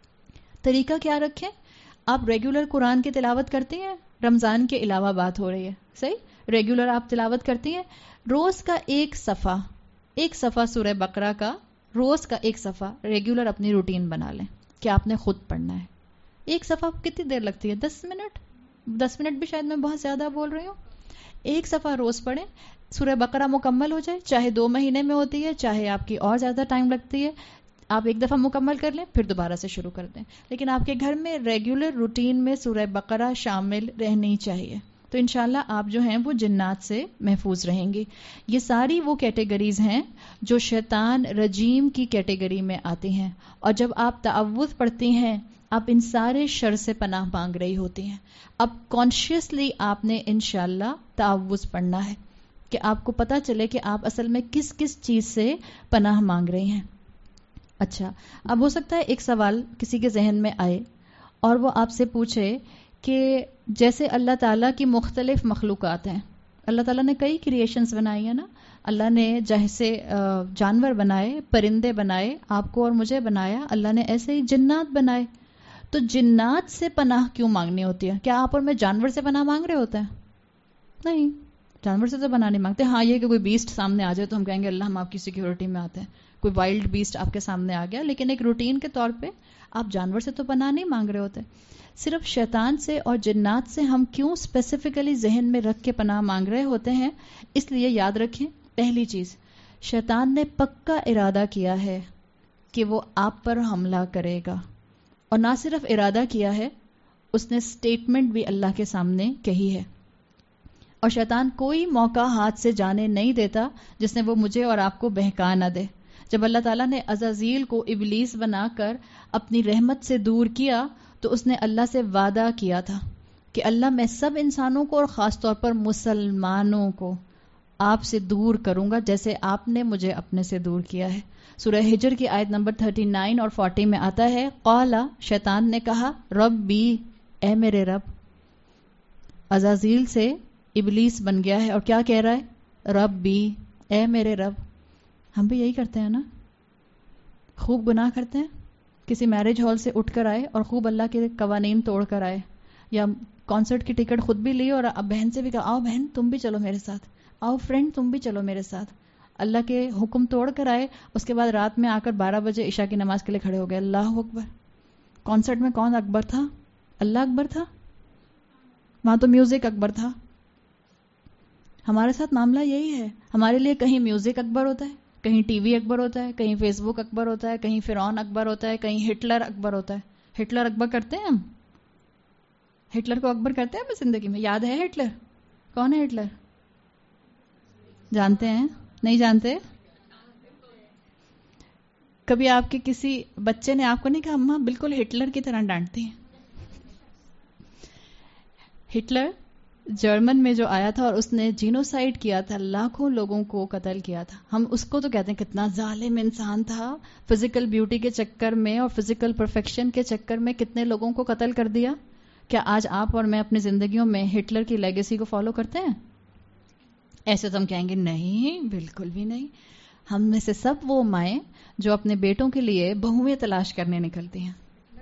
طریقہ کیا رکھیں؟ آپ ریگولر قرآن کی تلاوت کرتی ہیں، رمضان کے علاوہ بات ہو رہی ہے، صحیح، ریگولر آپ تلاوت کرتی ہیں. روز کا ایک صفحہ ایک صفحہ سورہ بقرہ کا، روز کا ایک صفحہ ریگولر اپنی روٹین بنا لیں کہ آپ نے خود پڑھنا ہے. ایک صفحہ کتنی دیر لگتی ہے؟ دس منٹ دس منٹ بھی شاید میں بہت زیادہ بول رہی ہوں. ایک صفحہ روز پڑھیں، سورہ بقرہ مکمل ہو جائے، چاہے دو مہینے میں ہوتی ہے، چاہے آپ کی اور زیادہ ٹائم لگتی ہے. آپ ایک دفعہ مکمل کر لیں پھر دوبارہ سے شروع کر دیں، لیکن آپ کے گھر میں ریگولر روٹین میں سورہ بقرہ شامل رہنی چاہیے. تو انشاءاللہ آپ جو ہیں وہ جنات سے محفوظ رہیں گی. یہ ساری وہ کیٹیگریز ہیں جو شیطان رجیم کی کیٹیگری میں آتی ہیں، اور جب آپ تعوذ پڑھتی ہیں آپ ان سارے شر سے پناہ مانگ رہی ہوتی ہیں. اب کانشیسلی آپ نے انشاءاللہ تعوذ پڑھنا ہے کہ آپ کو پتہ چلے کہ آپ اصل میں کس کس چیز سے پناہ مانگ رہی ہیں. اچھا، اب ہو سکتا ہے ایک سوال کسی کے ذہن میں آئے اور وہ آپ سے پوچھے کہ جیسے اللہ تعالیٰ کی مختلف مخلوقات ہیں، اللہ تعالیٰ نے کئی کریشنز بنائی ہیں نا، اللہ نے جیسے جانور بنائے، پرندے بنائے، آپ کو اور مجھے بنایا، اللہ نے ایسے ہی جنات بنائے. تو جنات سے پناہ کیوں مانگنی ہوتی ہے؟ کیا آپ اور میں جانور سے پناہ مانگ رہے ہوتے ہیں؟ نہیں، جانور سے تو پناہ نہیں مانگتے. ہاں یہ کہ کوئی بیسٹ سامنے آ جائے تو ہم کہیں گے اللہ ہم آپ کی سیکیورٹی میں آتے ہیں. کوئی وائلڈ بیسٹ آپ کے سامنے آ گیا، لیکن ایک روٹین کے طور پہ آپ جانور سے تو پناہ نہیں مانگ رہے ہوتے. صرف شیطان سے اور جنات سے ہم کیوں اسپیسیفکلی ذہن میں رکھ کے پناہ مانگ رہے ہوتے ہیں؟ اس لیے یاد رکھیں، پہلی چیز، شیطان نے پکا ارادہ کیا ہے کہ وہ آپ پر حملہ کرے گا، اور نہ صرف ارادہ کیا ہے، اس نے سٹیٹمنٹ بھی اللہ کے سامنے کہی ہے. اور شیطان کوئی موقع ہاتھ سے جانے نہیں دیتا جس نے وہ مجھے اور آپ کو بہکا نہ دے. جب اللہ تعالیٰ نے عزازیل کو ابلیس بنا کر اپنی رحمت سے دور کیا تو اس نے اللہ سے وعدہ کیا تھا کہ اللہ میں سب انسانوں کو اور خاص طور پر مسلمانوں کو آپ سے دور کروں گا جیسے آپ نے مجھے اپنے سے دور کیا ہے. سورہ ہجر کی آیت نمبر تھرٹی اور فورٹی میں آتا ہے، قالا، شیطان نے کہا، ربی، اے میرے رب. عزازیل سے ابلیس بن گیا ہے اور کیا کہہ رہا ہے؟ ربی، اے میرے رب. ہم بھی یہی کرتے ہیں نا، خوب گناہ کرتے ہیں، کسی میرج ہال سے اٹھ کر آئے اور خوب اللہ کے قوانین توڑ کر آئے، یا کانسرٹ کی ٹکٹ خود بھی لی اور اب بہن سے بھی کہا آؤ بہن تم بھی چلو میرے ساتھ، آؤ فرینڈ تم بھی چلو میرے ساتھ. اللہ کے حکم توڑ کر آئے، اس کے بعد رات میں آ کر بارہ بجے عشاء کی نماز کے لیے کھڑے ہو گئے. اللہ اکبر. کانسرٹ میں کون اکبر تھا؟ اللہ اکبر تھا؟ وہاں تو میوزک اکبر تھا. ہمارے ساتھ معاملہ یہی ہے، ہمارے لیے کہیں میوزک اکبر ہوتا ہے، کہیں ٹی وی اکبر ہوتا ہے، کہیں فیس بک اکبر ہوتا ہے، کہیں فرعون اکبر ہوتا ہے، کہیں ہٹلر اکبر ہوتا ہے. ہٹلر اکبر کرتے ہیں ہم؟ ہٹلر کو اکبر کرتے ہیں اپنی زندگی میں؟ یاد ہے ہٹلر؟ کون ہے ہٹلر؟ جانتے ہیں؟ نہیں جانتے؟ کبھی آپ کے کسی بچے نے آپ کو نہیں کہا اماں بالکل ہٹلر کی طرح ڈانٹتی ہیں؟ ہٹلر جرمن میں جو آیا تھا اور اس نے جینوسائیڈ کیا تھا، لاکھوں لوگوں کو قتل کیا تھا. ہم اس کو تو کہتے ہیں کتنا ظالم انسان تھا، فزیکل بیوٹی کے چکر میں اور فزیکل پرفیکشن کے چکر میں کتنے لوگوں کو قتل کر دیا. کیا آج آپ اور میں اپنی زندگیوں میں ہٹلر کی لیگیسی کو فالو کرتے ہیں؟ ایسے تو ہم کہیں گے نہیں، بالکل بھی نہیں. ہم میں سے سب وہ مائیں جو اپنے بیٹوں کے لیے بہویں تلاش کرنے نکلتی ہیں.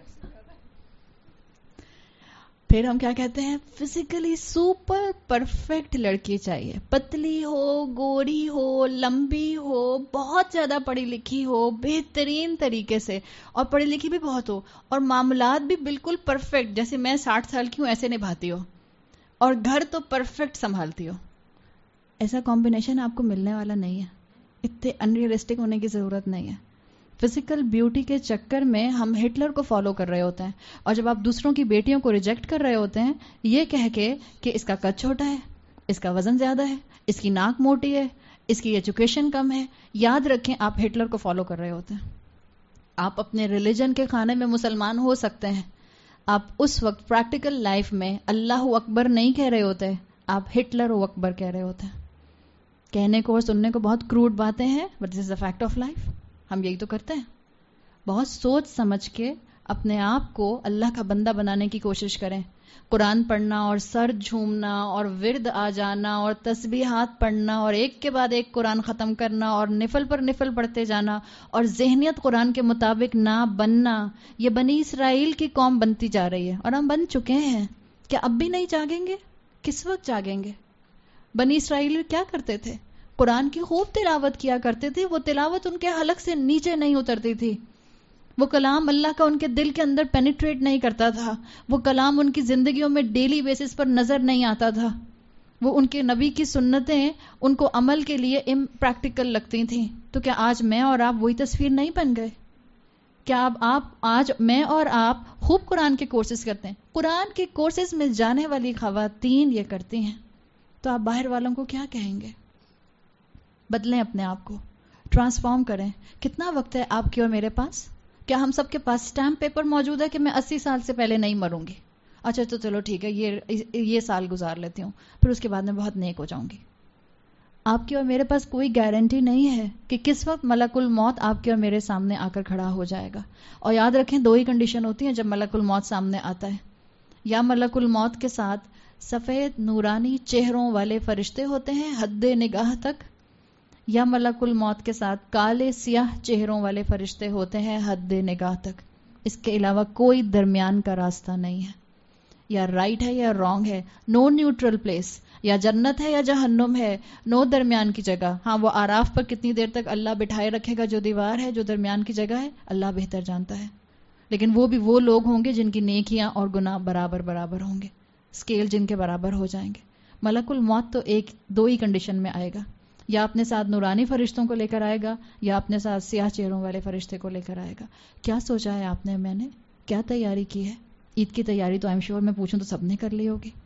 پھر ہم کیا کہتے ہیں؟ فزیکلی سپر پرفیکٹ لڑکی چاہیے، پتلی ہو، گوری ہو، لمبی ہو، بہت زیادہ پڑھی لکھی ہو، بہترین طریقے سے، اور پڑھی لکھی بھی بہت ہو، اور معاملات بھی بالکل پرفیکٹ، جیسے میں ساٹھ سال کی ہوں ایسے نبھاتی ہو، اور گھر تو پرفیکٹ سنبھالتی ہو. ایسا کمبینیشن آپ کو ملنے والا نہیں ہے. اتنے انریلسٹک ہونے کی ضرورت نہیں ہے. فزیکل بیوٹی کے چکر میں ہم ہٹلر کو فالو کر رہے ہوتے ہیں، اور جب آپ دوسروں کی بیٹیوں کو ریجیکٹ کر رہے ہوتے ہیں یہ کہہ کے کہ اس کا قد چھوٹا ہے، اس کا وزن زیادہ ہے، اس کی ناک موٹی ہے، اس کی ایجوکیشن کم ہے، یاد رکھیں آپ ہٹلر کو فالو کر رہے ہوتے ہیں. آپ اپنے ریلیجن کے خانے میں مسلمان ہو سکتے ہیں، آپ اس وقت پریکٹیکل لائف میں اللہ اکبر نہیں کہہ رہے ہوتے، آپ ہٹلر و اکبر کہہ رہے ہوتے ہیں. کہنے کو اور سننے کو بہت کروڈ باتیں ہیں، but this is a fact of life. ہم یہی تو کرتے ہیں. بہت سوچ سمجھ کے اپنے آپ کو اللہ کا بندہ بنانے کی کوشش کریں. قرآن پڑھنا اور سر جھومنا اور ورد آ جانا اور تسبیحات پڑھنا اور ایک کے بعد ایک قرآن ختم کرنا اور نفل پر نفل پڑھتے جانا اور ذہنیت قرآن کے مطابق نہ بننا، یہ بنی اسرائیل کی قوم بنتی جا رہی ہے اور ہم بن چکے ہیں. کیا اب بھی نہیں جاگیں گے؟ کس وقت جاگیں گے؟ بنی اسرائیل کیا کرتے تھے؟ قرآن کی خوب تلاوت کیا کرتے تھے. وہ تلاوت ان کے حلق سے نیچے نہیں اترتی تھی. وہ کلام اللہ کا ان کے دل کے اندر پینیٹریٹ نہیں کرتا تھا. وہ کلام ان کی زندگیوں میں ڈیلی بیسس پر نظر نہیں آتا تھا. وہ ان کے نبی کی سنتیں ان کو عمل کے لیے امپریکٹیکل لگتی تھیں. تو کیا آج میں اور آپ وہی تصویر نہیں بن گئے؟ کیا اب آپ آج میں اور آپ خوب قرآن کے کورسز کرتے ہیں؟ قرآن کے کورسز میں جانے والی خواتین یہ کرتی ہیں، تو آپ باہر والوں کو کیا کہیں گے؟ بدلیں اپنے آپ کو، ٹرانسفارم کریں. کتنا وقت ہے آپ کے اور میرے پاس؟ کیا ہم سب کے پاس اسٹیمپ پیپر موجود ہے کہ میں اسی سال سے پہلے نہیں مروں گی؟ اچھا تو چلو ٹھیک ہے، یہ یہ سال گزار لیتی ہوں، پھر اس کے بعد میں بہت نیک ہو جاؤں گی. آپ کی اور میرے پاس کوئی گارنٹی نہیں ہے کہ کس وقت ملک الموت آپ کے اور میرے سامنے آ کر کھڑا ہو جائے گا. اور یاد رکھیں دو ہی کنڈیشن ہوتی ہیں جب ملک الموت سامنے آتا ہے. یا ملک الموت کے ساتھ سفید نورانی چہروں والے فرشتے ہوتے ہیں حد نگاہ تک، یا ملک الموت کے ساتھ کالے سیاہ چہروں والے فرشتے ہوتے ہیں حد نگاہ تک. اس کے علاوہ کوئی درمیان کا راستہ نہیں ہے. یا رائٹ ہے یا رانگ ہے، نو نیوٹرل پلیس. یا جنت ہے یا جہنم ہے، نو درمیان کی جگہ. ہاں وہ آراف پر کتنی دیر تک اللہ بٹھائے رکھے گا جو دیوار ہے، جو درمیان کی جگہ ہے، اللہ بہتر جانتا ہے. لیکن وہ بھی وہ لوگ ہوں گے جن کی نیکیاں اور گناہ برابر برابر ہوں گے، اسکیل جن کے برابر ہو جائیں گے. ملک الموت تو ایک دو ہی کنڈیشن میں آئے گا، یا اپنے ساتھ نورانی فرشتوں کو لے کر آئے گا یا اپنے ساتھ سیاہ چہروں والے فرشتے کو لے کر آئے گا. کیا سوچا ہے آپ نے؟ میں نے کیا تیاری کی ہے؟ عید کی تیاری تو آئی ایم شیور میں پوچھوں تو سب نے کر لی ہوگی.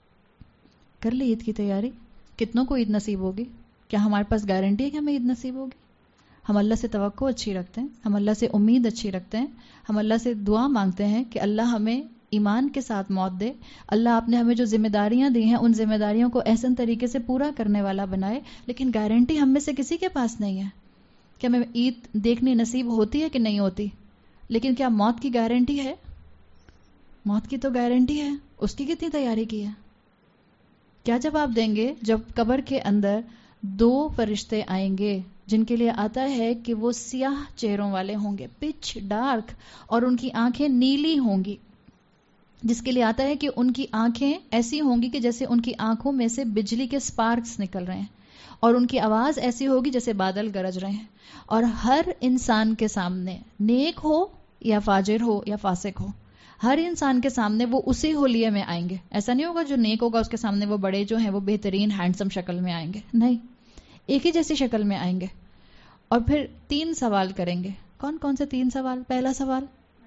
کر لی عید کی تیاری؟ کتنوں کو عید نصیب ہوگی؟ کیا ہمارے پاس گارنٹی ہے کہ ہمیں عید نصیب ہوگی؟ ہم اللہ سے توقع اچھی رکھتے ہیں، ہم اللہ سے امید اچھی رکھتے ہیں، ہم اللہ سے دعا مانگتے ہیں کہ اللہ ہمیں ایمان کے ساتھ موت دے. اللہ آپ نے ہمیں جو ذمہ داریاں دی ہیں ان ذمہ داریوں کو احسن طریقے سے پورا کرنے والا بنائے. لیکن گارنٹی ہم میں سے کسی کے پاس نہیں ہے کہ ہمیں عید دیکھنی نصیب ہوتی ہے کہ نہیں ہوتی. لیکن کیا موت کی گارنٹی ہے؟ موت کی تو گارنٹی ہے. اس کی کتنی تیاری کی ہے؟ کیا جواب دیں گے جب قبر کے اندر دو فرشتے آئیں گے جن کے لیے آتا ہے کہ وہ سیاہ چہروں والے ہوں گے، پچ ڈارک، اور ان کی آنکھیں نیلی ہوں گی، جس کے لیے آتا ہے کہ ان کی آنکھیں ایسی ہوں گی کہ جیسے ان کی آنکھوں میں سے بجلی کے سپارکس نکل رہے ہیں، اور ان کی آواز ایسی ہوگی جیسے بادل گرج رہے ہیں. اور ہر انسان کے سامنے، نیک ہو یا فاجر ہو یا فاسق ہو، ہر انسان کے سامنے وہ اسی حلیے میں آئیں گے. ایسا نہیں ہوگا جو نیک ہوگا اس کے سامنے وہ بڑے جو ہیں وہ بہترین ہینڈسم شکل میں آئیں گے، نہیں، ایک ہی جیسی شکل میں آئیں گے. اور پھر تین سوال کریں گے. کون کون سے تین سوال؟ پہلا سوال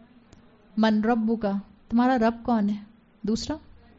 من ربک، تمہارا رب کون ہے؟ دوسرا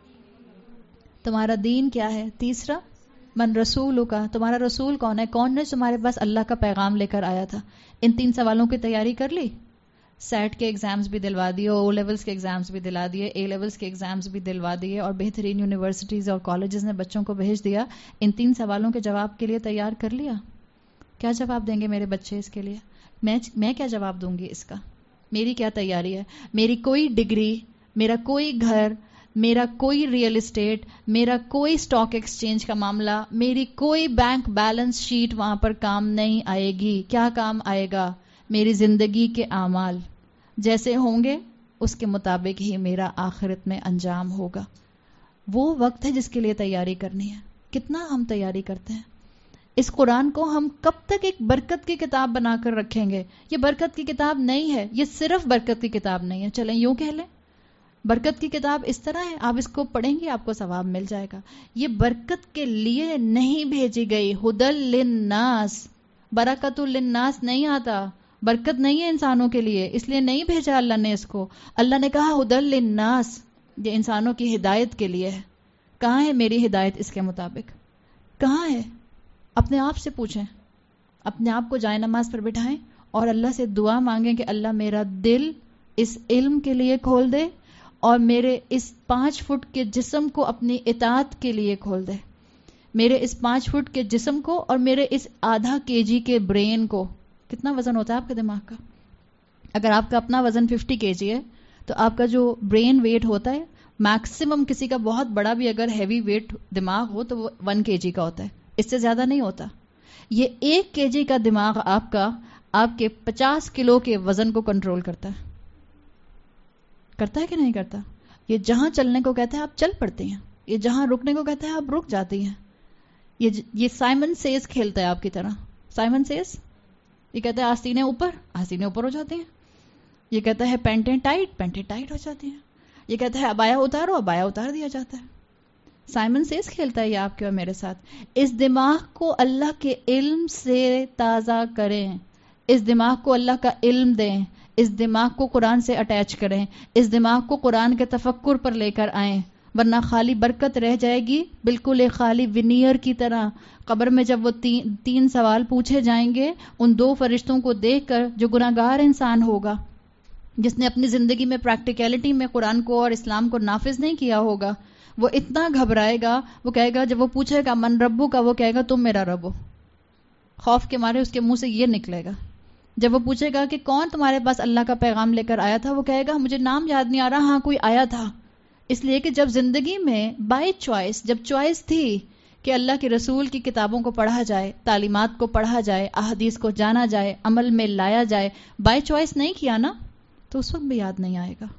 تمہارا دین کیا ہے؟ تیسرا من رسولک، تمہارا رسول کون ہے؟ کون نے تمہارے پاس اللہ کا پیغام لے کر آیا تھا؟ ان تین سوالوں کی تیاری کر لی؟ سیٹ کے ایگزامز بھی دلوا دیے، او لیولز کے ایگزامز بھی دلا دیے، اے لیولز کے ایگزامز بھی دلوا دیے، اور بہترین یونیورسٹیز اور کالجز نے بچوں کو بھیج دیا. ان تین سوالوں کے جواب کے لیے تیار کر لیا؟ کیا جواب دیں گے میرے بچے اس کے لیے؟ میں میں کیا جواب دوں گی اس کا؟ میری کیا تیاری ہے؟ میری کوئی ڈگری، میرا کوئی گھر، میرا کوئی ریئل اسٹیٹ، میرا کوئی اسٹاک ایکسچینج کا معاملہ، میری کوئی بینک بیلنس شیٹ وہاں پر کام نہیں آئے گی. کیا کام آئے گا؟ میری زندگی کے اعمال جیسے ہوں گے اس کے مطابق ہی میرا آخرت میں انجام ہوگا. وہ وقت ہے جس کے لیے تیاری کرنی ہے. کتنا ہم تیاری کرتے ہیں؟ اس قرآن کو ہم کب تک ایک برکت کی کتاب بنا کر رکھیں گے؟ یہ برکت کی کتاب نہیں ہے، یہ صرف برکت کی کتاب نہیں ہے. چلیں یوں کہہ لیں، برکت کی کتاب اس طرح ہے، آپ اس کو پڑھیں گے آپ کو ثواب مل جائے گا. یہ برکت کے لیے نہیں بھیجی گئی. ہدی للناس، برکت للناس نہیں آتا، برکت نہیں ہے انسانوں کے لیے، اس لیے نہیں بھیجا اللہ نے اس کو. اللہ نے کہا ہدی للناس، یہ انسانوں کی ہدایت کے لیے ہے. کہاں ہے میری ہدایت اس کے مطابق؟ کہاں ہے؟ اپنے آپ سے پوچھیں، اپنے آپ کو جائے نماز پر بٹھائیں اور اللہ سے دعا مانگیں کہ اللہ میرا دل اس علم کے لیے کھول دے اور میرے اس پانچ فٹ کے جسم کو اپنی اطاعت کے لیے کھول دے. میرے اس پانچ فٹ کے جسم کو اور میرے اس آدھا کے جی کے برین کو. کتنا وزن ہوتا ہے آپ کے دماغ کا؟ اگر آپ کا اپنا وزن ففٹی کے جی ہے تو آپ کا جو برین ویٹ ہوتا ہے میکسیمم، کسی کا بہت بڑا بھی اگر ہیوی ویٹ دماغ ہو تو وہ ون کے جی کا ہوتا ہے، اس سے زیادہ نہیں ہوتا. یہ ایک کے جی کا دماغ آپ کا آپ کے پچاس کلو کے وزن کو کنٹرول کرتا ہے. کرتا ہے کہ نہیں کرتا؟ یہ جہاں چلنے کو کہتا ہے آپ چل پڑتے ہیں، یہ جہاں رکنے کو کہتا ہے آپ رک جاتی ہیں. یہ یہ سائمن سیز کھیلتا ہے آپ کی طرح. سائمن سیز یہ کہتا ہے آستینیں اوپر، آستینیں اوپر ہو جاتی ہیں. یہ کہتا ہے پینٹیں ٹائٹ، پینٹیں ٹائٹ ہو جاتی ہیں. یہ کہتا ہے ابایا اتارو، ابایا اتار دیا جاتا ہے. سائمن سیز کھیلتا ہے یہ آپ کے اور میرے ساتھ. اس دماغ کو اللہ کے علم سے تازہ کریں، اس دماغ کو اللہ کا علم دیں، اس دماغ کو قرآن سے اٹیچ کریں، اس دماغ کو قرآن کے تفکر پر لے کر آئیں، ورنہ خالی برکت رہ جائے گی بالکل ایک خالی ونیئر کی طرح. قبر میں جب وہ تین, تین سوال پوچھے جائیں گے ان دو فرشتوں کو دیکھ کر، جو گناہگار انسان ہوگا، جس نے اپنی زندگی میں پریکٹیکلٹی میں قرآن کو اور اسلام کو نافذ نہیں کیا ہوگا، وہ اتنا گھبرائے گا. وہ کہے گا، جب وہ پوچھے گا من ربو کا، وہ کہے گا تم میرا رب ہو. خوف کے مارے اس کے منہ سے یہ نکلے گا. جب وہ پوچھے گا کہ کون تمہارے پاس اللہ کا پیغام لے کر آیا تھا، وہ کہے گا مجھے نام یاد نہیں آ رہا، ہاں کوئی آیا تھا. اس لیے کہ جب زندگی میں بائی چوائس، جب چوائس تھی کہ اللہ کے رسول کی کتابوں کو پڑھا جائے، تعلیمات کو پڑھا جائے، احادیث کو جانا جائے، عمل میں لایا جائے، بائی چوائس نہیں کیا نا، تو اس وقت بھی یاد نہیں آئے گا.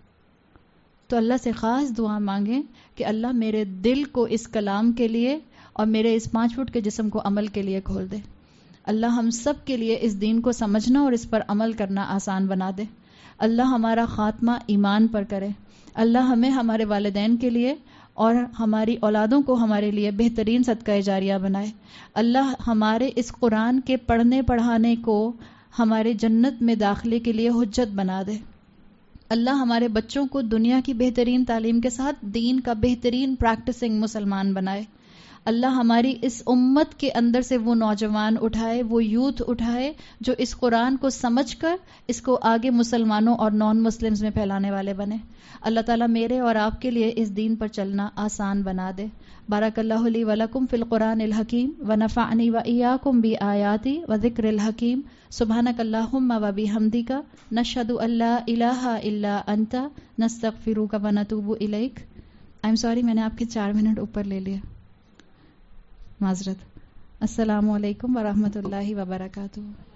تو اللہ سے خاص دعا مانگیں کہ اللہ میرے دل کو اس کلام کے لیے اور میرے اس پانچ فٹ کے جسم کو عمل کے لیے کھول دے. اللہ ہم سب کے لیے اس دین کو سمجھنا اور اس پر عمل کرنا آسان بنا دے. اللہ ہمارا خاتمہ ایمان پر کرے. اللہ ہمیں ہمارے والدین کے لیے اور ہماری اولادوں کو ہمارے لیے بہترین صدقہ جاریہ بنائے. اللہ ہمارے اس قرآن کے پڑھنے پڑھانے کو ہمارے جنت میں داخلے کے لیے حجت بنا دے. اللہ ہمارے بچوں کو دنیا کی بہترین تعلیم کے ساتھ دین کا بہترین پریکٹسنگ مسلمان بنائے. اللہ ہماری اس امت کے اندر سے وہ نوجوان اٹھائے، وہ یوتھ اٹھائے جو اس قرآن کو سمجھ کر اس کو آگے مسلمانوں اور نان مسلمز میں پھیلانے والے بنے. اللہ تعالیٰ میرے اور آپ کے لیے اس دین پر چلنا آسان بنا دے. بارک اللہ لی ولکم فی القرآن الحکیم ونفعنی وإیاکم بآیاتی وذکر الحکیم. سبحانک اللہم وبحمدک نشہد ان لا الہ الا انت نستغفرک ونتوب الیک. آئی ایم سوری میں نے آپ کے چار منٹ اوپر لے لیا، معذرت. السلام علیکم ورحمۃ اللہ وبرکاتہ.